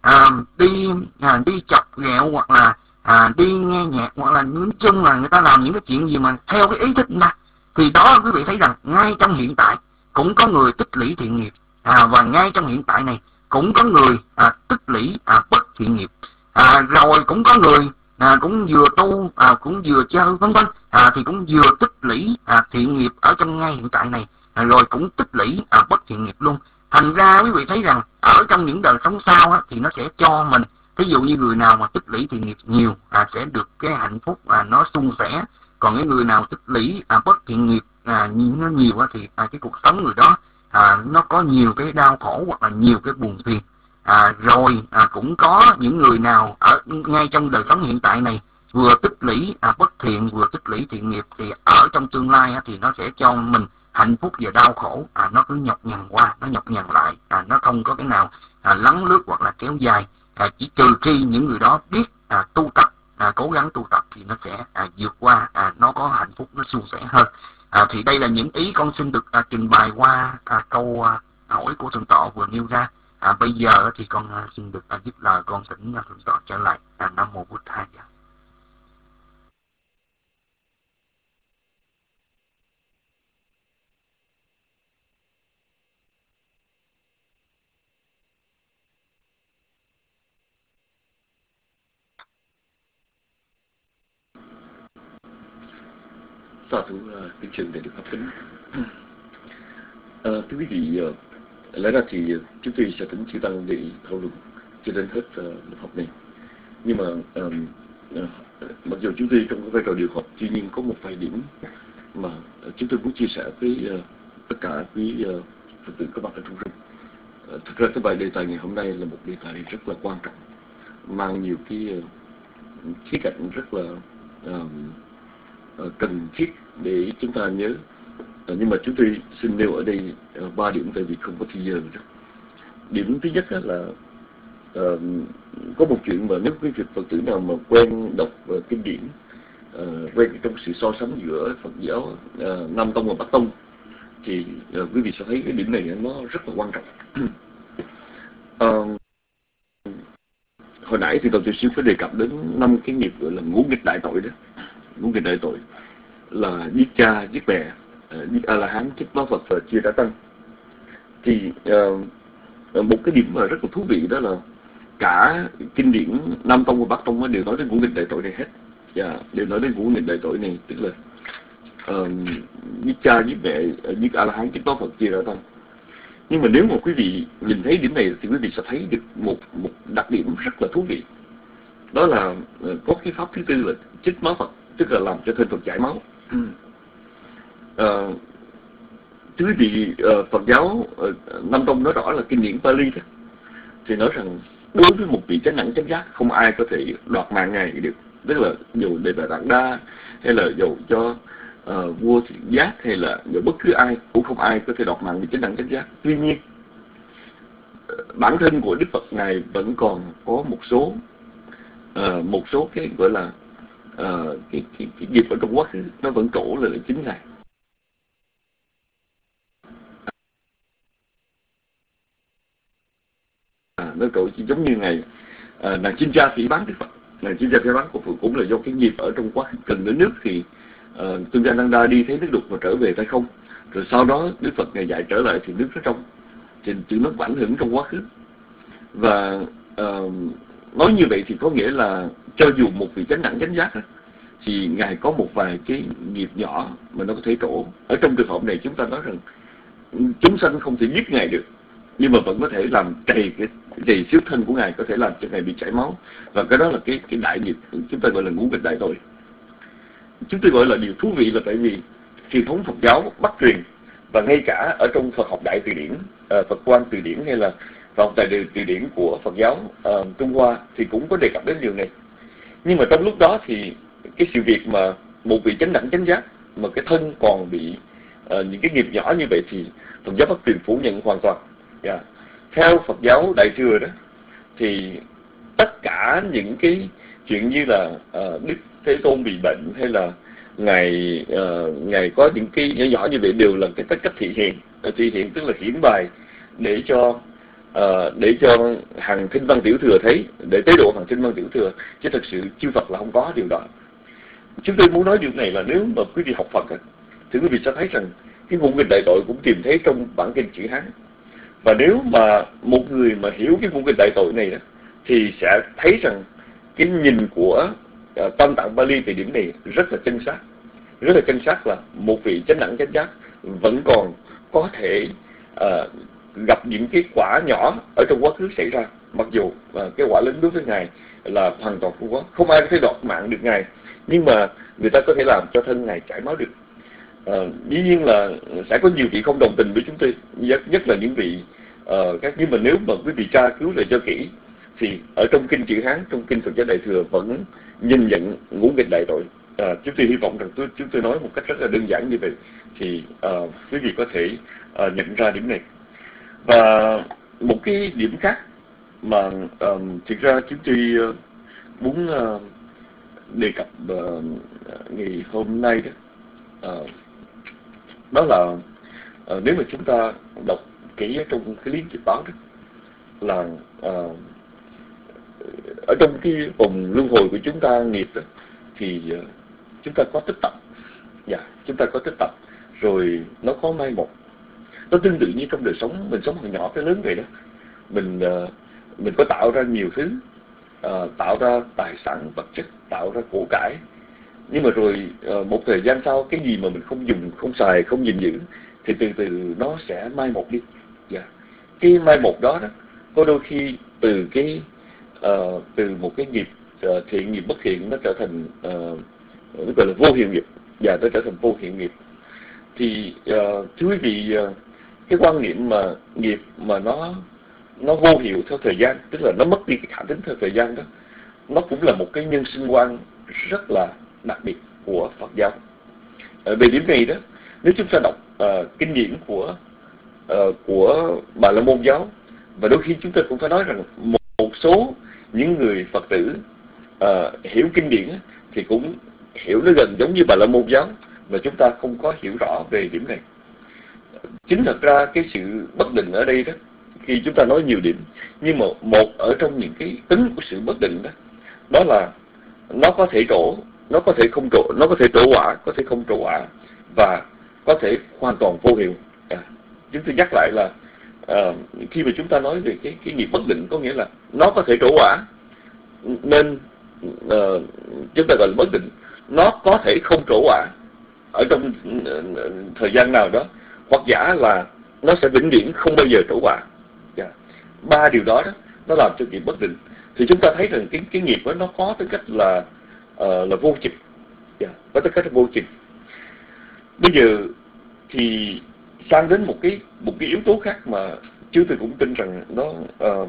à, đi à, đi chọc ghẹo hoặc là à, đi nghe nhạc, hoặc là nói chung là người ta làm những cái chuyện gì mà theo cái ý thích người ta, thì đó quý vị thấy rằng ngay trong hiện tại cũng có người tích lũy thiện nghiệp, à, và ngay trong hiện tại này cũng có người à, tích lũy à, bất thiện nghiệp, à, rồi cũng có người à, cũng vừa tu à, cũng vừa chơi vân vân, à, thì cũng vừa tích lũy à, thiện nghiệp ở trong ngay hiện tại này, à, rồi cũng tích lũy à, bất thiện nghiệp luôn. Thành ra quý vị thấy rằng ở trong những đời sống sau á, thì nó sẽ cho mình, ví dụ như người nào mà tích lũy thiện nghiệp nhiều à, sẽ được cái hạnh phúc à, nó suôn sẻ, còn cái người nào tích lũy à, bất thiện nghiệp à, nó nhiều á, thì à, cái cuộc sống người đó à, nó có nhiều cái đau khổ hoặc là nhiều cái buồn phiền. À, rồi à, cũng có những người nào ở ngay trong đời sống hiện tại này vừa tích lũy à, bất thiện vừa tích lũy thiện nghiệp, thì ở trong tương lai á, thì nó sẽ cho mình hạnh phúc và đau khổ à, nó cứ nhọc nhằn qua, nó nhọc nhằn lại, à, nó không có cái nào à, lắng lướt hoặc là kéo dài, à, chỉ trừ khi những người đó biết à, tu tập, à, cố gắng tu tập thì nó sẽ à, vượt qua, à, nó có hạnh phúc, nó suôn sẻ hơn. À, thì đây là những ý con xin được à, trình bày qua à, câu à, hỏi của thượng tọa vừa nêu ra. À, bây giờ thì con à, xin được à, dứt lời, con thỉnh à, thượng tọa trở lại. À, Nam mô Bụt Thầy. Sa thú kính trình để được pháp kính. À, thưa quý vị, uh, lẽ ra thì chúng tôi sẽ tính chư tăng để thảo luận cho đến hết uh, lớp học này, nhưng mà um, uh, mặc dù chúng tôi trong cái vai trò điều học, tuy nhiên có một vài điểm mà uh, chúng tôi muốn chia sẻ với uh, tất cả quý uh, Phật tử có mặt ở trong rừng. Uh, thực ra cái bài đề tài ngày hôm nay là một đề tài rất là quan trọng, mang nhiều cái uh, khía cạnh rất là uh, uh, cần thiết để chúng ta nhớ. Uh, nhưng mà chúng tôi xin nêu ở đây uh, ba điểm, tại vì không có thời giờ nữa. Điểm thứ nhất là uh, có một chuyện mà nếu quý vị Phật tử nào mà quen đọc uh, kinh điển, uh, quen trong sự so sánh giữa Phật giáo uh, Nam Tông và Bắc Tông, thì uh, quý vị sẽ thấy cái điểm này nó rất là quan trọng. uh, hồi nãy thì Tổng Tiểu Sư có đề cập đến năm cái nghiệp gọi là ngũ nghịch đại tội đó. Ngũ nghịch đại tội là giết cha, giết mẹ, uh, giết A-la-hán, giết báo Phật và chia rẽ tăng. Thì uh, một cái điểm mà rất là thú vị đó là cả kinh điển Nam Tông và Bắc Tông đều nói đến ngũ nghịch đại tội này hết. Yeah, đều nói đến ngũ nghịch đại tội này, tức là uh, giết cha, giết mẹ, giết A-la-hán, giết báo Phật, chia rẽ tăng. Nhưng mà nếu mà quý vị nhìn thấy điểm này thì quý vị sẽ thấy được một một đặc điểm rất là thú vị. Đó là uh, có cái pháp thứ tư là chích máu Phật, tức là làm cho thân Phật chảy máu. Uh, Thưa quý vị, uh, Phật giáo uh, Nam Tông nói rõ là kinh điển Pali đó, thì nói rằng đối với một vị chánh đẳng chánh giác không ai có thể đoạt mạng ngài được. Tức là dù Đề Bà Đạt Đa hay là dù cho uh, vua Thiện Giác hay là dù bất cứ ai cũng không ai có thể đoạt mạng vị chánh đẳng chánh giác. Tuy nhiên uh, bản thân của Đức Phật ngài vẫn còn có một số uh, một số cái gọi là uh, cái, cái, cái nghiệp ở trong quá khứ nó vẫn trổ lại chính ngài. À, nó cậu giống như ngày à, nàng Chinh Cha phỉ bán Đức Phật, nàng Chinh Cha phỉ bán của Phật cũng là do cái nghiệp ở trong quá khứ. Cần đến nước thì uh, Tương Gia Năng Đa đi thấy nước đục mà trở về tay không, rồi sau đó Đức Phật ngày dạy trở lại thì nước nó trong, thì chữ nó ảnh hưởng trong quá khứ. Và uh, nói như vậy thì có nghĩa là cho dù một vị chánh đẳng chánh giác thì ngài có một vài cái nghiệp nhỏ mà nó có thể trổ. Ở trong trường hợp này chúng ta nói rằng chúng sanh không thể giết ngài được, nhưng mà vẫn có thể làm trầy cái trầy xước thân của ngài, có thể làm cho ngài bị chảy máu, và cái đó là cái cái đại nghiệp chúng ta gọi là ngũ nghịch đại tội. Chúng tôi gọi là điều thú vị là tại vì truyền thống Phật giáo Bắc truyền và ngay cả ở trong Phật học đại từ điển, uh, Phật quan từ điển hay là Phật học đại từ điển của Phật giáo uh, Trung Hoa thì cũng có đề cập đến điều này. Nhưng mà trong lúc đó thì cái sự việc mà một vị chánh đẳng chánh giác mà cái thân còn bị uh, những cái nghiệp nhỏ như vậy thì Phật giáo Bắc truyền phủ nhận hoàn toàn. Yeah. Theo Phật giáo Đại Thừa đó thì tất cả những cái chuyện như là uh, Đức Thế Tôn bị bệnh hay là ngài uh, ngài có những cái nhỏ nhỏ như vậy đều là cái cách cách thị hiện. Thị hiện tức là hiển bài để cho uh, để cho hàng thinh văn tiểu thừa thấy, để tế độ hàng thinh văn tiểu thừa, chứ thật sự chư Phật là không có điều đó. Chúng tôi muốn nói điều này là nếu mà quý vị học Phật thì quý vị sẽ thấy rằng cái ngũ nghịch đại tội cũng tìm thấy trong bản kinh chữ Hán. Và nếu mà một người mà hiểu cái ngũ nghịch đại tội này đó, thì sẽ thấy rằng cái nhìn của uh, Tam Tạng Bali về điểm này rất là chân xác. Rất là chân xác là một vị chánh đẳng chánh giác vẫn còn có thể uh, gặp những cái quả nhỏ ở trong quá khứ xảy ra, mặc dù uh, cái quả lớn đối với Ngài là hoàn toàn không có, không ai có thể đoạt mạng được Ngài, nhưng mà người ta có thể làm cho thân Ngài chảy máu được. Uh, dĩ nhiên là sẽ có nhiều vị không đồng tình với chúng tôi, nhất, nhất là những vị uh, các nhưng mà nếu mà quý vị tra cứu lại cho kỹ thì ở trong kinh chữ Hán, trong kinh Phật giáo Đại thừa vẫn nhìn nhận ngũ nghịch đại tội. À, chúng tôi hy vọng rằng tôi, chúng tôi nói một cách rất là đơn giản như vậy thì uh, quý vị có thể uh, nhận ra điểm này. Và một cái điểm khác mà um, thực ra chúng tôi uh, muốn uh, đề cập uh, ngày hôm nay đó, uh, đó là uh, nếu mà chúng ta đọc kỹ trong cái lý nghiệp báo đó là uh, ở trong cái vòng luân hồi của chúng ta nghiệp đó, thì uh, chúng ta có tích tập, dạ, chúng ta có tích tập, rồi nó có mai một. Nó tương tự như trong đời sống mình sống từ nhỏ tới lớn vậy đó. Mình uh, mình có tạo ra nhiều thứ, uh, tạo ra tài sản vật chất, tạo ra của cải, nhưng mà rồi uh, một thời gian sau cái gì mà mình không dùng, không xài, không gìn giữ thì từ từ nó sẽ mai một đi. Dạ. Cái mai một đó đó có đôi khi từ cái uh, từ một cái nghiệp uh, thiện nghiệp bất thiện nó trở thành uh, nó gọi là vô hiệu nghiệp, và nó trở thành vô hiệu nghiệp. Thì uh, thưa quý vị, uh, cái quan niệm mà nghiệp mà nó nó vô hiệu theo thời gian, tức là nó mất đi cái khả tính theo thời gian đó, nó cũng là một cái nhân sinh quan rất là đặc biệt của Phật giáo. Uh, về điểm này đó, nếu chúng ta đọc uh, kinh điển của uh, của Bà La Môn giáo, và đôi khi chúng ta cũng phải nói rằng một, một số những người Phật tử uh, hiểu kinh điển thì cũng hiểu nó gần giống như Bà La Môn giáo, và chúng ta không có hiểu rõ về điểm này. Chính thật ra cái sự bất định ở đây đó, khi chúng ta nói nhiều điểm, nhưng mà một ở trong những cái tính của sự bất định đó, đó là nó có thể trổ, nó có thể không trổ, nó có thể trổ quả, có thể không trổ quả, và có thể hoàn toàn vô hiệu. À, chúng tôi nhắc lại là à, khi mà chúng ta nói về cái cái nghiệp bất định, có nghĩa là nó có thể trổ quả, nên uh, chúng ta gọi là bất định. Nó có thể không trổ quả ở trong uh, thời gian nào đó, hoặc giả là nó sẽ vĩnh viễn không bao giờ trổ quả. Yeah. Ba điều đó đó nó làm cho nghiệp bất định. Thì chúng ta thấy rằng cái cái nghiệp đó nó có tư cách là uh, là vô trình. Yeah. Có tư cách là vô trình. Bây giờ thì sang đến một cái một cái yếu tố khác mà chứ tôi cũng tin rằng nó uh,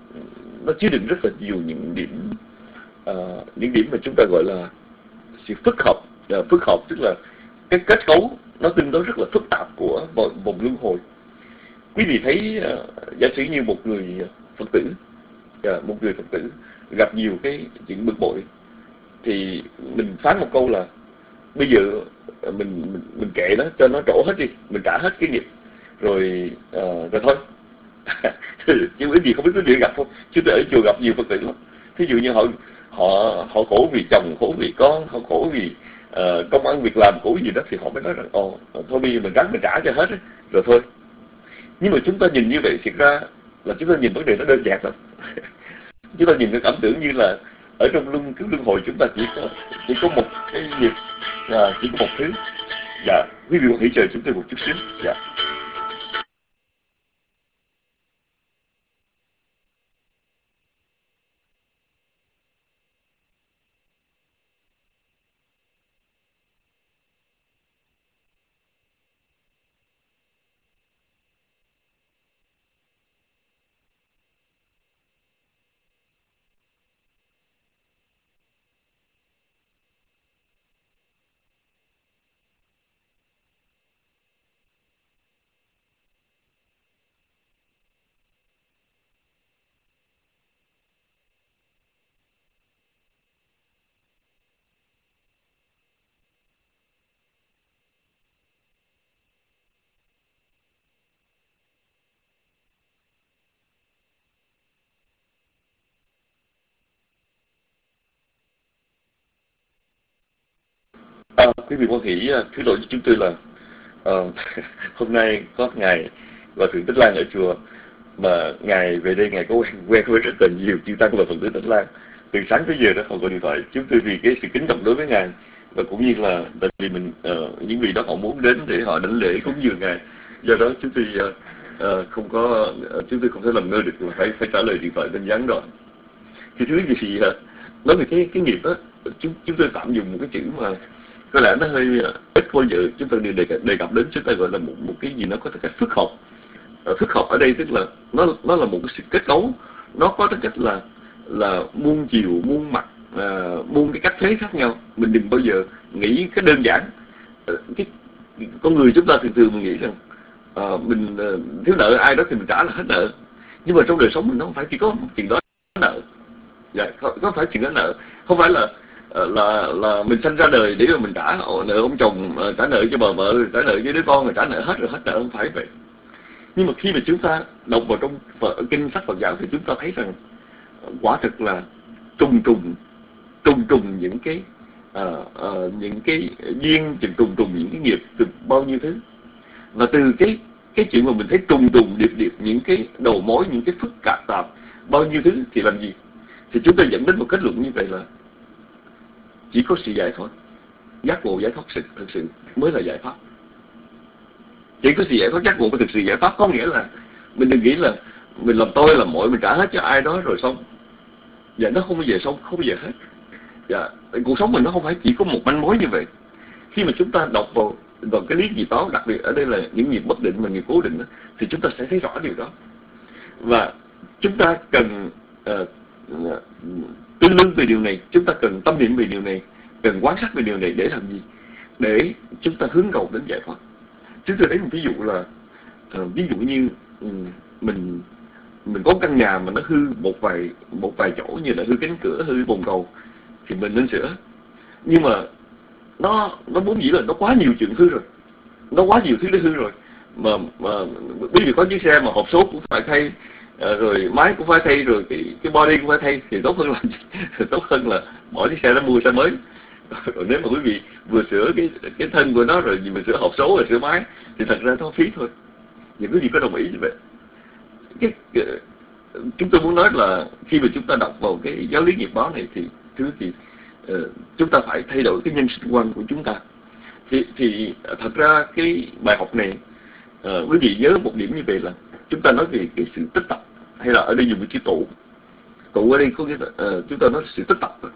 nó chứa đựng rất là nhiều những điểm uh, những điểm mà chúng ta gọi là sự phức hợp. Uh, phức hợp tức là cái kết cấu nó tương đối rất là phức tạp của vòng luân hồi. Quý vị thấy uh, giả sử như một người Phật tử, uh, một người Phật tử gặp nhiều cái chuyện bực bội, thì mình phán một câu là bây giờ mình mình, mình kệ nó, cho nó trổ hết đi, mình trả hết cái nghiệp rồi uh, rồi thôi. Chứ cái gì không biết quý vị gặp không? Chứ tôi ở chùa gặp nhiều Phật tử lắm. Thí dụ như họ họ họ khổ vì chồng, khổ vì con, họ khổ vì uh, công ăn việc làm, khổ gì đó, thì họ mới nói rằng ồ thôi bây giờ mình ráng mình trả cho hết ấy, rồi thôi. Nhưng mà chúng ta nhìn như vậy, thiệt ra là chúng ta nhìn vấn đề nó đơn giản lắm. Chúng ta nhìn cái cảm tưởng như là ở trong luân cứ luân hồi chúng ta chỉ có chỉ có một cái nghiệp, à, chỉ có một thứ. Dạ, quý vị hãy chờ chúng tôi một chút xíu. Dạ. À, quý vị quan hỷ thứ lỗi cho chúng tôi là uh, hôm nay có ngày và thượng Tích Lan ở chùa, mà ngài về đây ngài có quen quen với rất là nhiều chư tăng và Phật tử Tích Lan. Từ sáng tới giờ đó họ gọi điện thoại chúng tôi vì cái sự kính trọng đối với ngài, và cũng như là tại vì mình uh, những vị đó họ muốn đến để họ đảnh lễ cúng dường ngài, do đó chúng tôi uh, uh, không có uh, chúng tôi không thể làm ngơ được mà phải phải trả lời điện thoại bên gián đoạn. Thì thứ gì uh, nói về cái cái nghiệp đó, chúng chúng tôi tạm dùng một cái chữ mà có lẽ nó hơi uh, ít bao giờ chúng ta đề, đề cập đến, chúng ta gọi là một một cái gì nó có tính cách phức hợp. Uh, phức hợp ở đây tức là nó nó là một cái sự kết cấu, nó có tính cách là là muôn chiều muôn mặt, uh, muôn cái cách thế khác nhau. Mình đừng bao giờ nghĩ cái đơn giản. Uh, cái con người chúng ta thường thường mình nghĩ rằng uh, mình uh, thiếu nợ ai đó thì mình trả là hết nợ, nhưng mà trong đời sống mình nó không phải chỉ có một chuyện đó nợ. Dạ, không, không phải chuyện đó nợ, không phải là là là mình sinh ra đời để mà mình trả nợ ông chồng, trả nợ cho bà vợ, trả nợ với đứa con, rồi trả nợ hết rồi hết nợ, không phải vậy. Nhưng mà khi mà chúng ta đọc vào trong Phật, kinh sách Phật giáo thì chúng ta thấy rằng quả thực là trùng trùng trùng trùng những cái uh, uh, những cái duyên, trùng trùng những cái nghiệp, từ bao nhiêu thứ. Và từ cái cái chuyện mà mình thấy trùng trùng điệp điệp những cái đầu mối, những cái phức tạp tạp bao nhiêu thứ thì làm gì? Thì chúng ta dẫn đến một kết luận như vậy là chỉ có sự giải thoát, giác ngộ giải thoát sự thực sự mới là giải pháp. Chỉ có sự giải thoát giác ngộ mới thực sự giải pháp, có nghĩa là mình đừng nghĩ là mình làm tôi làm mọi, mình trả hết cho ai đó rồi xong. Dạ, nó không bao giờ xong, không bao giờ hết. Dạ, cuộc sống mình nó không phải chỉ có một manh mối như vậy. Khi mà chúng ta đọc vào vào cái lý nghiệp báo, đặc biệt ở đây là những nghiệp bất định và nghiệp cố định đó, thì chúng ta sẽ thấy rõ điều đó. Và chúng ta cần uh, uh, tư lương về điều này, chúng ta cần tâm niệm về điều này, cần quan sát về điều này để làm gì? Để chúng ta hướng cầu đến giải thoát. Chúng tôi lấy một ví dụ là uh, ví dụ như um, mình mình có căn nhà mà nó hư một vài một vài chỗ, như là hư cánh cửa, hư bồn cầu, thì mình nên sửa. Nhưng mà nó nó muốn gì là nó quá nhiều chuyện hư rồi, nó quá nhiều thứ để hư rồi, mà mà ví dụ có chiếc xe mà hộp số cũng phải thay, à, rồi máy cũng phải thay, rồi cái cái body cũng phải thay, thì tốt hơn là tốt hơn là bỏ chiếc xe đó mua xe mới. Rồi nếu mà quý vị vừa sửa cái cái thân của nó rồi mình sửa hộp số rồi sửa máy thì thật ra nó phí thôi. Những quý vị có đồng ý như vậy? Cái, cái, chúng tôi muốn nói là khi mà chúng ta đọc vào cái giáo lý nghiệp báo này thì thứ thì uh, chúng ta phải thay đổi cái nhân sinh quan của chúng ta. Thì, thì thật ra cái bài học này uh, quý vị nhớ một điểm như vậy là chúng ta nói về cái sự tích tập, hay là ở đây dùng cái chữ tụ. Tụ ở đây có nghĩa là uh, chúng ta nói sự tích tập.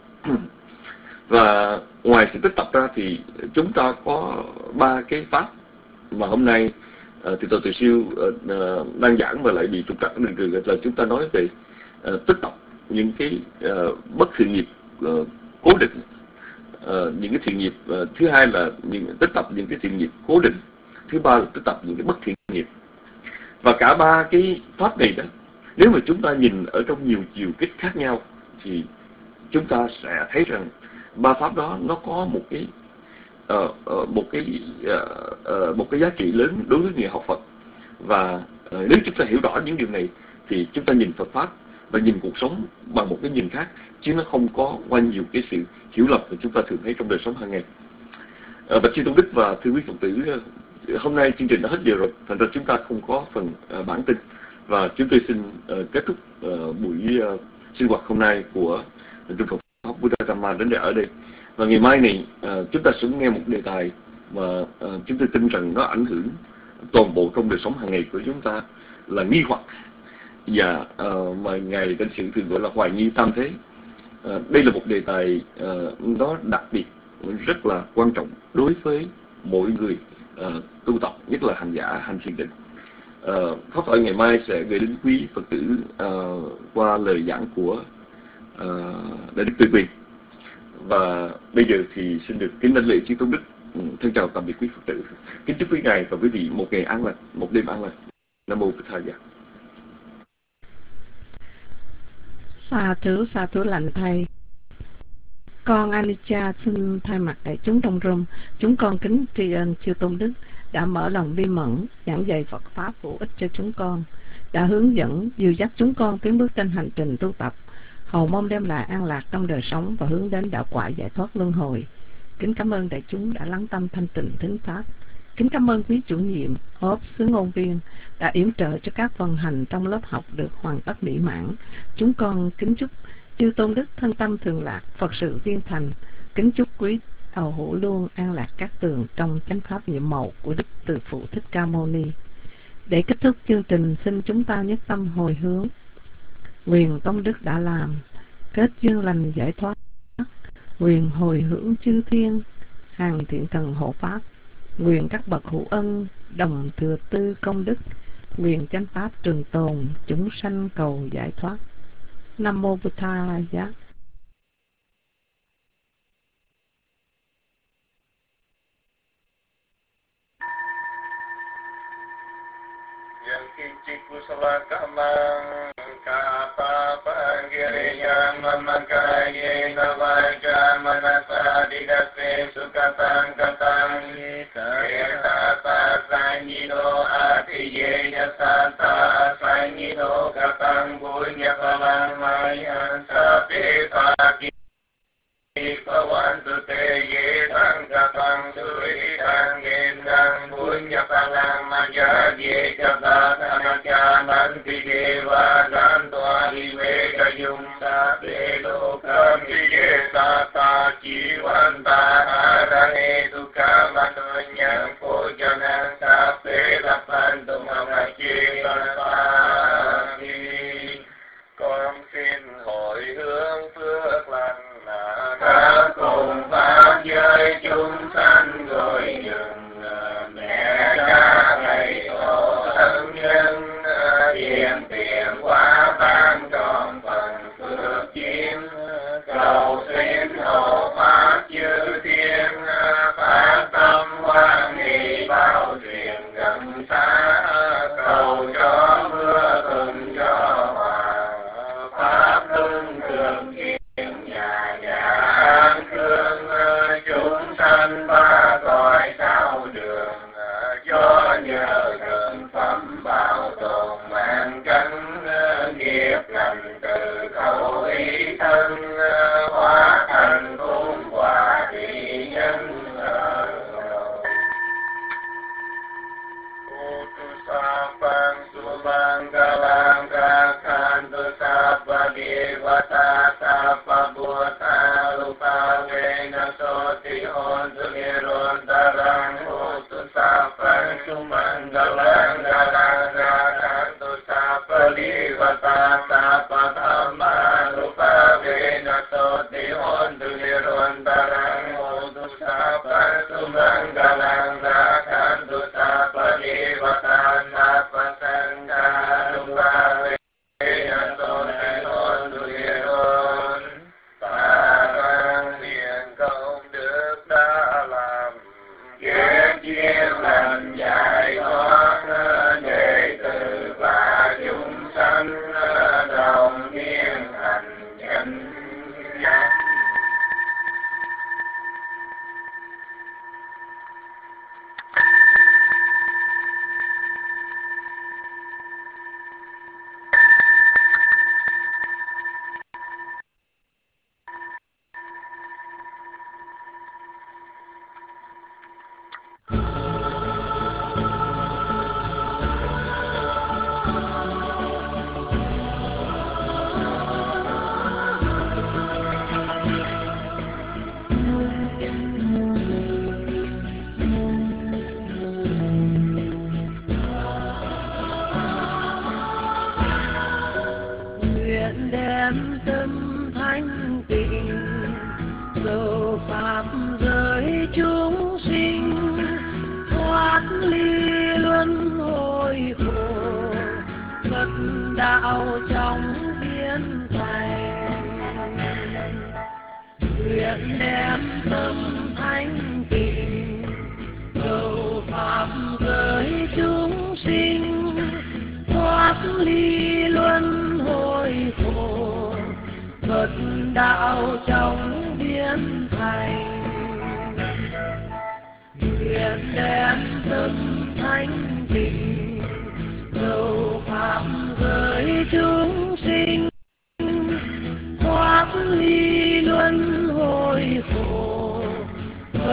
Và ngoài sự tích tập ra thì chúng ta có ba cái pháp mà hôm nay uh, thì tôi tự siêu uh, đang giảng và lại bị trục trặc đường trường, là chúng ta nói về uh, tích tập những cái uh, bất thiện nghiệp uh, cố định, uh, những cái thiện nghiệp. Uh, thứ hai là những tích tập những cái thiện nghiệp cố định, thứ ba là tích tập những cái bất thiện nghiệp. Và cả ba cái pháp này đó, nếu mà chúng ta nhìn ở trong nhiều chiều kích khác nhau thì chúng ta sẽ thấy rằng ba pháp đó nó có một cái uh, uh, một cái uh, uh, một cái giá trị lớn đối với người học Phật. Và uh, nếu chúng ta hiểu rõ những điều này thì chúng ta nhìn Phật pháp và nhìn cuộc sống bằng một cái nhìn khác, chứ nó không có qua nhiều cái sự hiểu lầm mà chúng ta thường thấy trong đời sống hàng ngày. Uh, Bạch Sư Tôn Đức và thưa quý Phật tử, uh, hôm nay chương trình đã hết giờ rồi, thành ra chúng ta không có phần uh, bản tin, và chúng tôi xin uh, kết thúc uh, buổi uh, sinh hoạt hôm nay của Trung Phật học Buddha Dhamma đến đây ở đây. Và ngày mai này uh, chúng ta sẽ nghe một đề tài mà uh, chúng tôi tin rằng nó ảnh hưởng toàn bộ trong đời sống hàng ngày của chúng ta, là nghi hoặc, và uh, mà ngài tên sự thường gọi là hoài nghi tam thế. Uh, đây là một đề tài uh, nó đặc biệt rất là quan trọng đối với mỗi người uh, tu tập, nhất là hành giả hành thiền định. Uh, pháp thoại ngày mai sẽ gửi đến quý Phật tử uh, qua lời giảng của uh, Đại Đức Từ Quyền. Và bây giờ thì xin được kính đảnh lễ chư Tôn Đức, thân chào tạm biệt quý Phật tử, kính chúc quý ngài và quý vị một ngày an lành, một đêm an lành. Nam mô Phật Thầy. Sa thú sa thú lành thầy. Con Anica xin thay mặt đại chúng trong room, chúng con kính tri ân chư Tôn Đức đã mở lòng vi mẫn giảng dạy Phật pháp hữu ích cho chúng con, đã hướng dẫn dìu dắt chúng con tiến bước trên hành trình tu tập, hầu mong đem lại an lạc trong đời sống và hướng đến đạo quả giải thoát luân hồi. Kính cảm ơn đại chúng đã lắng tâm thanh tịnh thính pháp. Kính cảm ơn quý chủ nhiệm, hốp xứ ngôn viên đã yểm trợ cho các phần hành trong lớp học được hoàn tất mỹ mãn. Chúng con kính chúc chư tôn đức thân tâm thường lạc, Phật sự viên thành. Kính chúc quý đầu hữu luôn an lạc các tường trong chánh pháp nhiệm màu của Đức Từ Phụ Thích Ca Mâu Ni. Để kết thúc chương trình, xin chúng ta nhất tâm hồi hướng. Quyền công đức đã làm, kết duyên lành giải thoát. Quyền hồi hướng chư thiên, hàng thiện thần hộ pháp. Nguyện các bậc hữu ân đồng thừa tư công đức. Nguyện chánh pháp trường tồn, chúng sanh cầu giải thoát. Nam mô Bụt Tha Giá. Kusalakamang kapapa giriyam mamakaye navaja manasa didase sukatang katang yata sanyido atiye yasata sanyido katang punya palang mayan sapi pagi Pawantu te ye tang katang suri tang yen tang punya palang maya ye kata tanaja nanti dewa gantua liwe kayung sabe lokam ye tata jiwanta arane duka manonya pojana sabe lapan tumamaji pagi. Con xin hồi hướng phước lành đã cùng pháp giới chúng sanh rồi dừng mẹ cha thầy tổ thân nhân tiền tiền quá ban tròn phần phước chiếm cầu xin hộ pháp chư thiên phát tâm hoan hỷ bao truyền gần xa cầu cho mưa thuận cho hòa pháp luân thường kiên nhà nhà an cương chúng sanh ba cõi sao đường do nhờ gần phẩm bảo tồn mạng cánh nghiệp lành từ khẩu ý thân hóa thành cung quả thị nhân Sapang subang galang kakhan tu sapa devata sapa buddha lupa vena soti hontu nirontarang hotu sapang subang galang galang kakhan tu sapa devata sapa dhamma lupa vena soti hontu nirontarang hotu sapang subang galang kakhan tu sapa devata Napa sangha lupa vena soti hontu niron Tarang thiện công đức đã làm kết duyên lành giải thoát đệ tử và chúng sanh đồng niên hành chánh giác.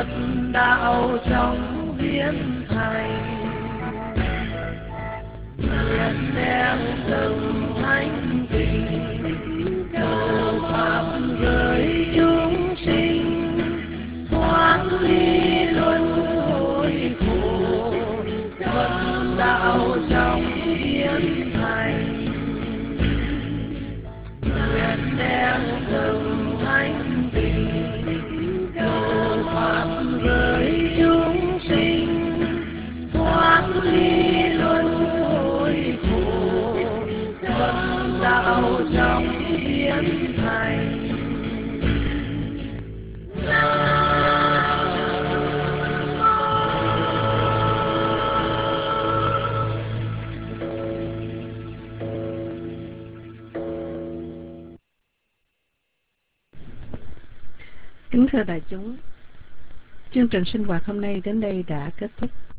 Phật đạo trong biến thành, nguyện đem từng thánh tình cầu pháp với chúng sinh, thoát ly luân hồi khổ. Phật đạo trong biến thành, nguyện đem từng thánh tình cầu pháp với chúng sinh, thoát ly luân hồi khổ. Phật đạo trong biến thành. Kính thưa đại chúng, chương trình sinh hoạt hôm nay đến đây đã kết thúc.